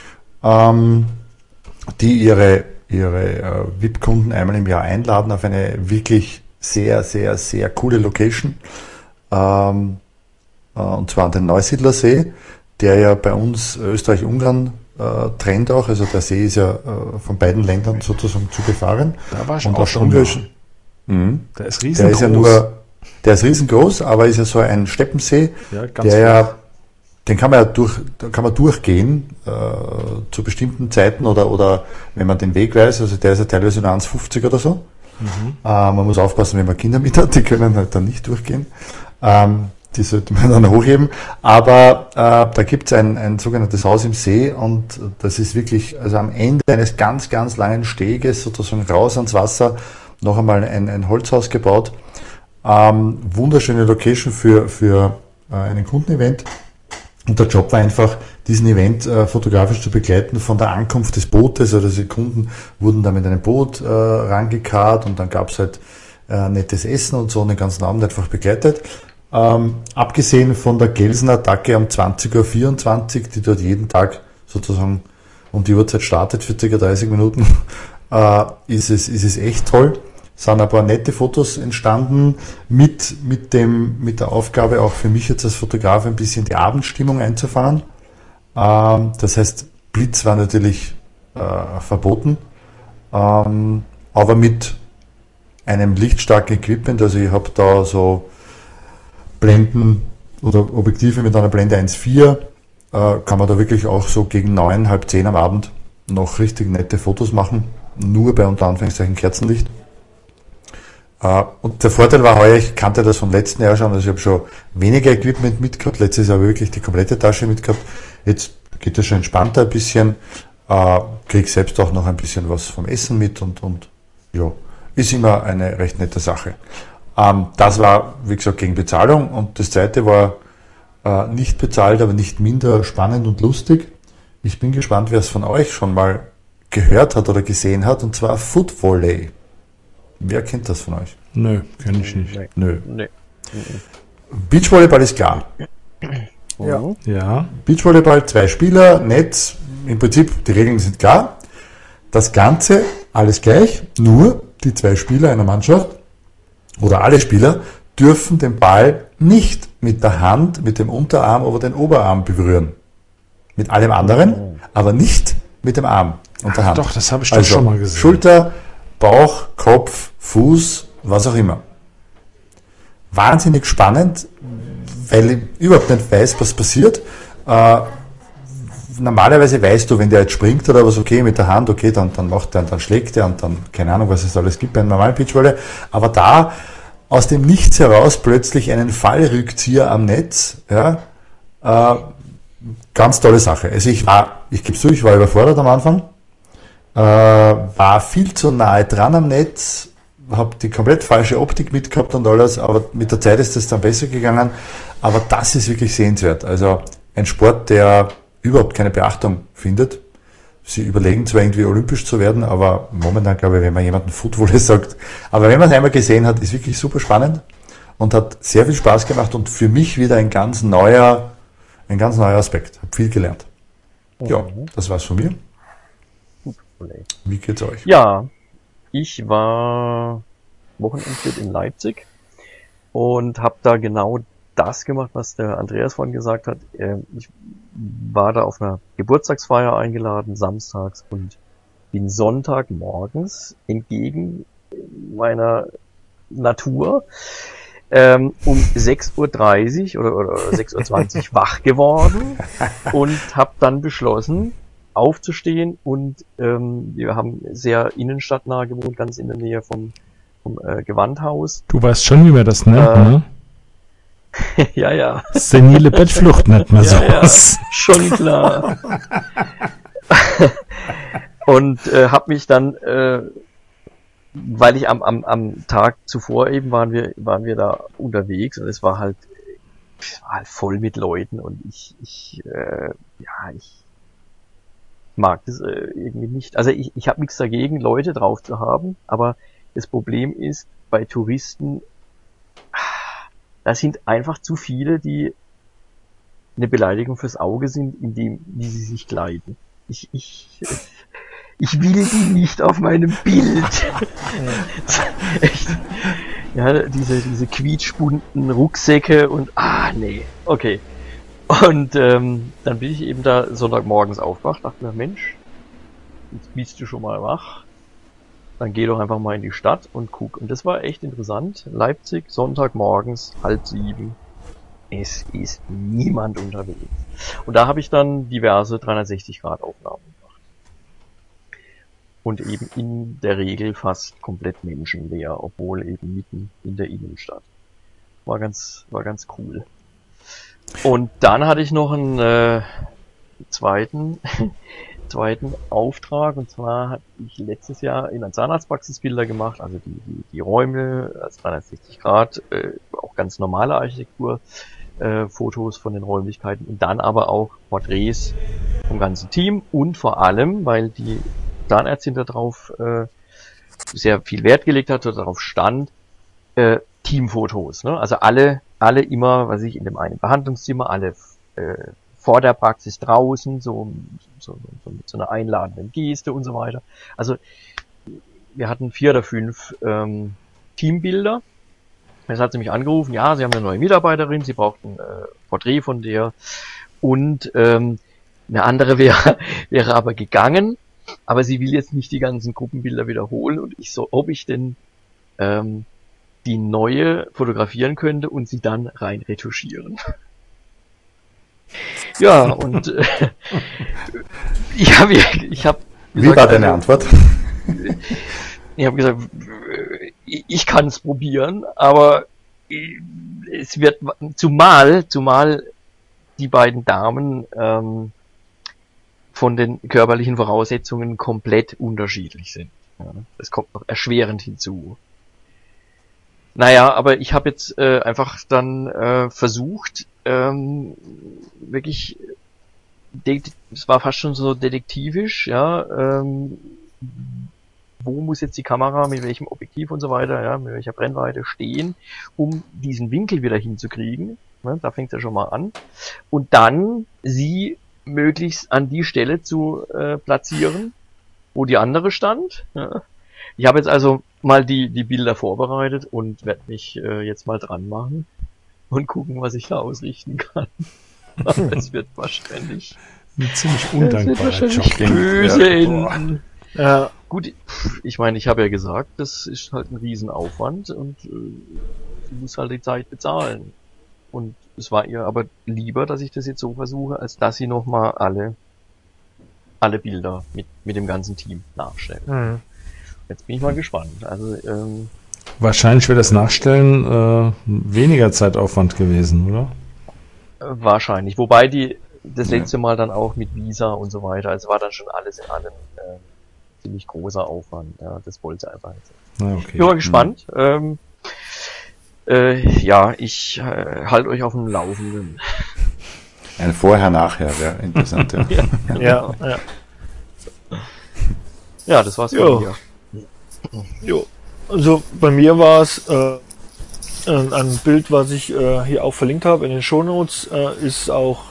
die ihre VIP-Kunden einmal im Jahr einladen auf eine wirklich sehr, sehr, sehr coole Location. Und zwar an den Neusiedlersee, der ja bei uns Österreich-Ungarn trennt auch. Also der See ist ja von beiden Ländern sozusagen zu befahren. Da war ich und auch schon mal. Der ist riesengroß. Der ist ja nur, der ist riesengroß, aber ist ja so ein Steppensee, Ja, ganz der ja, den kann man ja durchgehen zu bestimmten Zeiten oder wenn man den Weg weiß, also der ist ja teilweise nur 1,50 oder so. Man muss aufpassen, wenn man Kinder mit hat, die können halt dann nicht durchgehen. Die sollte man dann hochheben. Aber da gibt es ein sogenanntes Haus im See und das ist wirklich, also am Ende eines ganz, ganz langen Steges sozusagen raus ans Wasser, noch einmal ein Holzhaus gebaut. Wunderschöne Location für einen Kundenevent. Und der Job war einfach, diesen Event fotografisch zu begleiten von der Ankunft des Bootes. Also die Kunden wurden da mit einem Boot rangekarrt und dann gab es halt nettes Essen und so und den ganzen Abend einfach begleitet. Abgesehen von der Gelsenattacke um 20.24 Uhr, die dort jeden Tag sozusagen um die Uhrzeit startet für ca. 30 Minuten, ist es echt toll. Es sind ein paar nette Fotos entstanden mit der Aufgabe auch für mich jetzt als Fotograf ein bisschen die Abendstimmung einzufangen. Das heißt, Blitz war natürlich verboten, aber mit einem lichtstarken Equipment, also ich habe da so Blenden oder Objektive mit einer Blende 1.4, kann man da wirklich auch so gegen 9, halb 10 am Abend noch richtig nette Fotos machen, nur bei unter Anführungszeichen Kerzenlicht. Und der Vorteil war heuer, ich kannte das vom letzten Jahr schon, also ich habe schon weniger Equipment mitgehabt, letztes Jahr wirklich die komplette Tasche mitgehabt, jetzt geht das schon entspannter ein bisschen, kriege selbst auch noch ein bisschen was vom Essen mit und ja, ist immer eine recht nette Sache. Das war, wie gesagt, gegen Bezahlung und das zweite war nicht bezahlt, aber nicht minder spannend und lustig. Ich bin gespannt, wer es von euch schon mal gehört hat oder gesehen hat, und zwar Foot Volley. Wer kennt das von euch? Nö, kenne ich nicht. Nö. Nee. Beachvolleyball ist klar. Ja. Ja. Beachvolleyball, 2 Spieler, Netz, im Prinzip, die Regeln sind klar. Das Ganze, alles gleich, nur die 2 Spieler einer Mannschaft oder alle Spieler dürfen den Ball nicht mit der Hand, mit dem Unterarm oder den Oberarm berühren. Mit allem anderen, aber nicht mit dem Arm und der Hand. Doch, das habe ich doch Also schon mal gesehen. Schulter, Bauch, Kopf, Fuß, was auch immer. Wahnsinnig spannend, weil ich überhaupt nicht weiß, was passiert. Normalerweise weißt du, wenn der jetzt springt oder was, okay, mit der Hand, okay, dann macht er, dann schlägt er und dann, keine Ahnung, was es alles gibt bei einem normalen Beachvolley. Aber da aus dem Nichts heraus plötzlich einen Fallrückzieher am Netz, ja, ganz tolle Sache. Also ich gebe es zu, ich war überfordert am Anfang, war viel zu nahe dran am Netz, habe die komplett falsche Optik mitgehabt und alles, aber mit der Zeit ist es dann besser gegangen. Aber das ist wirklich sehenswert. Also ein Sport, der überhaupt keine Beachtung findet. Sie überlegen zwar irgendwie olympisch zu werden, aber momentan glaube ich, wenn man jemanden Footvolley sagt, aber wenn man es einmal gesehen hat, ist wirklich super spannend und hat sehr viel Spaß gemacht und für mich wieder ein ganz neuer Aspekt. Habe viel gelernt. Ja, das war's von mir. Wie geht's euch? Ja, ich war Wochenendtrip in Leipzig und habe da genau das gemacht, was der Andreas vorhin gesagt hat. Ich war da auf einer Geburtstagsfeier eingeladen, samstags, und bin Sonntagmorgens entgegen meiner Natur um 6.30 Uhr oder 6.20 Uhr wach geworden und habe dann beschlossen, aufzustehen, und wir haben sehr innenstadtnah gewohnt, ganz in der Nähe vom Gewandhaus. Du weißt schon, wie man das nennt, ne? Ja. Senile Bettflucht nennt man sowas. Ja, schon klar. Und habe mich dann, weil ich am Tag zuvor eben waren wir da unterwegs und es war halt voll mit Leuten und ich mag das irgendwie nicht. Also ich habe nichts dagegen, Leute drauf zu haben, aber das Problem ist, bei Touristen, da sind einfach zu viele, die eine Beleidigung fürs Auge sind, wie sie sich kleiden. Ich will die nicht auf meinem Bild. Echt. Ja, diese quietschbunten Rucksäcke und nee, okay. Und dann bin ich eben da Sonntagmorgens aufgewacht, dachte mir, Mensch, jetzt bist du schon mal wach, dann geh doch einfach mal in die Stadt und guck. Und das war echt interessant. Leipzig, Sonntagmorgens, 6:30. Es ist niemand unterwegs. Und da habe ich dann diverse 360-Grad-Aufnahmen gemacht. Und eben in der Regel fast komplett menschenleer, obwohl eben mitten in der Innenstadt. War ganz cool. Und dann hatte ich noch einen zweiten Auftrag, und zwar hatte ich letztes Jahr in einer Zahnarztpraxis Bilder gemacht, also die Räume als 360 Grad, auch ganz normale Architektur, Fotos von den Räumlichkeiten und dann aber auch Porträts vom ganzen Team und vor allem, weil die Zahnärztin darauf sehr viel Wert gelegt hat, darauf stand, Teamfotos, ne? Also alle immer, in dem einen Behandlungszimmer, alle vor der Praxis draußen, so mit so einer einladenden Geste und so weiter. Also wir hatten 4 oder 5 Teambilder. Jetzt hat sie mich angerufen, ja, sie haben eine neue Mitarbeiterin, sie braucht ein Porträt von der und eine andere wäre aber gegangen, aber sie will jetzt nicht die ganzen Gruppenbilder wiederholen und ich so, ob ich denn die neue fotografieren könnte und sie dann rein retuschieren. Ja, und ich habe Wie war deine Antwort? Ich habe gesagt, ich kann es probieren, aber es wird, zumal die beiden Damen von den körperlichen Voraussetzungen komplett unterschiedlich sind. Ja, das kommt noch erschwerend hinzu. Naja, aber ich habe jetzt einfach dann versucht, wirklich, es war fast schon so detektivisch, ja, wo muss jetzt die Kamera, mit welchem Objektiv und so weiter, ja, mit welcher Brennweite stehen, um diesen Winkel wieder hinzukriegen. Ne, da fängt es ja schon mal an. Und dann sie möglichst an die Stelle zu platzieren, wo die andere stand. Ja. Ich habe jetzt also mal die Bilder vorbereitet und werde mich jetzt mal dran machen und gucken, was ich da ausrichten kann. Es wird wahrscheinlich ein ziemlich undankbarer Job. Böse enden. Ja. Gut, ich meine, ich habe ja gesagt, das ist halt ein Riesenaufwand und sie muss halt die Zeit bezahlen. Und es war ihr aber lieber, dass ich das jetzt so versuche, als dass sie nochmal alle Bilder mit dem ganzen Team nachstellt. Mhm. Jetzt bin ich mal gespannt. Also wahrscheinlich wäre das Nachstellen weniger Zeitaufwand gewesen, oder? Wahrscheinlich. Wobei das letzte Mal dann auch mit Visa und so weiter, also war dann schon alles in allem ziemlich großer Aufwand. Ja, das wollte sie einfach nicht. Okay. Ich bin mal gespannt. Ja, ich halte euch auf dem Laufenden. Ein Vorher-Nachher wäre interessant. Ja. Ja. Ja, das war's von mir. Jo. Also bei mir war es ein Bild, was ich hier auch verlinkt habe in den Shownotes, ist auch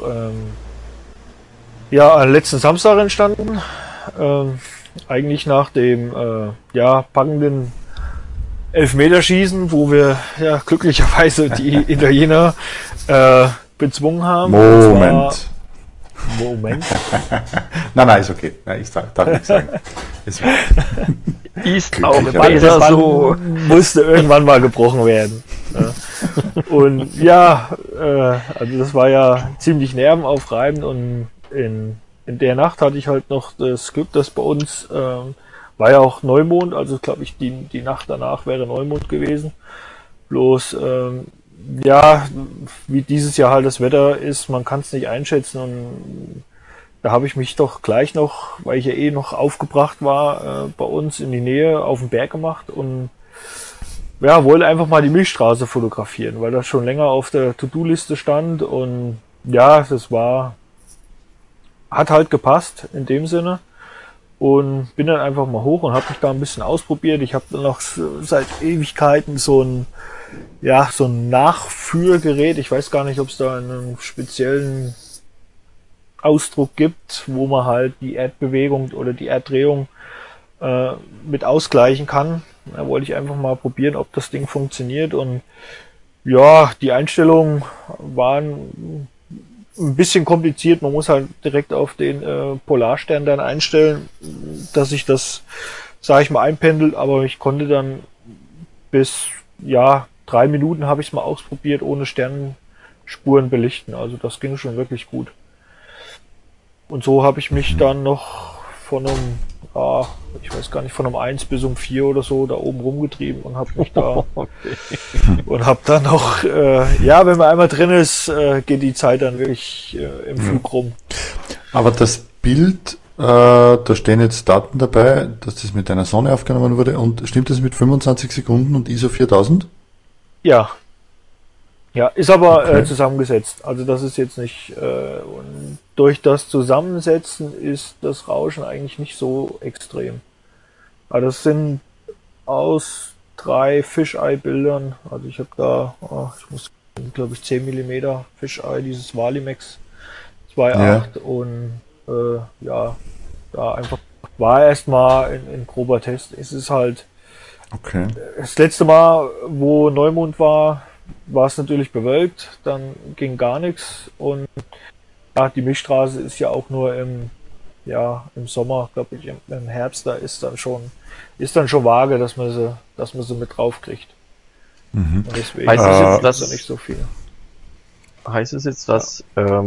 letzten Samstag entstanden. Eigentlich nach dem packenden Elfmeterschießen, wo wir glücklicherweise die Italiener bezwungen haben. Moment. Nein, ist okay. Nein, ich darf nichts sagen. Ist auch besser so. Musste irgendwann mal gebrochen werden. Und also das war ja ziemlich nervenaufreibend und in der Nacht hatte ich halt noch das Glück, dass bei uns War ja auch Neumond, also glaube ich, die Nacht danach wäre Neumond gewesen. Bloß, ja, wie dieses Jahr halt das Wetter ist, man kann es nicht einschätzen und da habe ich mich doch gleich noch, weil ich ja eh noch aufgebracht war, bei uns in die Nähe auf den Berg gemacht und ja, wollte einfach mal die Milchstraße fotografieren, weil das schon länger auf der To-Do-Liste stand und ja, hat halt gepasst in dem Sinne und bin dann einfach mal hoch und habe mich da ein bisschen ausprobiert. Ich habe dann noch seit Ewigkeiten so ein Nachführgerät. Ich weiß gar nicht, ob es da einen speziellen Ausdruck gibt, wo man halt die Erdbewegung oder die Erddrehung mit ausgleichen kann. Da wollte ich einfach mal probieren, ob das Ding funktioniert und ja, die Einstellungen waren ein bisschen kompliziert. Man muss halt direkt auf den Polarstern dann einstellen, dass sich das, sage ich mal, einpendelt, aber ich konnte dann bis, 3 Minuten habe ich es mal ausprobiert, ohne Sternenspuren belichten. Also das ging schon wirklich gut. Und so habe ich mich dann noch von einem, ich weiß gar nicht, von einem 1 bis um 4 oder so da oben rumgetrieben und habe mich da und habe dann noch, wenn man einmal drin ist, geht die Zeit dann wirklich im Flug rum. Aber das Bild, da stehen jetzt Daten dabei, dass das mit einer Sonne aufgenommen wurde und stimmt das mit 25 Sekunden und ISO 4000? Ja. Ja, ist aber Okay. zusammengesetzt. Also das ist jetzt nicht, und durch das Zusammensetzen ist das Rauschen eigentlich nicht so extrem. Aber das sind aus 3 Fisheye-Bildern, also ich habe da, ich muss, glaube ich, 10 mm Fisheye, dieses Valimax 2.8 und da einfach war erstmal in grober Test. Es ist halt Okay. das letzte Mal, wo Neumond war es natürlich bewölkt, dann ging gar nichts und die Milchstraße ist ja auch nur im Sommer, glaube ich, im Herbst, da ist dann schon vage, dass man sie mit drauf kriegt. Mhm. Und deswegen Heißt es jetzt, ist dass- da nicht so viel. Heißt es jetzt, dass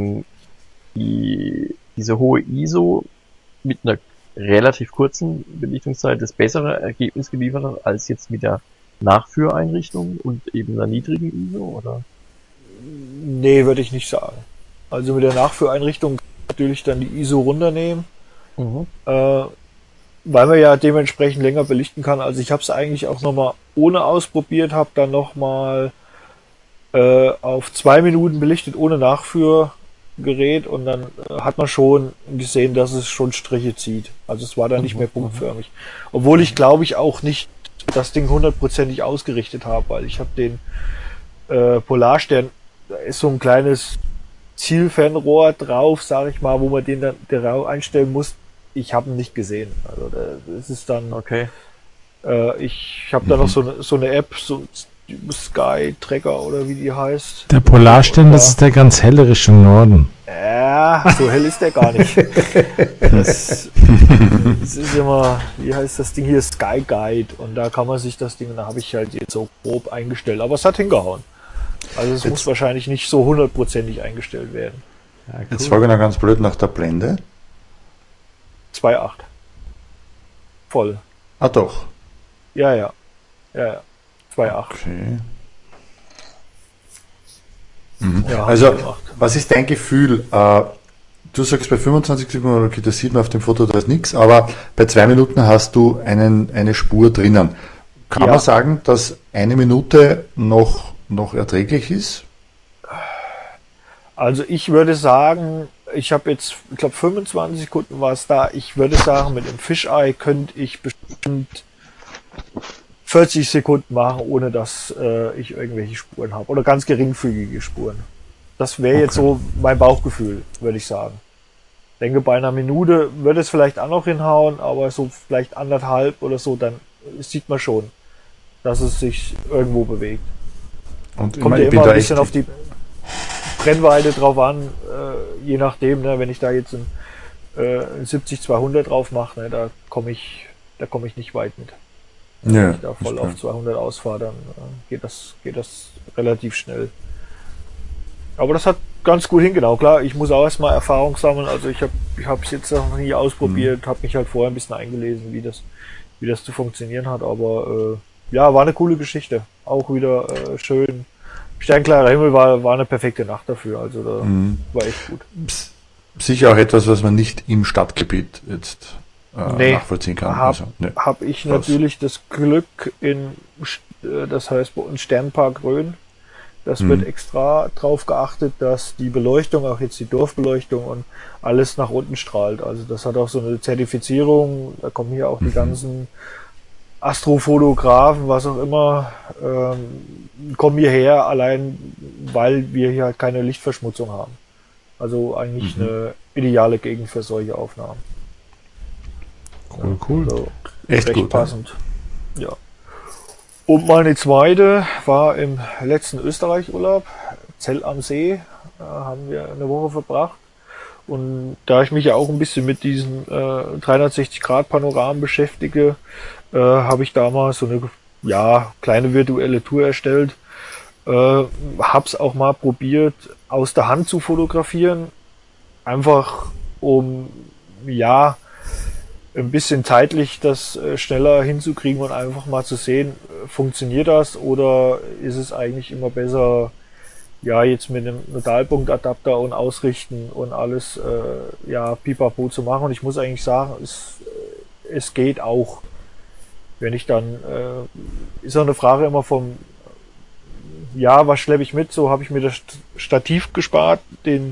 diese hohe ISO mit einer relativ kurzen Belichtungszeit das bessere Ergebnis geliefert hat, als jetzt mit der Nachführeinrichtung und eben einer niedrigen ISO, oder? Nee, würde ich nicht sagen. Also mit der Nachführeinrichtung natürlich dann die ISO runternehmen, weil man ja dementsprechend länger belichten kann. Also ich habe es eigentlich auch nochmal ohne ausprobiert, habe dann nochmal auf 2 Minuten belichtet ohne Nachführgerät und dann hat man schon gesehen, dass es schon Striche zieht. Also es war dann nicht mehr punktförmig. Obwohl ich glaube ich auch nicht das Ding 100%ig ausgerichtet habe, weil ich habe den Polarstern, da ist so ein kleines Zielfernrohr drauf, sage ich mal, wo man den dann einstellen muss. Ich habe ihn nicht gesehen. Also das ist dann, Okay. ich habe da noch so eine App, so Sky Tracker oder wie die heißt. Der Polarstern, das ist der ganz helle Richtung Norden. Ja, so hell ist der gar nicht. Das ist immer, wie heißt das Ding hier, Sky Guide und da kann man sich das Ding, da habe ich halt jetzt so grob eingestellt, aber es hat hingehauen. Also es muss wahrscheinlich nicht so 100%ig eingestellt werden. Ja, cool. Jetzt frage ich noch ganz blöd nach der Blende. 2.8. Voll. Ah doch. Ja. 2.8. Okay. Mhm. Ja, Also, 2.8. was ist dein Gefühl? Du sagst bei 25 Sekunden, okay, das sieht man auf dem Foto, da ist nichts, aber bei 2 Minuten hast du eine Spur drinnen. Kann Ja. man sagen, dass 1 Minute noch erträglich ist? Also ich würde sagen, ich habe jetzt, ich glaube 25 Sekunden war es da. Ich würde sagen, mit dem Fisheye könnte ich bestimmt 40 Sekunden machen, ohne dass ich irgendwelche Spuren habe. Oder ganz geringfügige Spuren. Das wäre jetzt so mein Bauchgefühl, würde ich sagen. Ich denke, bei einer Minute würde es vielleicht auch noch hinhauen, aber so vielleicht 1,5 oder so, dann sieht man schon, dass es sich irgendwo bewegt. Und Kommt ja immer ein bisschen auf die Brennweite drauf an, je nachdem, ne, wenn ich da jetzt ein 70-200 drauf mache, ne, da komme ich nicht weit mit. Ja, Wenn ich da voll auf 200 ausfahre, dann geht das relativ schnell. Aber das hat ganz gut hingehauen. Klar, ich muss auch erstmal Erfahrung sammeln. Also ich habe es jetzt noch nie ausprobiert, habe mich halt vorher ein bisschen eingelesen, wie das zu funktionieren hat, aber ja, war eine coole Geschichte. Auch wieder schön. Sternklarer Himmel war eine perfekte Nacht dafür, also da war echt gut. Sicher auch etwas, was man nicht im Stadtgebiet jetzt nachvollziehen kann. Hab ich natürlich das Glück das heißt bei uns Sternpark Rhön. Das wird extra drauf geachtet, dass die Beleuchtung, auch jetzt die Dorfbeleuchtung und alles nach unten strahlt. Also das hat auch so eine Zertifizierung, da kommen hier auch die ganzen Astrofotografen, was auch immer, kommen hierher, allein weil wir hier halt keine Lichtverschmutzung haben. Also eigentlich eine ideale Gegend für solche Aufnahmen. Cool. Also echt recht gut. Passend. Ja. Und meine zweite war im letzten Österreich-Urlaub, Zell am See, haben wir eine Woche verbracht. Und da ich mich ja auch ein bisschen mit diesen 360-Grad-Panoramen beschäftige, habe ich damals so eine kleine virtuelle Tour erstellt. Hab's auch mal probiert, aus der Hand zu fotografieren, einfach um ein bisschen zeitlich das schneller hinzukriegen und einfach mal zu sehen, funktioniert das oder ist es eigentlich immer besser, jetzt mit einem Nodalpunktadapter und Ausrichten und alles pipapo zu machen. Und ich muss eigentlich sagen, es geht auch. Wenn ich dann, ist auch eine Frage immer was schleppe ich mit? So habe ich mir das Stativ gespart, den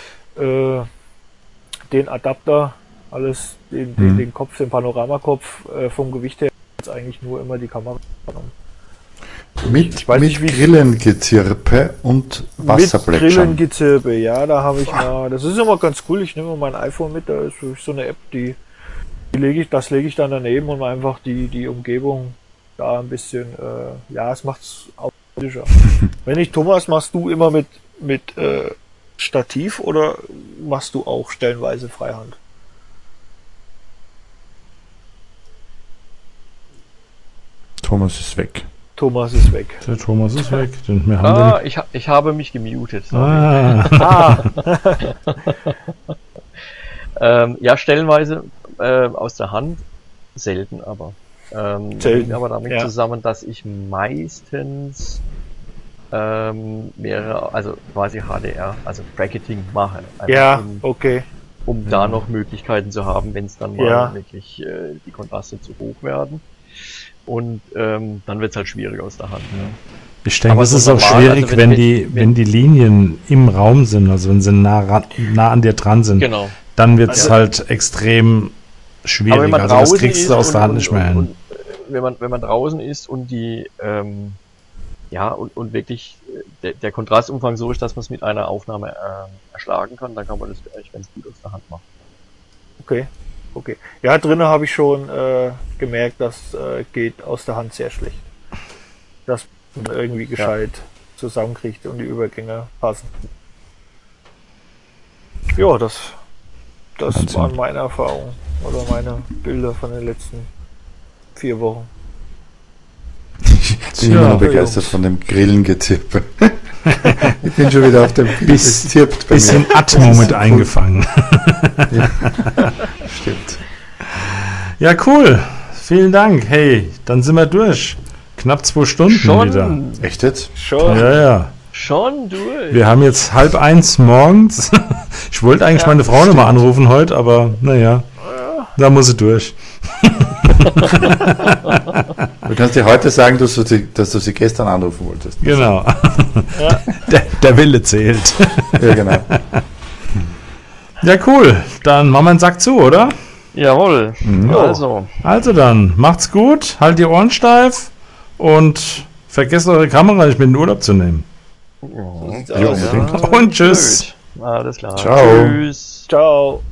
Adapter, alles, den Kopf, den Panoramakopf vom Gewicht her, jetzt eigentlich nur immer die Kamera. Mit Grillengezirpe und Wasserplätschern. Mit Grillengezirpe, ja, da habe ich mal, das ist immer ganz cool, ich nehme mein iPhone mit, da ist so eine App, lege ich dann daneben und einfach die Umgebung da ein bisschen, es macht's authentischer. Wenn nicht, Thomas, machst du immer mit Stativ oder machst du auch stellenweise Freihand? Thomas ist weg. Der Thomas ist weg. Ich habe mich gemutet. Stellenweise aus der Hand, selten aber. Hängt aber damit zusammen, dass ich meistens quasi HDR, also Bracketing mache. Um da noch Möglichkeiten zu haben, wenn es dann mal wirklich die Kontraste zu hoch werden. Und dann wird es halt schwierig aus der Hand. Ne? Ich denke, es ist auch schwierig, also wenn die Linien im Raum sind, also wenn sie nah an dir dran sind, dann wird es halt extrem schwierig. Also das kriegst du aus der Hand nicht mehr hin. Wenn man draußen ist und die und wirklich der Kontrastumfang so ist, dass man es mit einer Aufnahme erschlagen kann, dann kann man das eigentlich ganz gut aus der Hand machen. Okay. Ja, drinnen habe ich schon gemerkt, das geht aus der Hand sehr schlecht. Dass man irgendwie gescheit zusammenkriegt und die Übergänge passen. Ja, das waren meine Erfahrungen oder meine Bilder von den letzten 4 Wochen. Ich bin immer noch begeistert von dem Grillengezirpe. Ich bin schon wieder auf dem bisschen Atmo mit eingefangen. Ja. Stimmt. Ja, cool. Vielen Dank. Hey, dann sind wir durch. Knapp 2 Stunden wieder. Echt jetzt? Schon. Ja. Schon durch. Wir haben jetzt 12:30 morgens. Ich wollte eigentlich meine Frau nochmal anrufen heute, aber da muss sie durch. Du kannst dir heute sagen, dass du sie gestern anrufen wolltest. Genau. Der Wille zählt. Ja, genau. Ja, cool. Dann machen wir einen Sack zu, oder? Jawohl. Also dann, macht's gut, halt die Ohren steif und vergesst eure Kamera nicht mit in den Urlaub zu nehmen. Und tschüss. Alles klar. Ciao. Tschüss. Ciao.